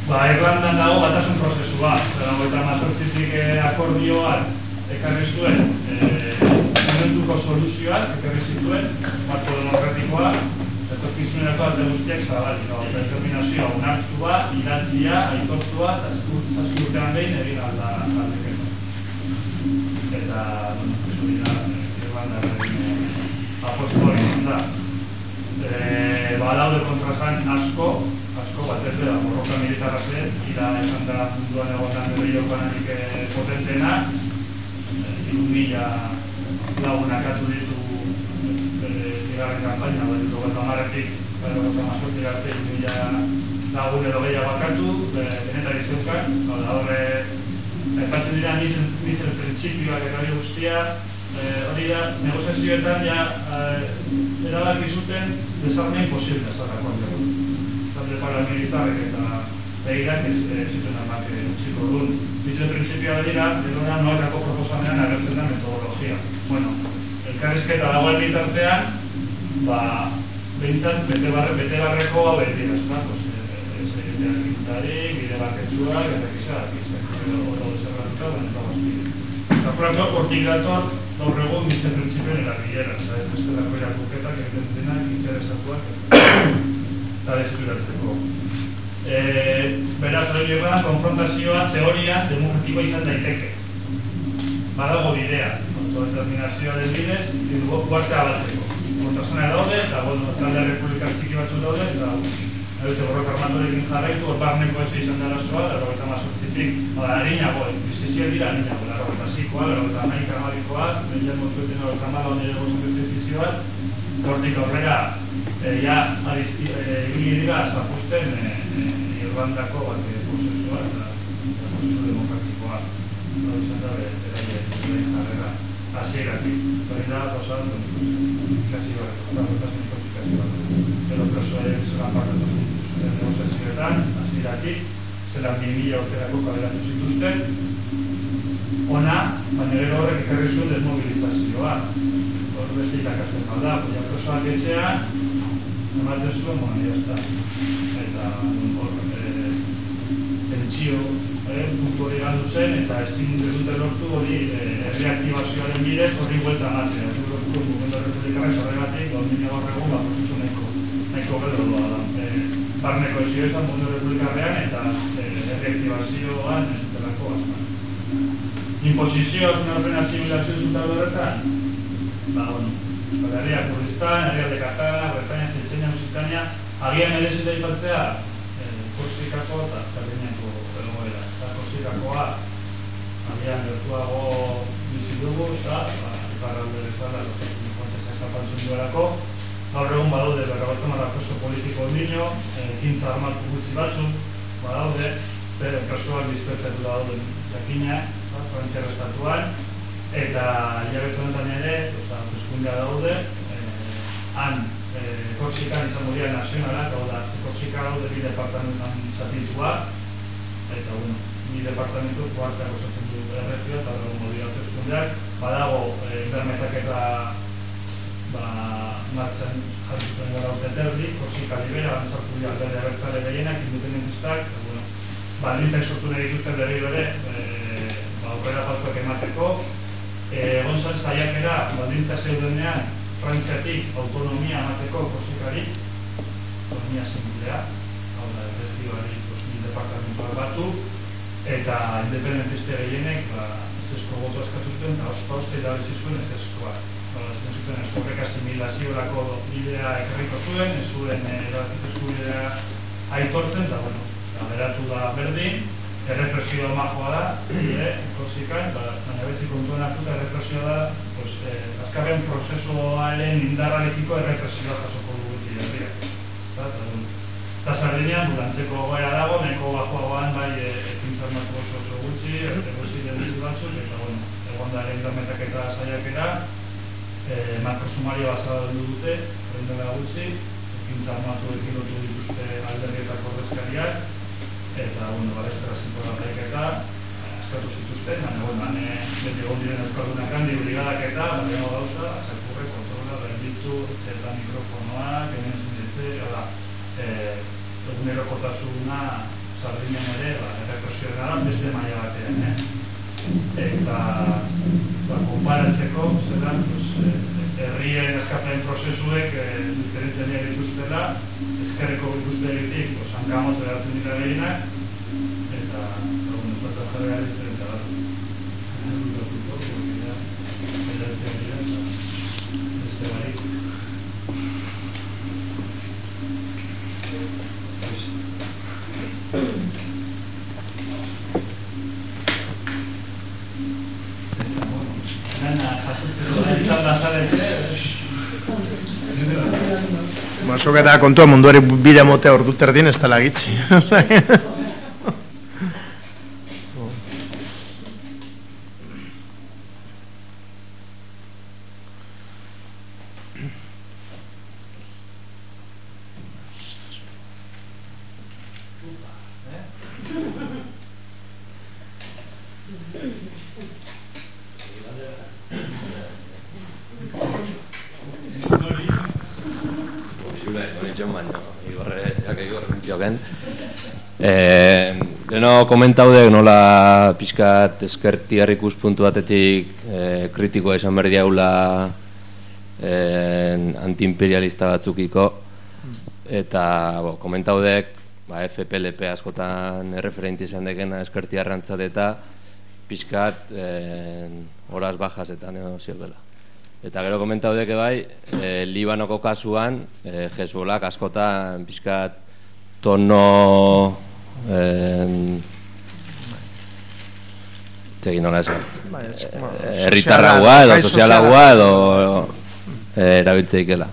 Irlandan dago batasun prozesua, eta mazortzitik akordioan ekarri zuen momentuko soluzioak, ekarri zituen, marko demokratikoa, etorkizunerako alde guztiak zabali, determinazioa unartzua, idatzia, aitortua, eta zazki urtean behin egin aldeketa. Eta, Irlandaren apostoa izan da. Badaude kontrasan asko bat ez dela, borroka militarra zen, ira esan da munduan egotan gehiagoan hanik potenteena, 1.000 lagunakatu ditu bigarren kanpaina, eta marretik, eta mazortik arte 1.000 lagun edo gehiago bakatu, denetari zeukan, horre, aipatzen dira Mitchell printzipioak eta hori guztia, hori da, negoziazioetan erabaki zuten desarme imposible zarako dugu. Talde paramilitarrek eta behirak zituen amak utziko duen. Mitchell printzipioa dira, edona noetako proposamenan agertzen da metodologia. Bueno, elkarrizketa dagoen bitartean, behintzat bete barreko hau dira, ez da? Ez egiteak intarik, bide baketsuak, eta kizak, oro deserratuta, eta bazpide. Eta hortik dator, gaur egun Mitchell printzipioen erabilera, ez bestelako irakurketak egiten denak interesatuak eta deskuratzeko. Beraz, hori egan, konfrontazioa teoria demokratikoa izan daiteke. Badago bidea, autodeterminazioa den bidez, guartea batzeko. Kontrasana daude, eta talde republikar txiki batzuk daude, eta dute borroka armaturekin jarraitu, hor barneko ez izan dara zoa, eta mazortzitik, harinago, bizizioa dira harinago, eta zikoa, eta nahi kamarikoa, bentzen mozueten hori kamara hori egozen bizizioa, hortik aurrera, egin dira zapusten Irlandako prozesua eta prozesu demokratikoa. Hori izan da, beraien jarrera hasieratik. Hori da, osan, ikasi bat. Pero presoen zelan parkatu negoziazioetan, hasieratik, zelan 2000 urterako kaberatu zituzten, ona, baina gero horrek ekarri zuen desmobilizazioa. Hor beste irakasten balda, baina presoak etxean, ematen zuen, jazta. Eta hor, tentsio puntu hori galdu zen, eta ezin dute lortu hori reaktibazioaren bidez hori buelta ematea. Ez lortu mugimendu republikarrak horregatik, gaur gaur egun prozesu nahiko gero doa da. Barneko ezio ezan mugimendu republikarrean eta reaktibazioan ez zutelako azman. Imposizioa zuen horren asimilazio zuta horretan? Herria Kurdistan, Herria de Katana, Bretaña, Txetxenia, Occitania, agian merezita aipatzea Korsikako eta Sardiñako egoera. Korsikakoa agian gertuago bizi dugu eta iparralde bezala kontesa eskapatzen duelako. Gaur egun badaude berrogeita preso politiko ondino, ekintza armatu gutxi batzuk badaude, presoak dispertsatu daude jakina, Frantziar estatuan, eta hilabete honetan ere, hauteskundea daude, han Korsikan izango dira nazionalak, hau da, Korsika daude bi departamentuan zatitua, eta bi departamentu kuarteak osatzen du erregioa, eta horregun dira hauteskundeak, badago internetak eta martxan jarriztuen gara urte terdi, Korsika libera, sartu dira bere abertzale gehienak, independentistak, baldintzak sortu nahi dituzten berriro ere, aurrera pausoak emateko, egon zen saiakera baldintza zeudenean Frantziatik autonomia emateko Korsikari, autonomia singlea, hau da, efektibari departamentuak batu, eta independentiste gehienek ezesko boto eskatu zuen, eta oste eta bezizuen ezeskoa. Ez zuten eskorrek asimilaziorako bidea ekarriko zuen, ez zuen erabakitezko bidea aitortzen, eta beratu da berdin, errepresioa majoa da, Korsikan, baina beti kontuen hartuta errepresioa da, azkarren prozesuaren indarrarekiko errepresioa jasoko dugu herriak. Eta Sardinean, antzeko goera dago, nahiko bajoagoan bai ekintzarmatu oso gutxi, errepresio delitu batzuk, eta egon da internetak eta saiakera, makrosumario bazaldu dute, horrendela gutxi, ekintzarmatu ekilotu dituzte alderrietako ordezkariak, eta, balestra zintoratek eta askatu zituzten, baina, beti egon diren euskaldunak handi brigadak eta, baina gauza, azalkurre, kontrola, berditzu, eta mikrofonoak, hemen zindetze, egunerokotasuna Sardinen ere, errepresioa gara beste maila batean, eta konparatzeko, zelan, herrien eskapen prozesuek diferentzen dituztela, ezkerreko ikustegitik, hankamotz eratzen dira gehienak, eta estatuen jarrera diferentzia bat. Dutatuko, eratzen dira, beste barik. Zuk eta kontua munduari bide motea ordu terdien ez dela gitzi. Leno komentaudek nola pixkat ezkertiar ikuspuntu batetik kritikoa esan berdi haula antiimperialista batzukiko eta komentaudek FPLP askotan erreferenti izan dekena ezkertiarrantzat eta pixkat horaz bajasetan edo ziokela. Eta gero komentaudek bai, Libanoko kasuan Hezbolak askotan pixkat tono txekin nola esan herritarragoa edo sozialagoa edo erabiltzeikela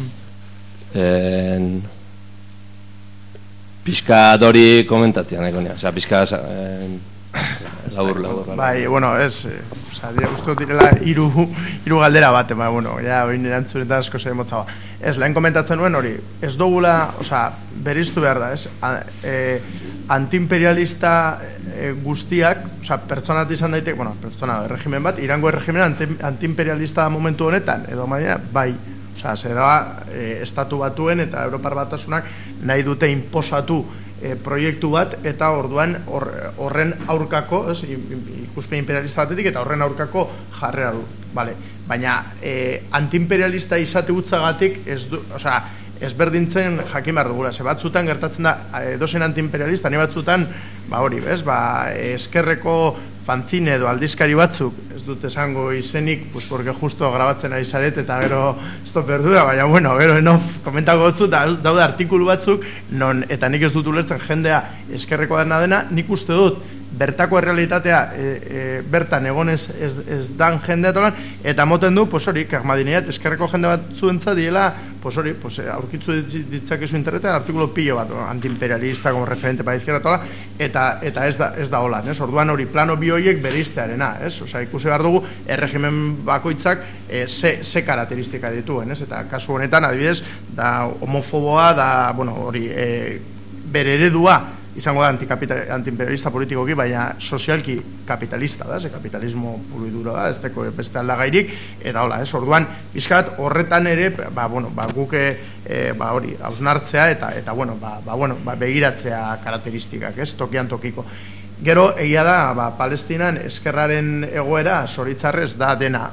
pixkat hori komentatzen nahiko nea, pixkat labur. Bai, bueno, ez, uste direla hiru galdera bat, bueno, ja, hori erantzunetan asko zer emotza ba. Ez, lehen komentatzen nuen hori, ez dugula, beriztu behar da, ez, antiimperialista guztiak, pertsonat izan daiteke, bueno, pertsona, erregimen bat, Irango erregimen antiimperialista momentu honetan, edo maia, bai, ze da, estatu batuen eta Europar Batasunak nahi dute inposatu proiektu bat eta orduan horren aurkako, ikuspen imperialista batetik eta horren aurkako jarrera du, baina antiimperialista izate utzagatik ezberdintzen jakin behar dugula, ze batzutan gertatzen da edozen antiimperialista, ni batzutan eskerreko fanzine edo aldizkari batzuk, ez dut esango izenik, porque justo grabatzen ari zaret eta gero esto perdura, baina bueno, gero komentako gotzu, daude artikulu batzuk, eta nik ez dut ulertzen jendea eskerreko dena, nik uste dut bertako errealitatea bertan egon ez dan jendea eta moten du, hori, Ahmadinejad eskerreko jende bat zuentza diela, hori, aurkitzu ditzakezu internetan artikulu pilo bat, antiimperialista, como referente para izquierda, eta ez da holan, orduan hori plano bi horiek bereiztearena, ikusi behar dugu, erregimen bakoitzak ze karakteristika dituen, eta kasu honetan, adibidez, da homofoboa, da, hori, bere eredua, izango da antiimperialista politikoki, baina sozialki kapitalista da, kapitalismo puro y duro da, ez teko beste aldagairik, eta hola, orduan, bizkat horretan ere, guk hori, hausnartzea, eta begiratzea karakteristikak, tokian tokiko. Gero, egia da, Palestinan eskerraren egoera, zoritzarrez da dena,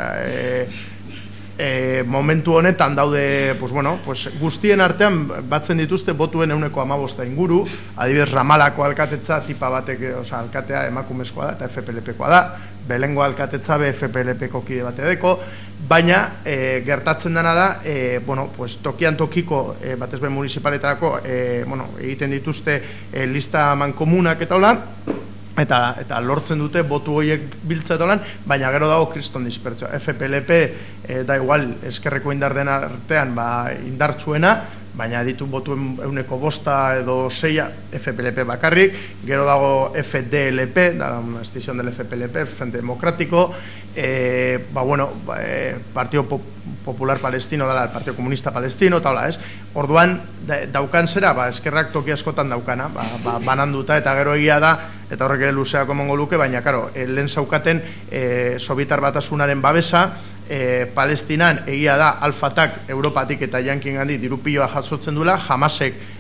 momentu honetan daude guztien artean batzen dituzte botuen 15% inguru, adibidez Ramalako alkatetza tipa batek, alkatea emakumezkoa da eta FPLP-koa da, Belengo alkatetza FPLP-ko kide bate deko, baina gertatzen dena da tokian tokiko batez ben municipaletarako egiten dituzte lista mankomunak eta hola, eta lortzen dute botu horiek biltza eta lan, baina gero dago kriston dispertsioa. FPLP da igual eskerreko indar den artean indartsuena, baina ditu botuen 5% edo 6 FPLP bakarrik, gero dago FDLP, da una extensión del FPLP, Frente Democrático, Partido Popular Palestino dela, el Partido Comunista Palestino, eta hola, ez? Orduan, daukan zera, eskerrak toki askotan daukana, bananduta, eta gero egia da, eta horrek ere luzeako emongo luke, baina, karo, lehen zaukaten Sobietar Batasunaren babesa, Palestinan egia da Al-Fatak Europatik eta Yankin gandik dirupilloa jasotzen duela, Hamasek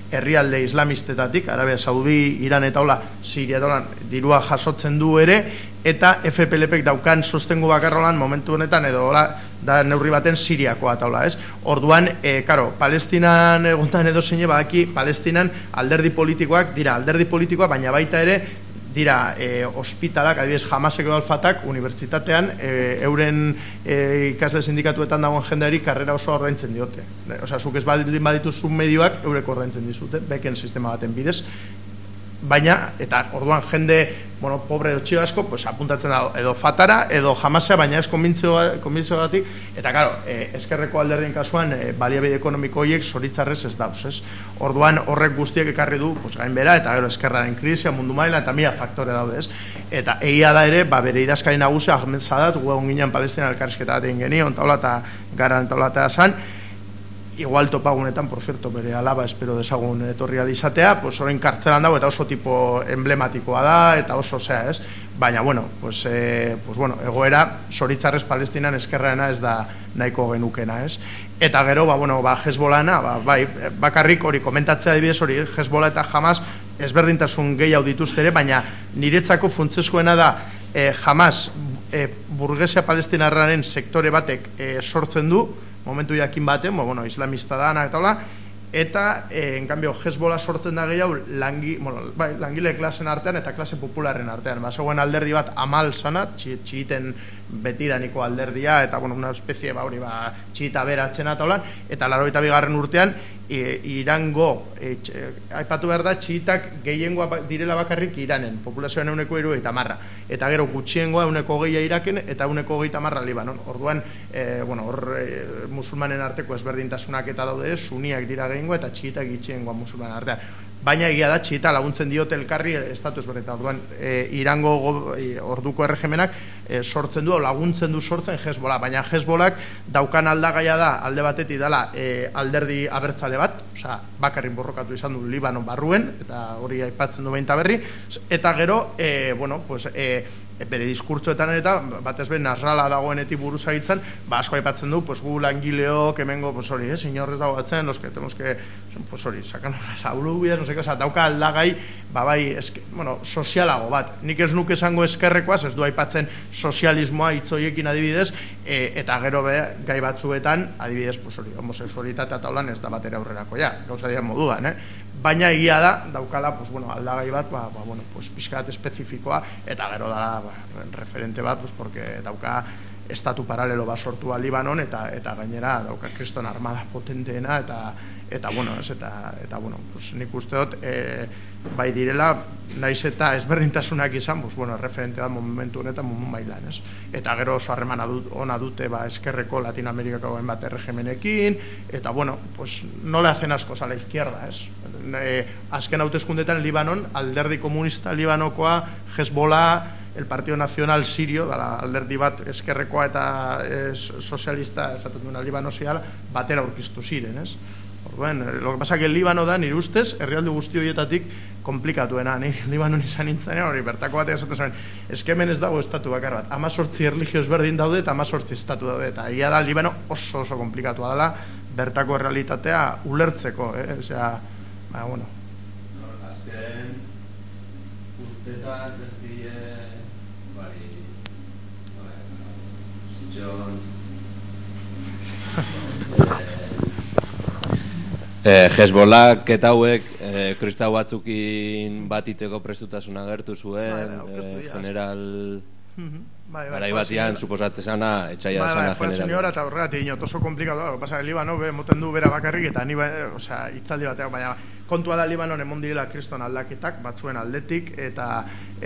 herrialde islamistetatik, Arabia Saudi, Iran eta hola, Siria eta hola, dirua jasotzen du ere, eta FPLPek daukan sostengu bakarrolan momentu honetan, edo hola, da neurri baten Siriakoa eta hola, ez? Orduan, karo, Palestinan egontan edo zeine, badaki, Palestinan alderdi politikoak, dira alderdi politikoa, baina baita ere, dira ospitalak, adibidez Hamasek edo Al-Fatak, unibertsitatean, euren ikasle sindikatuetan dagoen jendeari karrera oso ordaintzen diote. Osea, zuk ez badituzun medioak, eurek ordaintzen dizute, beken sistema baten bidez. Baina, eta orduan jende, bueno, pobre edo txio asko, pues apuntatzen da edo Fatara, edo Hamasea, baina ez konbintzioagatik, eta claro, ezkerreko alderdien kasuan baliabide ekonomiko horiek zoritzarrez ez dauz, ez? Orduan horrek guztiek ekarri du, pues gainbera, eta gero ezkerraren krisia, mundu maila, eta mila faktore daude, ez? Eta egia da ere, bere idazkari nagusia, Ahmed Sadat, gu egon ginen Palestina elkarrizketa bat egin genion, taula eta garan taula eta zan, igual topagunetan, por cierto, bere alaba espero desagun etorria izatea, pues orain kartzelan dago eta oso tipo emblematikoa da eta oso zea, ez? Baina, bueno, pues bueno, egoera zoritzarrez Palestinan eskerraena ez da nahiko genukena, ez? Eta gero, bueno, Hezbollahena, bai, bakarrik hori komentatzea adibidez hori, Hezbollah eta Hamas ezberdintasun gehiago dituzte ere, baina niretzako funtsezkoena da Hamas burgesia palestinarraren sektore batek sortzen du, momentu jakin baten, bueno, islamista dana eta hola, eta, en cambio, Hezbollah sortzen da gehiago langile klasen artean eta klase popularren artean. Zegoen alderdi bat Amal sana, txiiten betidaniko alderdia, eta, bueno, una espezie, txita beratzen eta hola, eta 82. urtean, Irango, aipatu behar da, txiitak gehiengoa direla bakarrik Iranen, populazioan 70%, eta gero gutxiengoa 20% Iraken, eta 20% Libanon. Orduan, musulmanen arteko ezberdintasunak eta daude, suniak dira gehiengoa, eta txiitak gutxiengoa musulmanen artean. Baina egia da, txiita laguntzen diote elkarri estatu ezberdinta. Orduan, Irango orduko erregimenak sortzen du, laguntzen du sortzen Hezbollah, baina Hezbollak daukan aldagaia da, alde batetik dela alderdi abertzale bat, osea, bakarrik borrokatu izan du Libanon barruen, eta hori aipatzen du behinta berri, eta gero, bere diskurtsoetan eta batez be Nasrallah dagoenetik buruzagitzen, asko aipatzen du, gu langileok, hemengo, hori, inorrez dago batzen, los que tenemos que, hori, sakan saurubias, no sé, dauka aldagai, sozialago bat. Nik ez nuke esango eskerrekoaz, ez du aipatzen sozialismoa hitzoiekin adibidez, eta gero gai batzuetan, adibidez, hori, homosexualitatea eta holan ez da batera aurrerako, gauza dian moduan, baina egia da, daukala, aldagai bat, pixkat espezifikoa, eta gero da, referente bat, porque dauka estatu paralelo bat sortua Libanon, eta gainera dauka kriston armada potenteena, eta nik uste dut, bai direla, naiz eta ezberdintasunak izan, referente bat momentu honetan mundu mailan, ez? Eta gero oso harremana ona dute eskerreko Latinoamerikako bat erregimenekin, eta no le hacen askos a la izquierda, ez? Azken hauteskundetan Libanon, alderdi komunista Libanokoa, Hezbollah, el Partido Nacional Sirio, alderdi bat eskerrekoa eta sozialista, esaten duena Libano ziala, batera aurkiztu ziren, ez? Lo que pasa que Libano da, nire ustez, herrialde guzti horietatik komplikatuena, Libanon izan nintzen, hori bertako bat esaten zuen, eskemen ez dago estatu bakar bat, 18 erlijio ezberdin daude eta 18 estatu daude, eta egia da, Libano oso komplikatua dela, bertako errealitatea ulertzeko, osea, bueno. Azken urtetan ez die, Hezbollak eta hauek kristau batzukin batiteko prestutasun agertu zuen, general garai batian suposatze sana, etxaia sana general. Señora, eta horregatik inot oso komplikatu, pasa Libano, moten du bera bakarrik, eta hitzaldi batean, baina kontua da Libanon emon direla kriston aldaketak batzuen aldetik, eta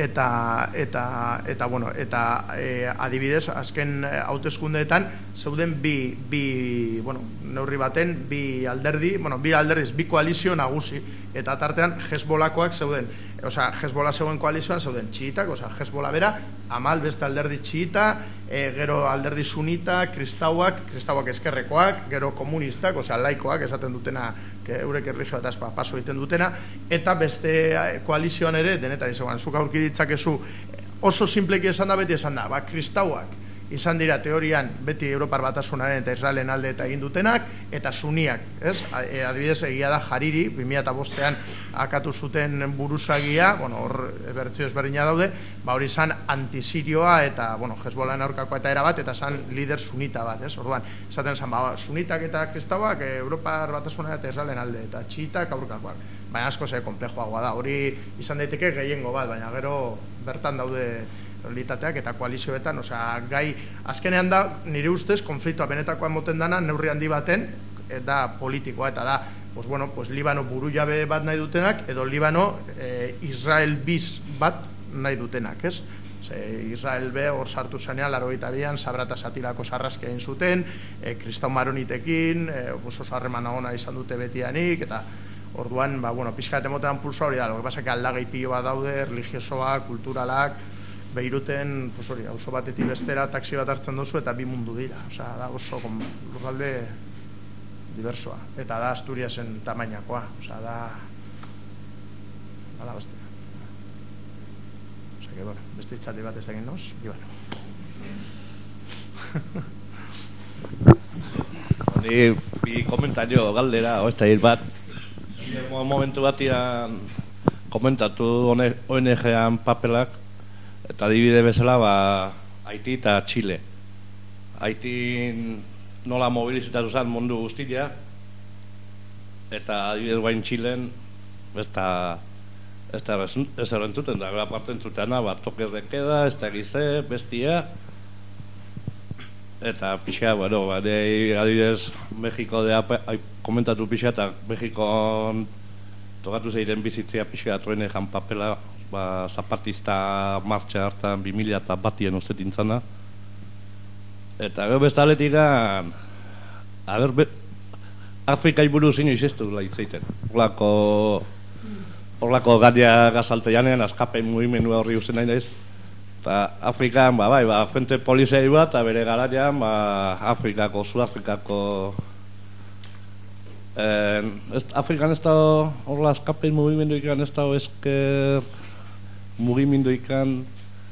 adibidez, azken hauteskundeetan zeuden bi neurri baten, bi alderdiz, bi koalizio nagusi, eta tartean Hezbollakoak zeuden, Hezbollah zegoen koalizioan zeuden txiitak, Hezbollah bera, Amal beste alderdi txiita, gero alderdi sunita, kristauak eskerrekoak, gero komunistak, laikoak esaten dutena, eurek erlijio eta paso egiten dutena, eta beste koalizioan ere, denetan izan, zuk aurki ditzakezu, oso simpleki esan da, beti esan da, kristauak izan dira teorian beti Europar Batasunaren eta Israelen alde eta egin dutenak, eta suniak, ez? Adibidez, egia da Hariri, 2005an akatu zuten buruzagia, hor bertsio ezberdina daude, hori izan antisirioa eta, Hezbollaren aurkakoa eta erabat, eta izan lider sunita bat, ez? Orduan, esaten zen, sunitak eta kristauak Europar Batasunaren eta Israelen alde, eta txiitak aurkakoak. Baina asko komplejoagoa da, hori izan daiteke gehiengo bat, baina gero bertan daude realitateak eta koalizioetan, gai, azkenean da, nire ustez, konfliktoa benetakoa emoten dana, neurri handi baten, da politikoa, eta da, Libano buru jabe bat nahi dutenak, edo Libano Israel biz bat nahi dutenak, ez? Israel be hor sartu zenean, 82an, Sabrata Satirako sarraske egin zuten, kristau maronitekin, oso harremana ona izan dute betianik, eta orduan, pixkat emotean pulso hori da, lo que pasa que aldagai pilo bat daude, religiosoak, kulturalak, Beiruten, auzo batetik bestera taxi bat hartzen duzu eta bi mundu dira. Da oso lurralde diversoa. Eta da Asturiasen tamainakoa. Da bestea. Beste itzaldi bat ez egin noz, Ibano. Bi komentario galdera, oesta hil bat. Momentu batian komentatu ONG-an papelak, eta adibide bezala Haiti eta Chile. Haiti nola mobilizitatu zen mundu guztia, eta adibide guain Chilen ez errentzuten da, gara parte entzutena, toques de queda, ez da gize, bestia, eta pixa, adibidez Mexiko komentatu pixa, eta Mexikon tokatu zeiren bizitzia pixa atroene jan papela, zapatista martxa hartan 2001 uste tintzana. Eta gero bestaletik Afrikai buruz inoiz ez du laitzeiten. Horlako gadia gazaltzeanean, askapen mugimendua horri usten nahi naiz. Afrikan, frente polizei bat, eta bere garaian, Sudafrikako Afrikan ez da horla askapen mugimenduikan ez da esker mugimenduikan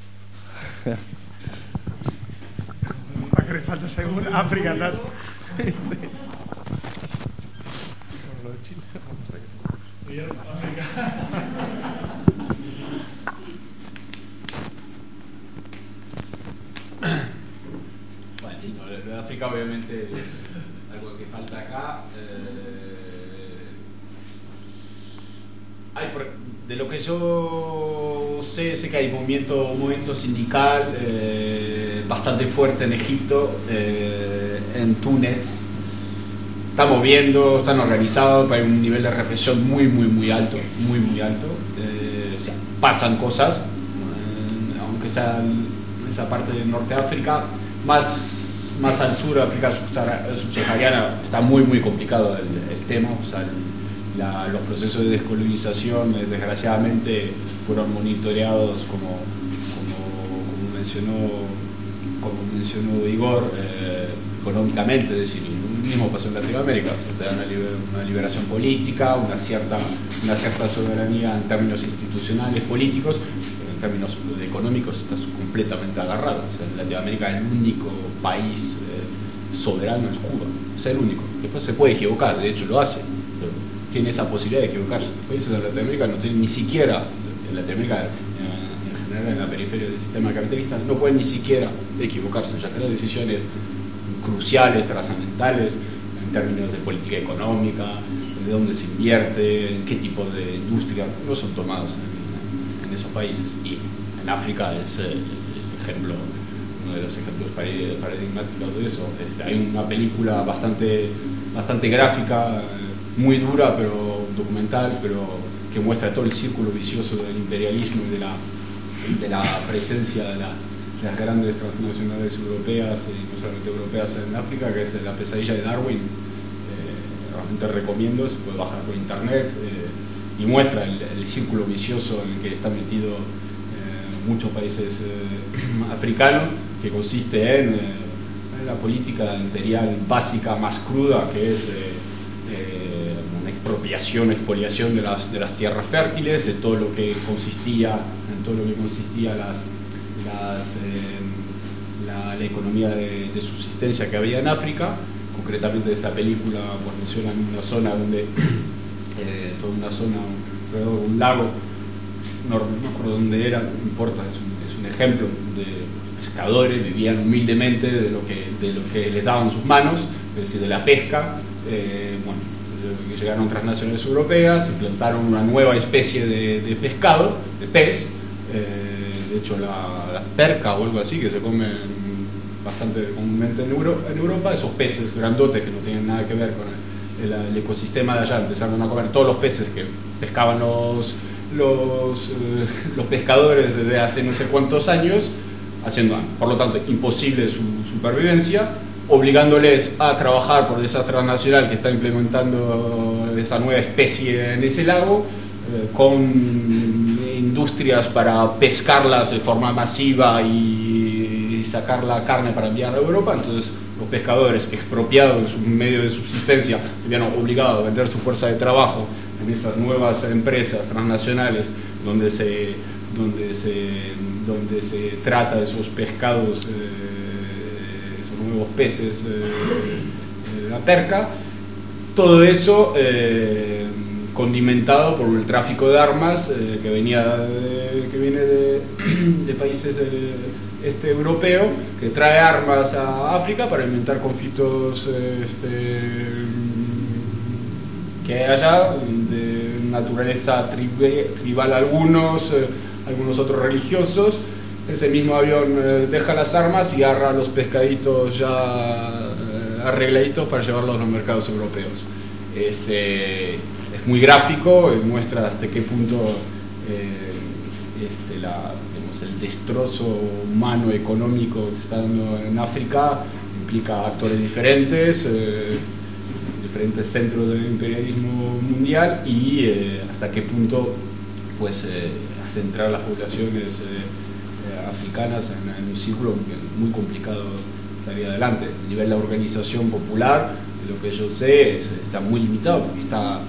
bakarrik falta segun Afrikataz Lo de África obviamente es algo que falta acá. De lo que yo sé que hay un movimiento sindical bastante fuerte en Egipto, en Túnez. Estamos viendo, están organizados, pero hay un nivel de represión muy alto, muy alto. O sea, pasan cosas, aunque sea en esa parte del norte de África, más al sur de África subsahariana está muy complicado el tema. O sea, los procesos de descolonización desgraciadamente fueron monitoreados como mencionó Igor, económicamente, es decir, lo mismo pasó en Latinoamérica. O sea, una liberación política, una cierta soberanía en términos institucionales, políticos, pero en términos económicos estás completamente agarrado. O sea, en Latinoamérica el único país soberano es Cuba, o sea, el único. Después se puede equivocar, de hecho lo hace, pero tiene esa posibilidad de equivocarse. Los países de Latinoamérica no tienen ni siquiera, en Latinoamérica en general en la periferia del sistema capitalista, no pueden ni siquiera equivocarse, ya que las decisiones cruciales, trascendentales, en términos de política económica, de dónde se invierte, en qué tipo de industria, no son tomados en esos países. Y en África es uno de los ejemplos paradigmáticos de eso. Hay una película bastante gráfica, muy dura, pero documental, pero que muestra todo el círculo vicioso del imperialismo y de la presencia de las grandes transnacionales europeas y no solamente europeas en África, que es La pesadilla de Darwin. Realmente recomiendo, se puede bajar por internet, y muestra el círculo vicioso en el que están metidos muchos países africanos, que consiste en la política imperial básica más cruda, que es una expropiación, expoliación de las tierras fértiles, de todo lo que consistía la economía de subsistencia que había en África. Concretamente esta película pues, menciona una zona donde, toda una zona alrededor de un lago, no me acuerdo dónde era, no importa, es un ejemplo de pescadores, vivían humildemente de lo que les daban sus manos, es decir, de la pesca. Bueno, llegaron transnacionales europeas, implantaron una nueva especie de pescado, de pez, de hecho la perca o algo así, que se comen bastante comúnmente en Europa, esos peces grandotes que no tienen nada que ver con el ecosistema de allá, empezaron a comer todos los peces que pescaban los pescadores desde hace no sé cuántos años, haciendo, por lo tanto, imposible su supervivencia, obligándoles a trabajar por esa transnacional que está implementando esa nueva especie en ese lago, con industrias para pescarlas de forma masiva y sacar la carne para enviarla a Europa. Entonces los pescadores, expropiados de su medio de subsistencia, se vieron obligados a vender su fuerza de trabajo en esas nuevas empresas transnacionales donde se trata de esos pescados, esos nuevos peces de la perca. Todo eso condimentado por el tráfico de armas que viene de países del este europeo, que trae armas a África para inventar conflictos que hay allá, de naturaleza tribal algunos otros religiosos. Ese mismo avión deja las armas y agarra los pescaditos ya arregladitos para llevarlos a los mercados europeos. Es muy gráfico y muestra hasta qué punto el destrozo humano económico que está dando en África implica actores diferentes, diferentes centros del imperialismo mundial, y hasta qué punto pues hace entrar las poblaciones africanas en un círculo muy complicado salir adelante. A nivel de la organización popular, lo que yo sé está muy limitado, porque está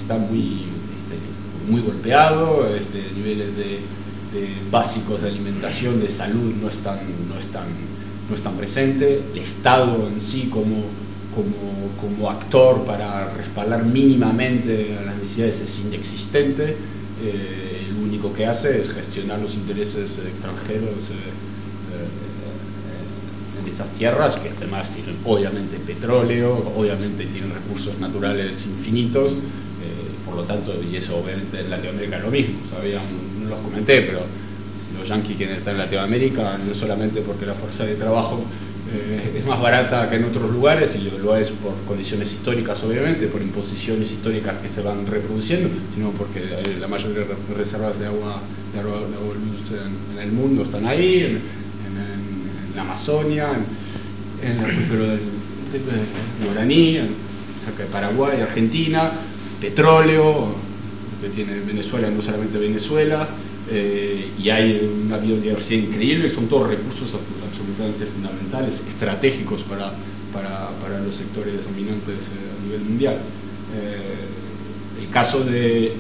muy golpeado, niveles de básicos de alimentación, de salud no están presentes. El Estado en sí como actor para respaldar mínimamente a las necesidades es inexistente. Lo único que hace es gestionar los intereses extranjeros en esas tierras, que además tienen obviamente petróleo, obviamente tienen recursos naturales infinitos, por lo tanto, y eso obviamente en Latinoamérica es lo mismo, no los comenté, pero los yanquis quieren estar en Latinoamérica no solamente porque la fuerza de trabajo es más barata que en otros lugares, y lo es por condiciones históricas obviamente, por imposiciones históricas que se van reproduciendo, sino porque la mayoría de reservas de agua dulce en el mundo están ahí, en la Amazonia, en el acuífero del Guaraní, cerca de Paraguay, Argentina, petróleo, que tiene Venezuela, no solamente Venezuela, y hay una biodiversidad increíble, son todos recursos absolutamente fundamentales, estratégicos para los sectores dominantes a nivel mundial. El caso de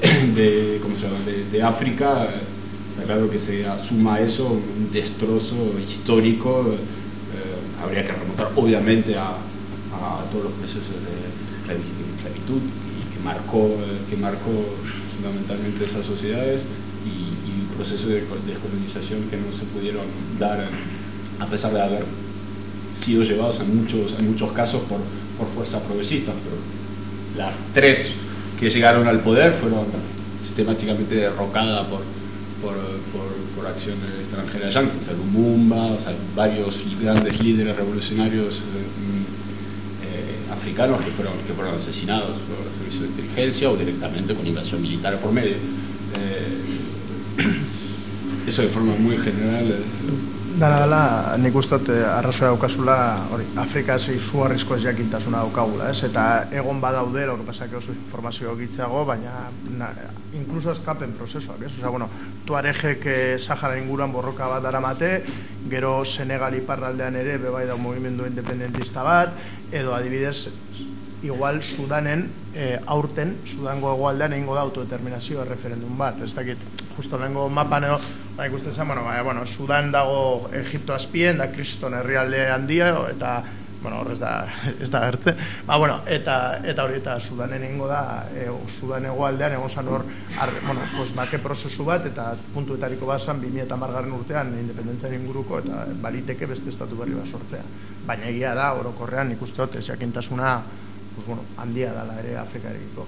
África, está claro que se asuma a eso un destrozo histórico. Habría que remontar obviamente a todos los procesos de esclavitud que marcó fundamentalmente esas sociedades, y procesos de descolonización que no se pudieron dar a pesar de haber sido llevados en muchos casos por fuerzas progresistas. Pero las tres que llegaron al poder fueron sistemáticamente derrocadas por acciones extranjeras yanquis. Lumumba, varios grandes líderes revolucionarios africanos que fueron asesinados por los servicios de inteligencia o directamente con invasión militar por medio. Eso de forma muy general. Dala, nik uste arrazoa daukazula, Afrika izugarrizko ez jakintasuna daukagula, ez? Eta egon badaude, lo que pasa que oso informazio gitzago, baina incluso eskapen prozesuak, ez? Osea, bueno, Tuaregek Sahara inguruan borroka bat daramate, gero Senegal iparraldean ere bebai da mugimendu independentista bat, edo adibidez, igual Sudanen aurten, Sudango hegoaldean egingo da autodeterminazio referendum bat, ez dakit, justo lehengo mapan edo Ikusten zen, Sudan dago Egipto azpien, da kriston herrialde handia, eta hor ez da gertzen. Eta hori eta Sudanen ingo da, Sudan hegoaldean egon zan hor, bake prozesu bat, eta puntuetariko bat zan 2010 urtean independentziaren inguruko, eta baliteke beste estatu berri bat sortzea. Baina egia da, orokorrean ikuste dut, jakintasuna handia dela ere Afrikarekiko.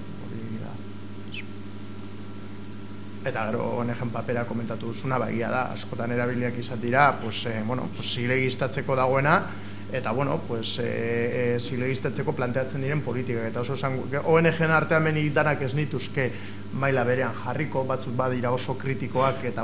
Eta gero ONG-en papera komentatu duzuna, egia da, askotan erabiliak izan dira, zilegiztatzeko dagoena, eta zilegiztatzeko planteatzen diren politikak, eta oso ONG-en artean benik danak ez nituzke maila berean jarriko, batzuk badira oso kritikoak, eta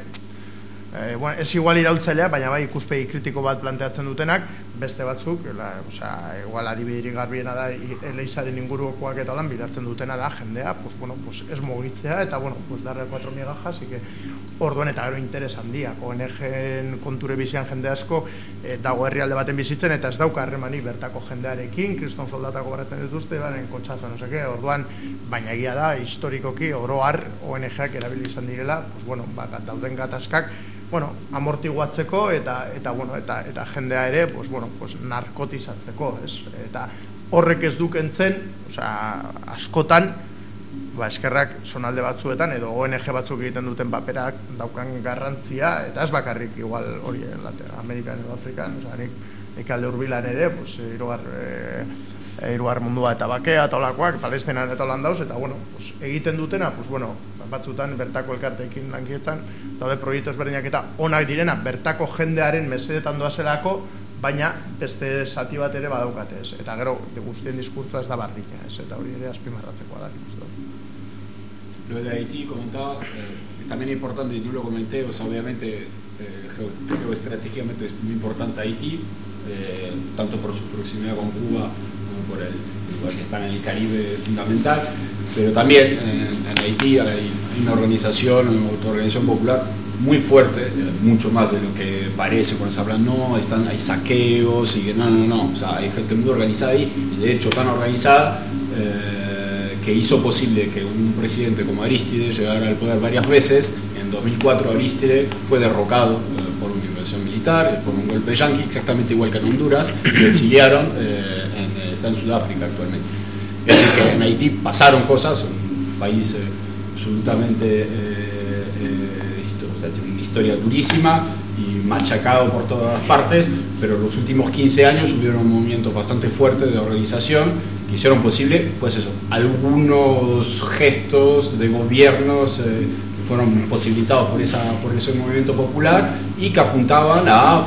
ez igual iraultzailea, baina bai ikuspegi kritiko bat planteatzen dutenak, beste batzuk, igual adibidirik garbiena da eleizaren ingurukoak eta lan bilatzen dutena da jendea, ez mugitzea, eta darle 4 migajas, orduen eta gero interes handiak, ONG-en konture bizian jende asko dago herrialde baten bizitzen, eta ez dauka harremanik bertako jendearekin, kriston soldatako baratzen dituzte, baren kotxaza, orduan, baina egia da, historikoki, oro har, ONG-ak erabili izan direla, dauden gatazkak, amortiguatzeko eta jendea ere narkotizatzeko, eta horrek ez dukentzen, askotan, eskerrak sonalde batzuetan edo ONG batzuk egiten duten paperak daukan garrantzia, eta ez bakarrik igual hori Amerikan edo Afrikan, nik alde hurbilan ere, hirugar mundua eta bakea eta olakoak, Palestinan eta holan dauz, eta egiten dutena, batzutan bertako elkarteekin lankietzan, daude proiektu ezberdinak eta onak direna bertako jendearen mesedetan doazelako, baina beste zati bat ere badaukate ez, eta gero guztien diskurtsoa ez da bardina ez, eta hori ere azpimarratzekoa da, ikusten. Lo de Haití comentaba, también es importante, y no lo comenté, obviamente geoestratégicamente es muy importante Haití, tanto por su proximidad con Cuba como por el lugar que está en el Caribe fundamental, pero también en Haití hay una organización, una autoorganización popular muy fuerte, mucho más de lo que parece cuando se habla, hay saqueos, y o sea, hay gente muy organizada ahí, y de hecho tan organizada que hizo posible que un presidente como Aristide llegara al poder varias veces. En 2004 Aristide fue derrocado por una invasión militar, por un golpe yanqui, exactamente igual que en Honduras, lo exiliaron, está en Sudáfrica actualmente. Es decir, que en Haití pasaron cosas, un país absolutamente, tiene una historia durísima y machacado por todas las partes, pero en los últimos 15 años hubieron movimientos bastante fuertes de organización que hicieron posible, algunos gestos de gobiernos que fueron posibilitados por ese movimiento popular y que apuntaban a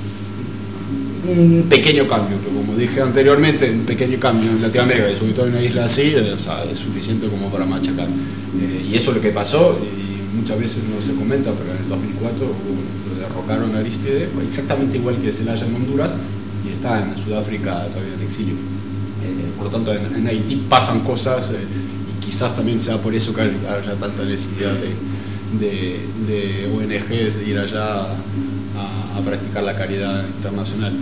un pequeño cambio, que como dije anteriormente, un pequeño cambio en Latinoamérica, y sobre todo en una isla así, es suficiente como para machacar. Y eso es lo que pasó, y muchas veces no se comenta, pero en el 2004 lo derrocaron a Aristide, exactamente igual que Zelaya en Honduras, y está en Sudáfrica todavía en exilio. Por lo tanto, en Haití pasan cosas y quizás también sea por eso que haya tanta necesidad de ONGs de ir allá a practicar la caridad internacional.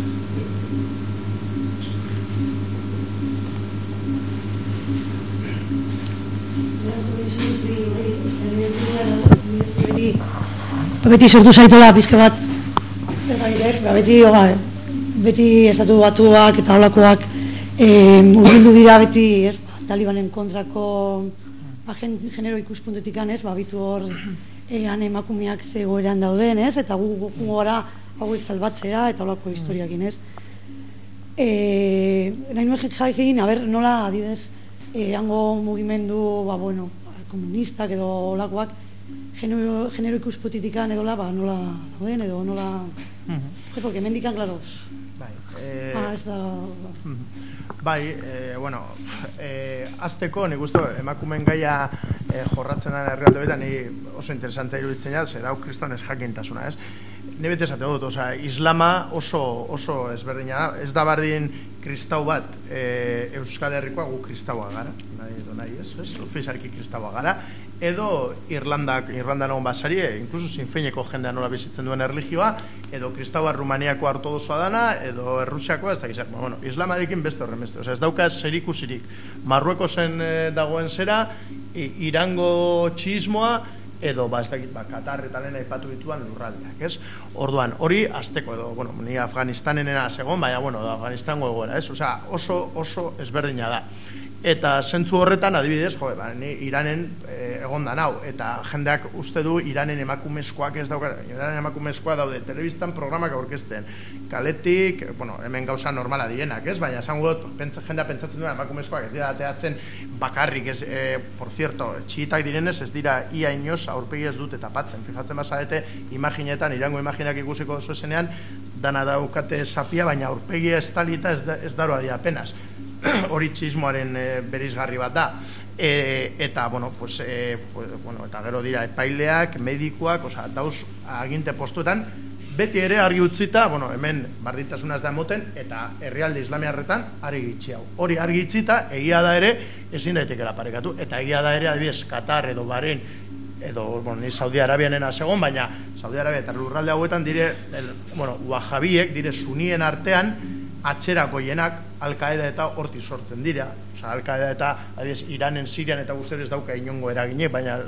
Beti sortu zaitola pizke bat, beti estatu batuak eta holakoak urbildu dira beti talibanen kontrako genero ikuspuntetik bitu hor emakumeak zegoeran dauden, eta gu gara hauek salbatzera eta holako historiakin, nahi nuen jakin, nola adibidez hango mugimendu komunistak edo holakoak genero ikuspuntetik edo nola dauden edo nola, porque mendikan, claro, ez da... azteko, nik uste, emakumeen gaia jorratzen den herrialde betan, oso interesantea iruditzen jat, zer hau kriston ez jakintasuna, ez? Ni bete esate dut, islama oso ezberdina da, ez da bardin kristau bat Euskal Herrikoa gu kristaua gara, nahi ez, ofizialki kristaua gara, edo Irlandan egon basari, inkluso Sinfeineko jendea nola bizitzen duen erlijioa, edo kristaua Rumaniako ortodoxoa dana, edo Errusiakoa, ez da gizak, islamarekin beste horremeste, ez dauka zerikusirik Marruekosen dagoen zera, Irango txismoa, edo Katar eta lehen aipatu dituan lurraldeak, ez? Orduan, hori azteko edo, bueno, ni Afganistanenena segon, baina, bueno, Afganistango egoera, ez? Osea, oso ezberdina da. Eta zentzu horretan, adibidez, ni Iranen egonda nau, eta jendeak uste du Iranen emakumezkoak ez dauka, Iranen emakumezkoa daude, telebistan programak aurkezten, kaletik, bueno, hemen gauza normala dienak, ez? Baina esango dut, jendea pentsatzen duen emakumezkoak ez dira ateatzen bakarrik, ez, por cierto, txiitak direnez ez dira ia inoz aurpegi ez dute tapatzen, fijatzen bazarete, imaginetan, Irango imaginak ikusiko oso esenean, dana daukate sapia, baina aurpegia estalita ez daroa di apenas. Hori txismoaren berizgarri bat da. Eta, bueno, eta gero dira epaileak, medikuak, oza, dauz aginte postuetan, beti ere argi utzita, bueno, hemen bardintasuna ez da emoten, eta herrialde islamiarretan argi itxi hau. Hori argi itxita, egia da ere, ezin daitekela parekatu, eta egia da ere, adibidez, Katar edo Bahrein, edo, bueno, ni Saudi Arabianena segon, baina Saudi Arabia eta lurralde hauetan dire, wahabiek, dire sunien artean, atzerakoienak Al-Qaeda eta hortik sortzen dira. Osa, Al-Qaeda eta, adibidez, Iranen, Sirian eta guztiak ez dauka inongo eragine, baina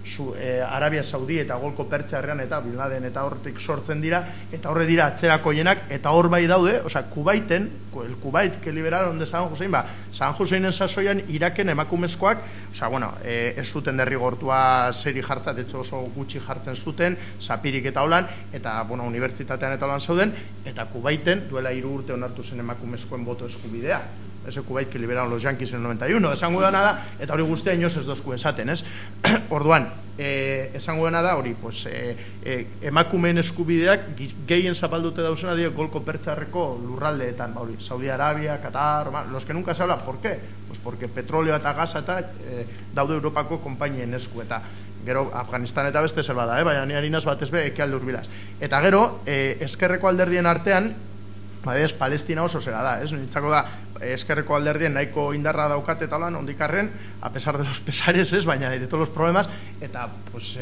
Arabia Saudi eta Golko Pertsiarrean eta Bin Laden eta hortik sortzen dira, eta horre dira atzerakoienak, eta hor bai daude, osa, Kuwaiten, el Kuwait que liberaron de San Hussein, San Husseinen sasoian Iraken emakumezkoak, osa, bueno, ez zuten derrigortua seri jartza, de hecho oso gutxi jartzen zuten, sapirik eta holan, eta, bueno, unibertsitatean eta holan zauden, eta Kuwaiten duela 3 urte onartu zen emakumezkoen boto eskubidea. Ese Kuwait que liberaron los yanquis en el 91, esango dena da, eta hori guztia inoz ez dozku esaten, ez? Orduan, esango dena da, hori, pues, emakumeen eskubideak gehien zapaldute dauzena dio Golko Pertsiarreko lurraldeetan, hori, Saudi Arabia, Qatar, los que nunca se habla, ¿por qué? Pues porque petroleo eta gasa eta daude Europako konpainien esku, eta gero Afganistan eta beste zer bada, baina ni harinaz batez be ekialde hurbilaz. Eta gero, ezkerreko alderdien artean, ez, Palestina oso zera da, ez? Nintzako da, ezkerreko alderdien nahiko indarra daukate eta holan, ondikarren, a pesar de los pesares, ez? Baina de todos los problemas, eta, pues,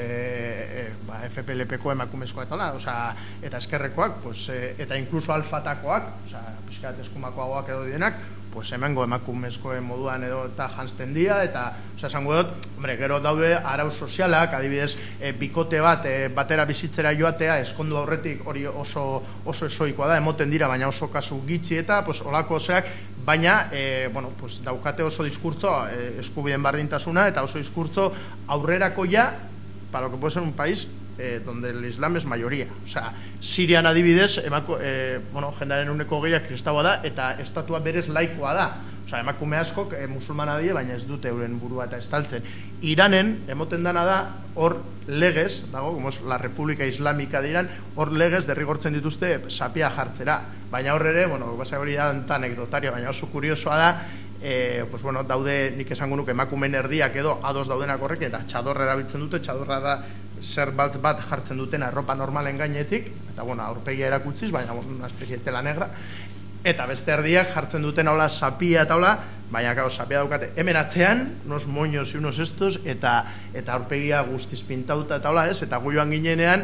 FPLP-ko emakumezkoa eta hola, oza, eta ezkerrekoak, pues, eta incluso alfatakoak, oza, pixkat eskumakoagoak edo dienak, pues hemengo emakumezkoen moduan edo eta janzten dira, eta, oza, esango dut, hombre, gero daude arau sozialak, adibidez, bikote bat, batera bizitzera joatea, eskondu aurretik hori oso esoikoa da, emoten dira, baina oso kasu gitxi eta, pues, olako oseak, baina, bueno, pues, daukate oso diskurtso, eskubideen bardintasuna, eta oso diskurtso aurrerako ja, para lo que puede ser un país donde el Islam es mayoría. O sea, Sirian adibidez, bueno, jendaren uneko gehiak kristaua da, eta estatua berez laikoa da. O sea, emakume askok musulmana die, baina ez dute euren burua eta estaltzen. Iranen, emoten dana da, hor legez, dago, como es la República Islámica de Irán, hor legez derrigortzen dituzte sapia jartzera. Baina hor ere, bueno, basa hori da anekdotaria, baina oso kuriosoa da, pues bueno, daude, nik esango nuke emakumeen erdiak edo ados daudenak horrek, eta txadorra erabiltzen dute, txadorra da zer bat jartzen duten arropa normalen gainetik, eta bueno, aurpegia erakutziz, baina una especie de tela negra, eta beste erdiak jartzen duten hola sapia eta hola, baina gau, sapia daukate hemen atzean, unos moños y unos estos, eta aurpegia guztiz pintauta eta hola, ez, eta gu joan ginenean,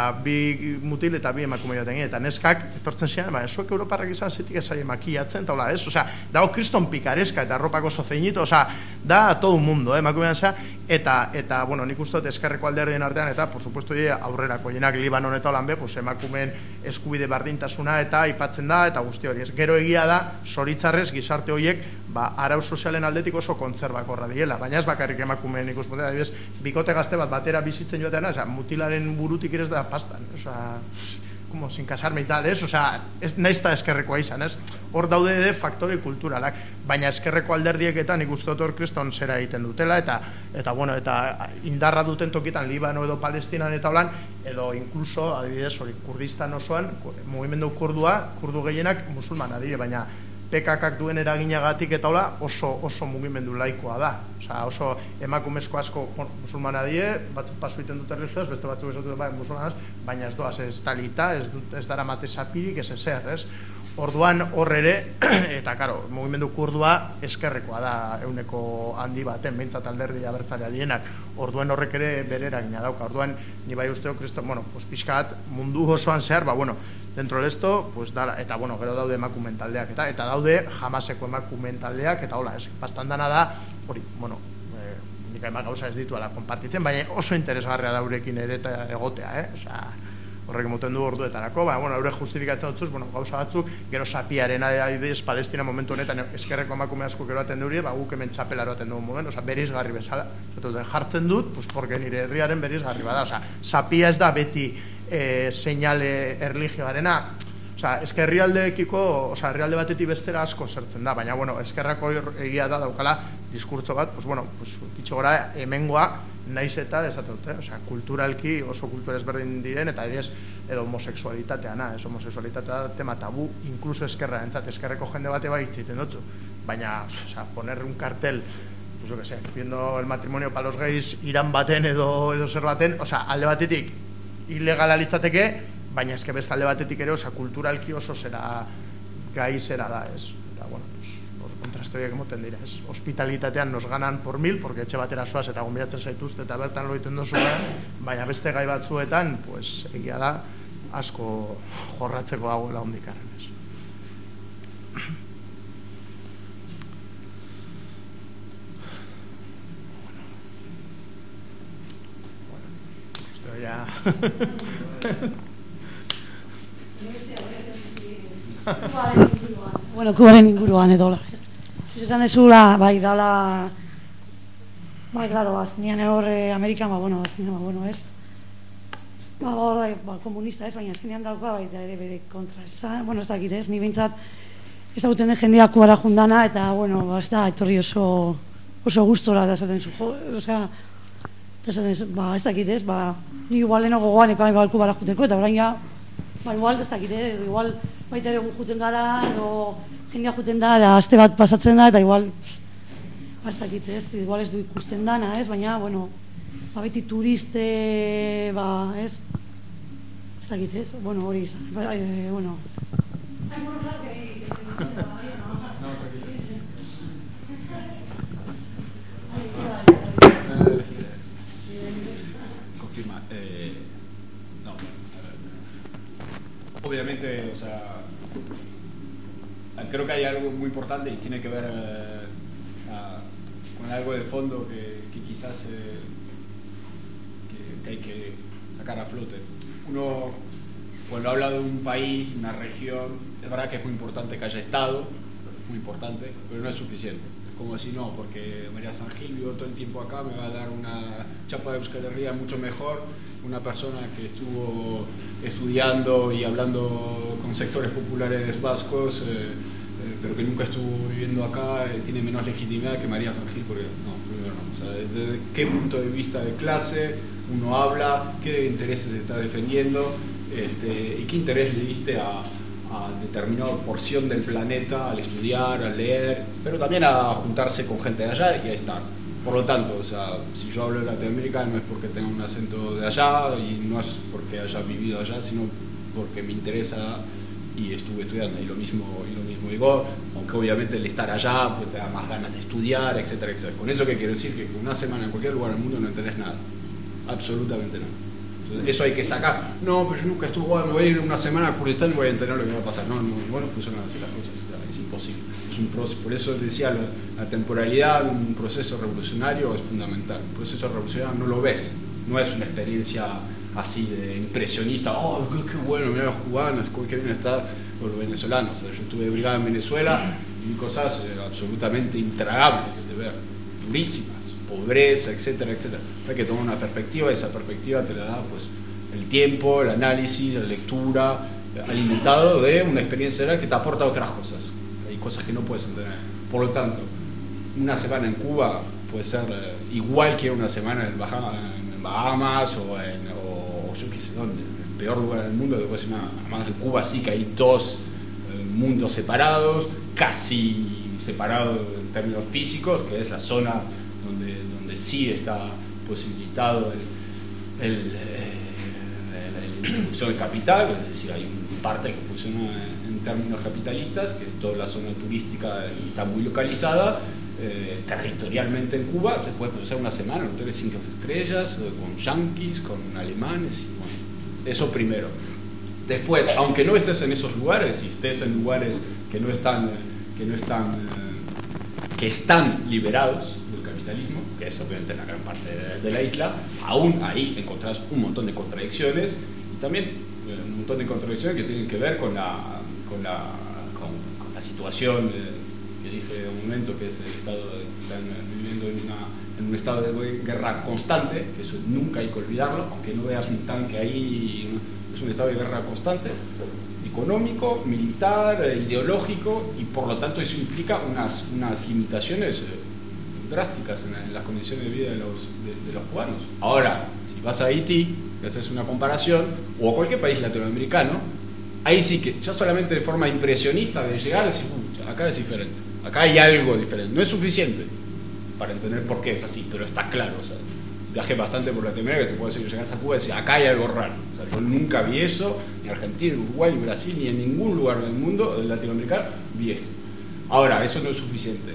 bi mutil eta bi emakume joaten gine, eta neskak etortzen zian, zuek europarrak izan zetik ezari makiatzen, eta hola, ez, osea, dago kriston pikareska eta arropak oso zeinito, osea, da a todo un mundo, emakumean zea, eta, bueno, nik uste dut eskerreko alderdien artean, eta, por supuesto, aurrerako jenak Libanon eta holan be, pues, emakumeen eskubide bardintasuna eta aipatzen da, eta guzti hori, ez, gero egia da, zoritzarrez, gizarte horiek, arau sozialen aldetik oso kontserbakorra diela, baina ez bakarrik emakumeen ikuspuntu, adibidez, bikote gazte bat batera bizitzen joatean, mutilaren burutik ere ez da pastan, como sin casarme y tal, ez? Naiz da eskerrekoa izan, ez? Hor daude de faktore kulturalak, baina eskerreko alderdieketan ikustu hor kriston zera egiten dutela, eta bueno, eta indarra duten tokitan Libano edo Palestinan eta holan, edo incluso, adibidez, hori Kurdistan osoan, mugimendu kurdu gehienak musulmana dire, baina PKK duen eraginagatik eta hola oso mugimendu laikoa da. Osea, oso emakumezko asko musulmana die, batzuk pasu egiten dute religioz, beste batzuk esatu dute musulmanas, baina ez doaz ez talita, ez dara mate sapirik, ez ezer, ez? Orduan hor ere, eta karo, mugimendu kurdua eskerrekoa da euneko handi baten, behintzat alderdi abertzalea dienak, orduan horrek ere bere eragina dauka. Orduan, ni bai usteo, bueno, pixkat mundu osoan zehar, bueno, dentro de esto, pues, eta bueno, gero daude emakumeen taldeak, eta daude Hamaseko emakumeen taldeak, eta hola, bastan dana da, hori, bueno, nik hainbat gauza ez dituela konpartitzen, baina oso interesgarria da eurekin ere eta egotea, horrek emoten du orduetarako, eure justifikatzen dutzuz, gauza batzuk, gero Sapiaren adibidez Palestina momentu honetan eskerreko emakume asko gero aten duri, guk hemen txapela eroaten dugu moden, berizgarri bezala, jartzen dut, porque nire herriaren berizgarri bada, Sapia ez da beti seinale erligioarena, eskerrialdeekiko, herrialde batetik bestera asko zertzen da, baina, eskerrako egia da daukala diskurtso bat, ditxo gora, hemengoa, naiz eta desate dute, kulturalki oso kultura ezberdin diren, eta edo homosexualitatea, homosexualitatea tema tabu, inkluso eskerra entzat, eskerreko jende bate bai itziten dutzu, baina, poner un cartel, pues yo que sé, viendo el matrimonio para los gays Iran baten edo zer baten, alde batetik ilegala litzateke, baina eske beste alde batetik ere, kulturalki oso zera gai zera da, eta, kontrastoiak emoten dira, hospitalitatean nos ganan por 1000, porque etxe batera soaz eta gonbidatzen zaituzte eta bertan loiten duzu, baina beste gai batzuetan, pues, egia da, asko jorratzeko dagoela hondikarren. Ya. Kubaren inguruan edo esan dezula, bai, dala bai, klaro, azkenean horre Amerikan, azkenean, ez horre, komunista ez, baina azkenean dauka baita ere bere kontra ez dakit ez, ni bintzat ez dauten den jendeak kubara jundana eta, ez da, etorri oso gustora eta esaten zu, ez dakit ez, ni igual leno gogoan eka kubara juteko eta orain ja, igual ez dakit ez, igual baita ere gu juten gara, edo jendea juten da, aste bat pasatzen da, eta igual, ez dakit ez, igual ez du ikusten dana, ez, baina, beti turiste, ez dakit ez, hori izan, Confirma, no, obviamente, creo que hay algo muy importante y tiene que ver con algo de fondo que quizás que hay que sacar a flote. Uno, cuando habla de un país, una región, es verdad que es muy importante que haya Estado, muy importante, pero no es suficiente. Es como decir, no, porque María San Gil vivió todo el tiempo acá, me va a dar una chapa de Euskal Herria mucho mejor una persona que estuvo estudiando y hablando con sectores populares vascos, pero que nunca estuvo viviendo acá, tiene menos legitimidad que María San Gil, porque no, primero no. Desde qué punto de vista de clase uno habla, qué intereses está defendiendo, y qué interés le diste a determinada porción del planeta al estudiar, al leer, pero también a juntarse con gente de allá y a estar. Por lo tanto, si yo hablo de Latinoamérica no es porque tenga un acento de allá y no es porque haya vivido allá, sino porque me interesa y estuve estudiando. Y lo mismo digo, aunque obviamente el estar allá pues, te da más ganas de estudiar, etcétera, etcétera. Con eso que quiero decir que una semana en cualquier lugar del mundo no entendés nada, absolutamente nada. Entonces, eso hay que sacar. No, pero yo nunca estuve, me voy a ir una semana a Kurdistán y voy a entender lo que va a pasar. No funcionan así las cosas, es imposible. Por eso decía, la temporalidad de un proceso revolucionario es fundamental. Un proceso revolucionario no lo ves, no es una experiencia así de impresionista. Oh, qué bueno, mira los cubanos, qué bien está, o los venezolanos. O sea, yo estuve de brigada en Venezuela y vi cosas absolutamente intragables de ver, durísimas, pobreza, etcétera, etcétera. Hay que tomar una perspectiva y esa perspectiva te la da pues, el tiempo, el análisis, la lectura, alimentado de una experiencia que te aporta otras cosas. Cosas que no puedes entender. Por lo tanto, una semana en Cuba puede ser igual que una semana en Bahamas o yo qué sé dónde, el peor lugar del mundo. Después, además en Cuba sí que hay dos mundos separados, casi separados en términos físicos, que es la zona donde sí está posibilitado la introducción del capital, es decir, hay una parte que funciona en términos capitalistas, que es toda la zona turística y está muy localizada territorialmente en Cuba. Entonces puedes pasar una semana en hoteles 5 estrellas, con yanquis, con alemanes, y bueno, eso primero. Después, aunque no estés en esos lugares, y estés en lugares que están liberados del capitalismo, que es obviamente la gran parte de la isla, aún ahí encontrás un montón de contradicciones y también un montón de contradicciones que tienen que ver con la situación que dije en un momento, que es el estado están viviendo en un estado de guerra constante, que eso nunca hay que olvidarlo, aunque no veas un tanque ahí, es un estado de guerra constante, económico, militar, ideológico, y por lo tanto eso implica unas limitaciones drásticas en las condiciones de vida de los cubanos. Ahora, si vas a Haití, que haces una comparación, o a cualquier país latinoamericano, ahí sí que ya solamente de forma impresionista de llegar, decís, acá es diferente, acá hay algo diferente. No es suficiente para entender por qué es así, pero está claro. O sea, viajé bastante por Latinoamérica, que te puedo decir que llegas a Cuba y decís, acá hay algo raro. O sea, yo nunca vi eso, ni en Argentina, ni en Uruguay, ni en Brasil, ni en ningún lugar del mundo latinoamericano vi esto. Ahora, eso no es suficiente.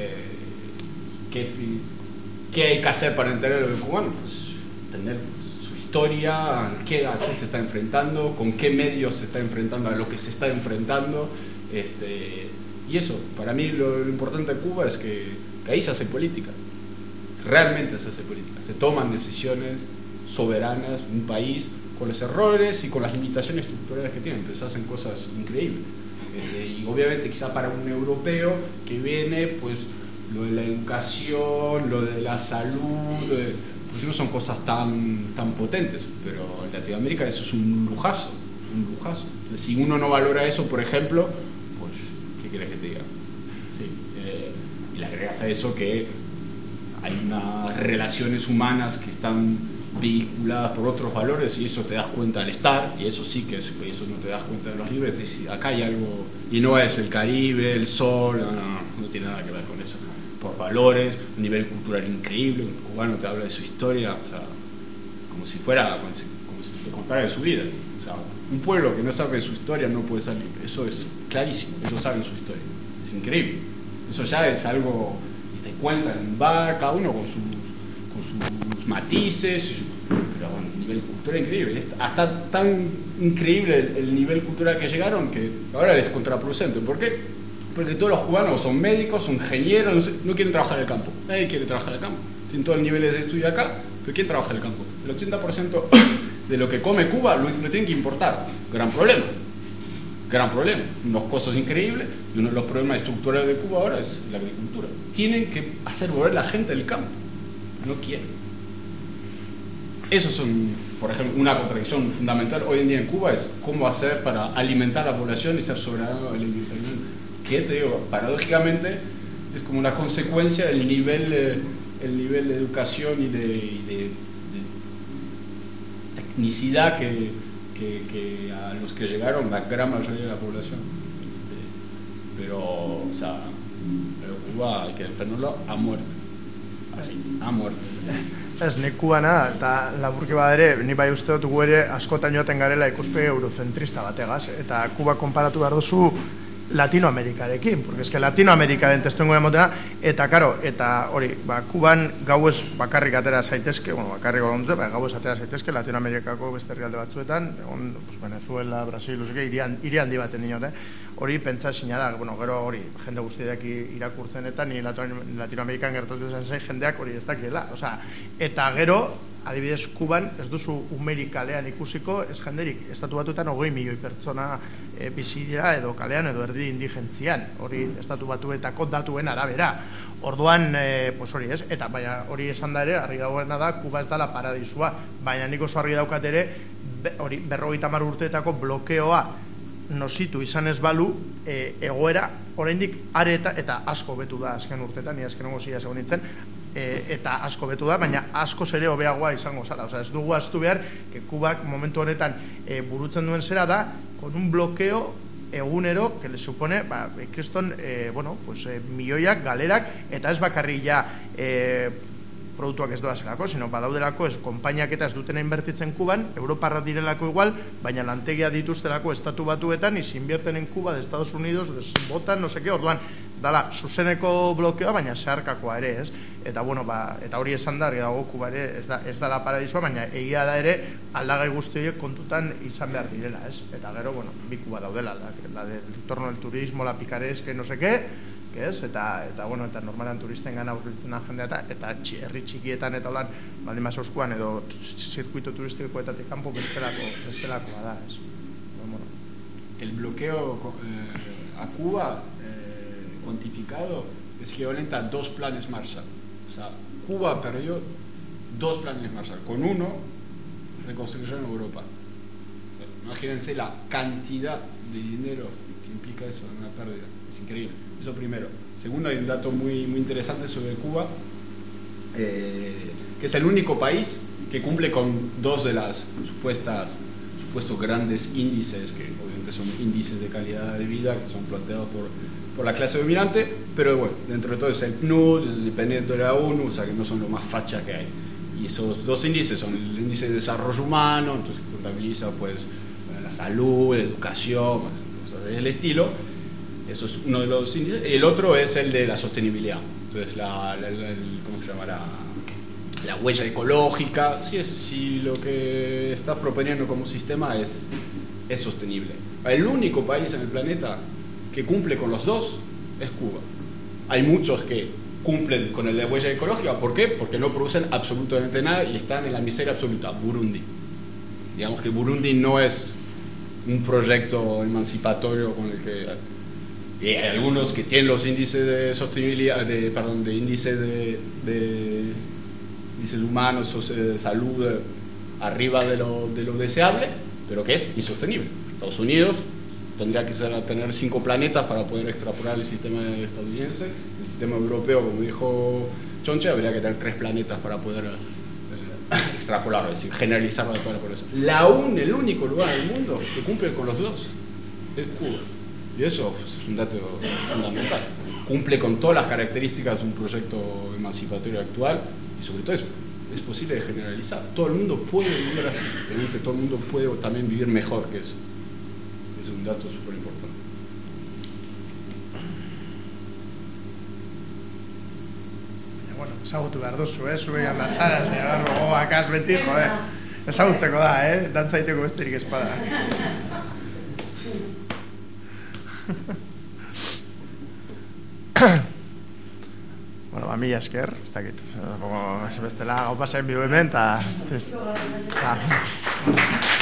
¿Qué hay que hacer para entender lo cubano? Pues entender su historia, a qué se está enfrentando, con qué medios se está enfrentando a lo que se está enfrentando. Y eso, para mí lo importante de Cuba es que ahí se hace política. Realmente se hace política. Se toman decisiones soberanas, un país con los errores y con las limitaciones estructurales que tienen, pero se hacen cosas increíbles. Y obviamente quizá para un europeo que viene, pues lo de la educación, lo de la salud, pues no son cosas tan potentes, pero en Latinoamérica eso es un lujazo, un lujazo. Si uno no valora eso, por ejemplo, pues, ¿qué quieres que te diga? Sí, y le agregas a eso que hay unas relaciones humanas que están vinculadas por otros valores y eso te das cuenta al estar, y eso sí que eso no te das cuenta de los libros, te dices, acá hay algo, y no es el Caribe, el sol, no tiene nada que ver con eso. Por valores, un nivel cultural increíble, un cubano te habla de su historia, o sea, como si te contara de su vida. O sea, un pueblo que no sabe de su historia no puede salir, eso es clarísimo, ellos saben su historia, es increíble. Eso ya es algo que te cuentan en un bar, cada uno con sus matices, pero bueno, un nivel cultural increíble. Hasta tan increíble el nivel cultural que llegaron que ahora es contraproducente. ¿Por qué? Porque todos los cubanos son médicos, son ingenieros, no quieren trabajar en el campo. Nadie quiere trabajar en el campo. Tienen todos los niveles de estudio acá, pero ¿quién trabaja en el campo? El 80% de lo que come Cuba lo tienen que importar. Gran problema. Gran problema. Unos costos increíbles, y uno de los problemas estructurales de Cuba ahora es la agricultura. Tienen que hacer volver la gente del campo. No quieren. Eso es, por ejemplo, una contradicción fundamental hoy en día en Cuba, es cómo hacer para alimentar a la población y ser soberano alimentarmente. Que te digo, paradójicamente es como una consecuencia del nivel de educación y de tecnicidad que a los que llegaron la gran mayoría de la población. Pero, o sea, Cuba hay que defenderlo a muerte. Así, a muerte. Ez, nik Kubana, eta laburki badere, ni bai uste dut gu ere askotan joaten garela ikuspegi eurocentrista bategaz, eta Kuba konparatu behar duzu Latinoamerikarekin, porque es que Latinoamerikaren testuinguru emotea, eta karo, eta hori, Kuban gauez bakarrik atera zaitezke, bueno, bakarrik dute, gauez atera zaitezke Latinoamerikako beste herrialde batzuetan, Venezuela, Brasil, hiri handi baten nion, hori pentsa ezina da, bueno, gero hori, jende guztiak irakurtzen eta ni Latinoamerikan gertatu zen zen jendeak hori ez dakiela, osea, eta gero, adibidez, Kuban ez duzu umerik kalean ikusiko, ez jenderik, estatu batuetan 20 milioi pertsona bizi dira edo kalean edo erdi indigentzian, hori estatu batuetako datuen arabera. Orduan, pues hori ez, eta baina hori esan da ere, argi dagoena da, Kuba ez dela paradisua, baina nik oso argi daukat ere, hori 50 urteetako blokeoa nositu izan ez balu, egoera, oraindik are eta asko betu da azken urteetan, ni azken ongo segon nintzen, eta asko betu da, baina asko ere hobeagoa izango zara. Osa, ez dugu aztu behar, Kubak momentu honetan burutzen duen zera da, con un bloqueo egunero que le supone, kriston, bueno, pues milioiak, galerak, eta ez bakarri ja produktuak ez doazelako, sino badaudelako ez konpainiak eta ez dutena inbertitzen Kuban, Europarra direlako igual, baina lantegia dituztelako estatu batuetan, y se invierten en Cuba de Estados Unidos, les botan, no sé qué, orduan, dala, zuzeneko blokeoa, baina zeharkakoa ere, ez? Eta, bueno, eta hori esan da, argi dago, Kuba ere, ez dala paradisua, baina egia da ere, aldagai guzti horiek kontutan izan behar direla, ez? Eta gero, bueno, bi Kuba daudela, la del entorno del turismo, la picaresca, no sé qué, ez? Eta normalan turisten gana urbiltzen da jendea eta herri txikietan eta holan baldin mazauzkoan edo zirkuito turistikoetatik kanpo bestelakoa da, ez? El bloqueo a Cuba cuantificado es equivalente a 2 planes Marshall. O sea, Cuba perdió 2 planes Marshall. Con uno, reconstruyeron Europa. Imagínense la cantidad de dinero que implica eso en una pérdida. Es increíble. Eso primero. Segundo, hay un dato muy interesante sobre Cuba, que es el único país que cumple con 2 de las supuestos grandes índices, que obviamente son índices de calidad de vida que son planteados por la clase dominante, pero bueno, dentro de todo es el PNUD, el dependiente de la ONU, o sea que no son lo más facha que hay. Y esos 2 índices son el índice de desarrollo humano, entonces contabiliza pues la salud, la educación, cosas del estilo. Eso es uno de los índices. Y el otro es el de la sostenibilidad. Entonces, ¿cómo se llama? La huella ecológica. Si lo que estás proponiendo como sistema es sostenible. El único país en el planeta que cumple con los 2 es Cuba. Hay muchos que cumplen con el de huella ecológica. ¿Por qué? Porque no producen absolutamente nada y están en la miseria absoluta. Burundi. Digamos que Burundi no es un proyecto emancipatorio con el que... Y hay algunos que tienen los índices de sostenibilidad, de índices índices humanos o de salud arriba de lo deseable, pero que es insostenible. Estados Unidos tendría que tener 5 planetas para poder extrapolar el sistema estadounidense. El sistema europeo, como dijo Chonche, habría que tener 3 planetas para poder extrapolarlo, es decir, generalizarlo de toda la población. El único lugar en el mundo que cumple con los 2 es Cuba. Y eso es un dato fundamental. Cumple con todas las características de un proyecto emancipatorio actual y sobre todo es posible de generalizar. Todo el mundo puede vivir así, realmente todo el mundo puede también vivir mejor que eso. Es un dato súper importante. Bueno, ezagutu behar duzu, zuegan da zara, gogoakaz beti, ezagutzeko da, dantzaiteko besterik espada. Bueno, mila esker, ez dakit, bestela gau pasain bihu hemen, eta...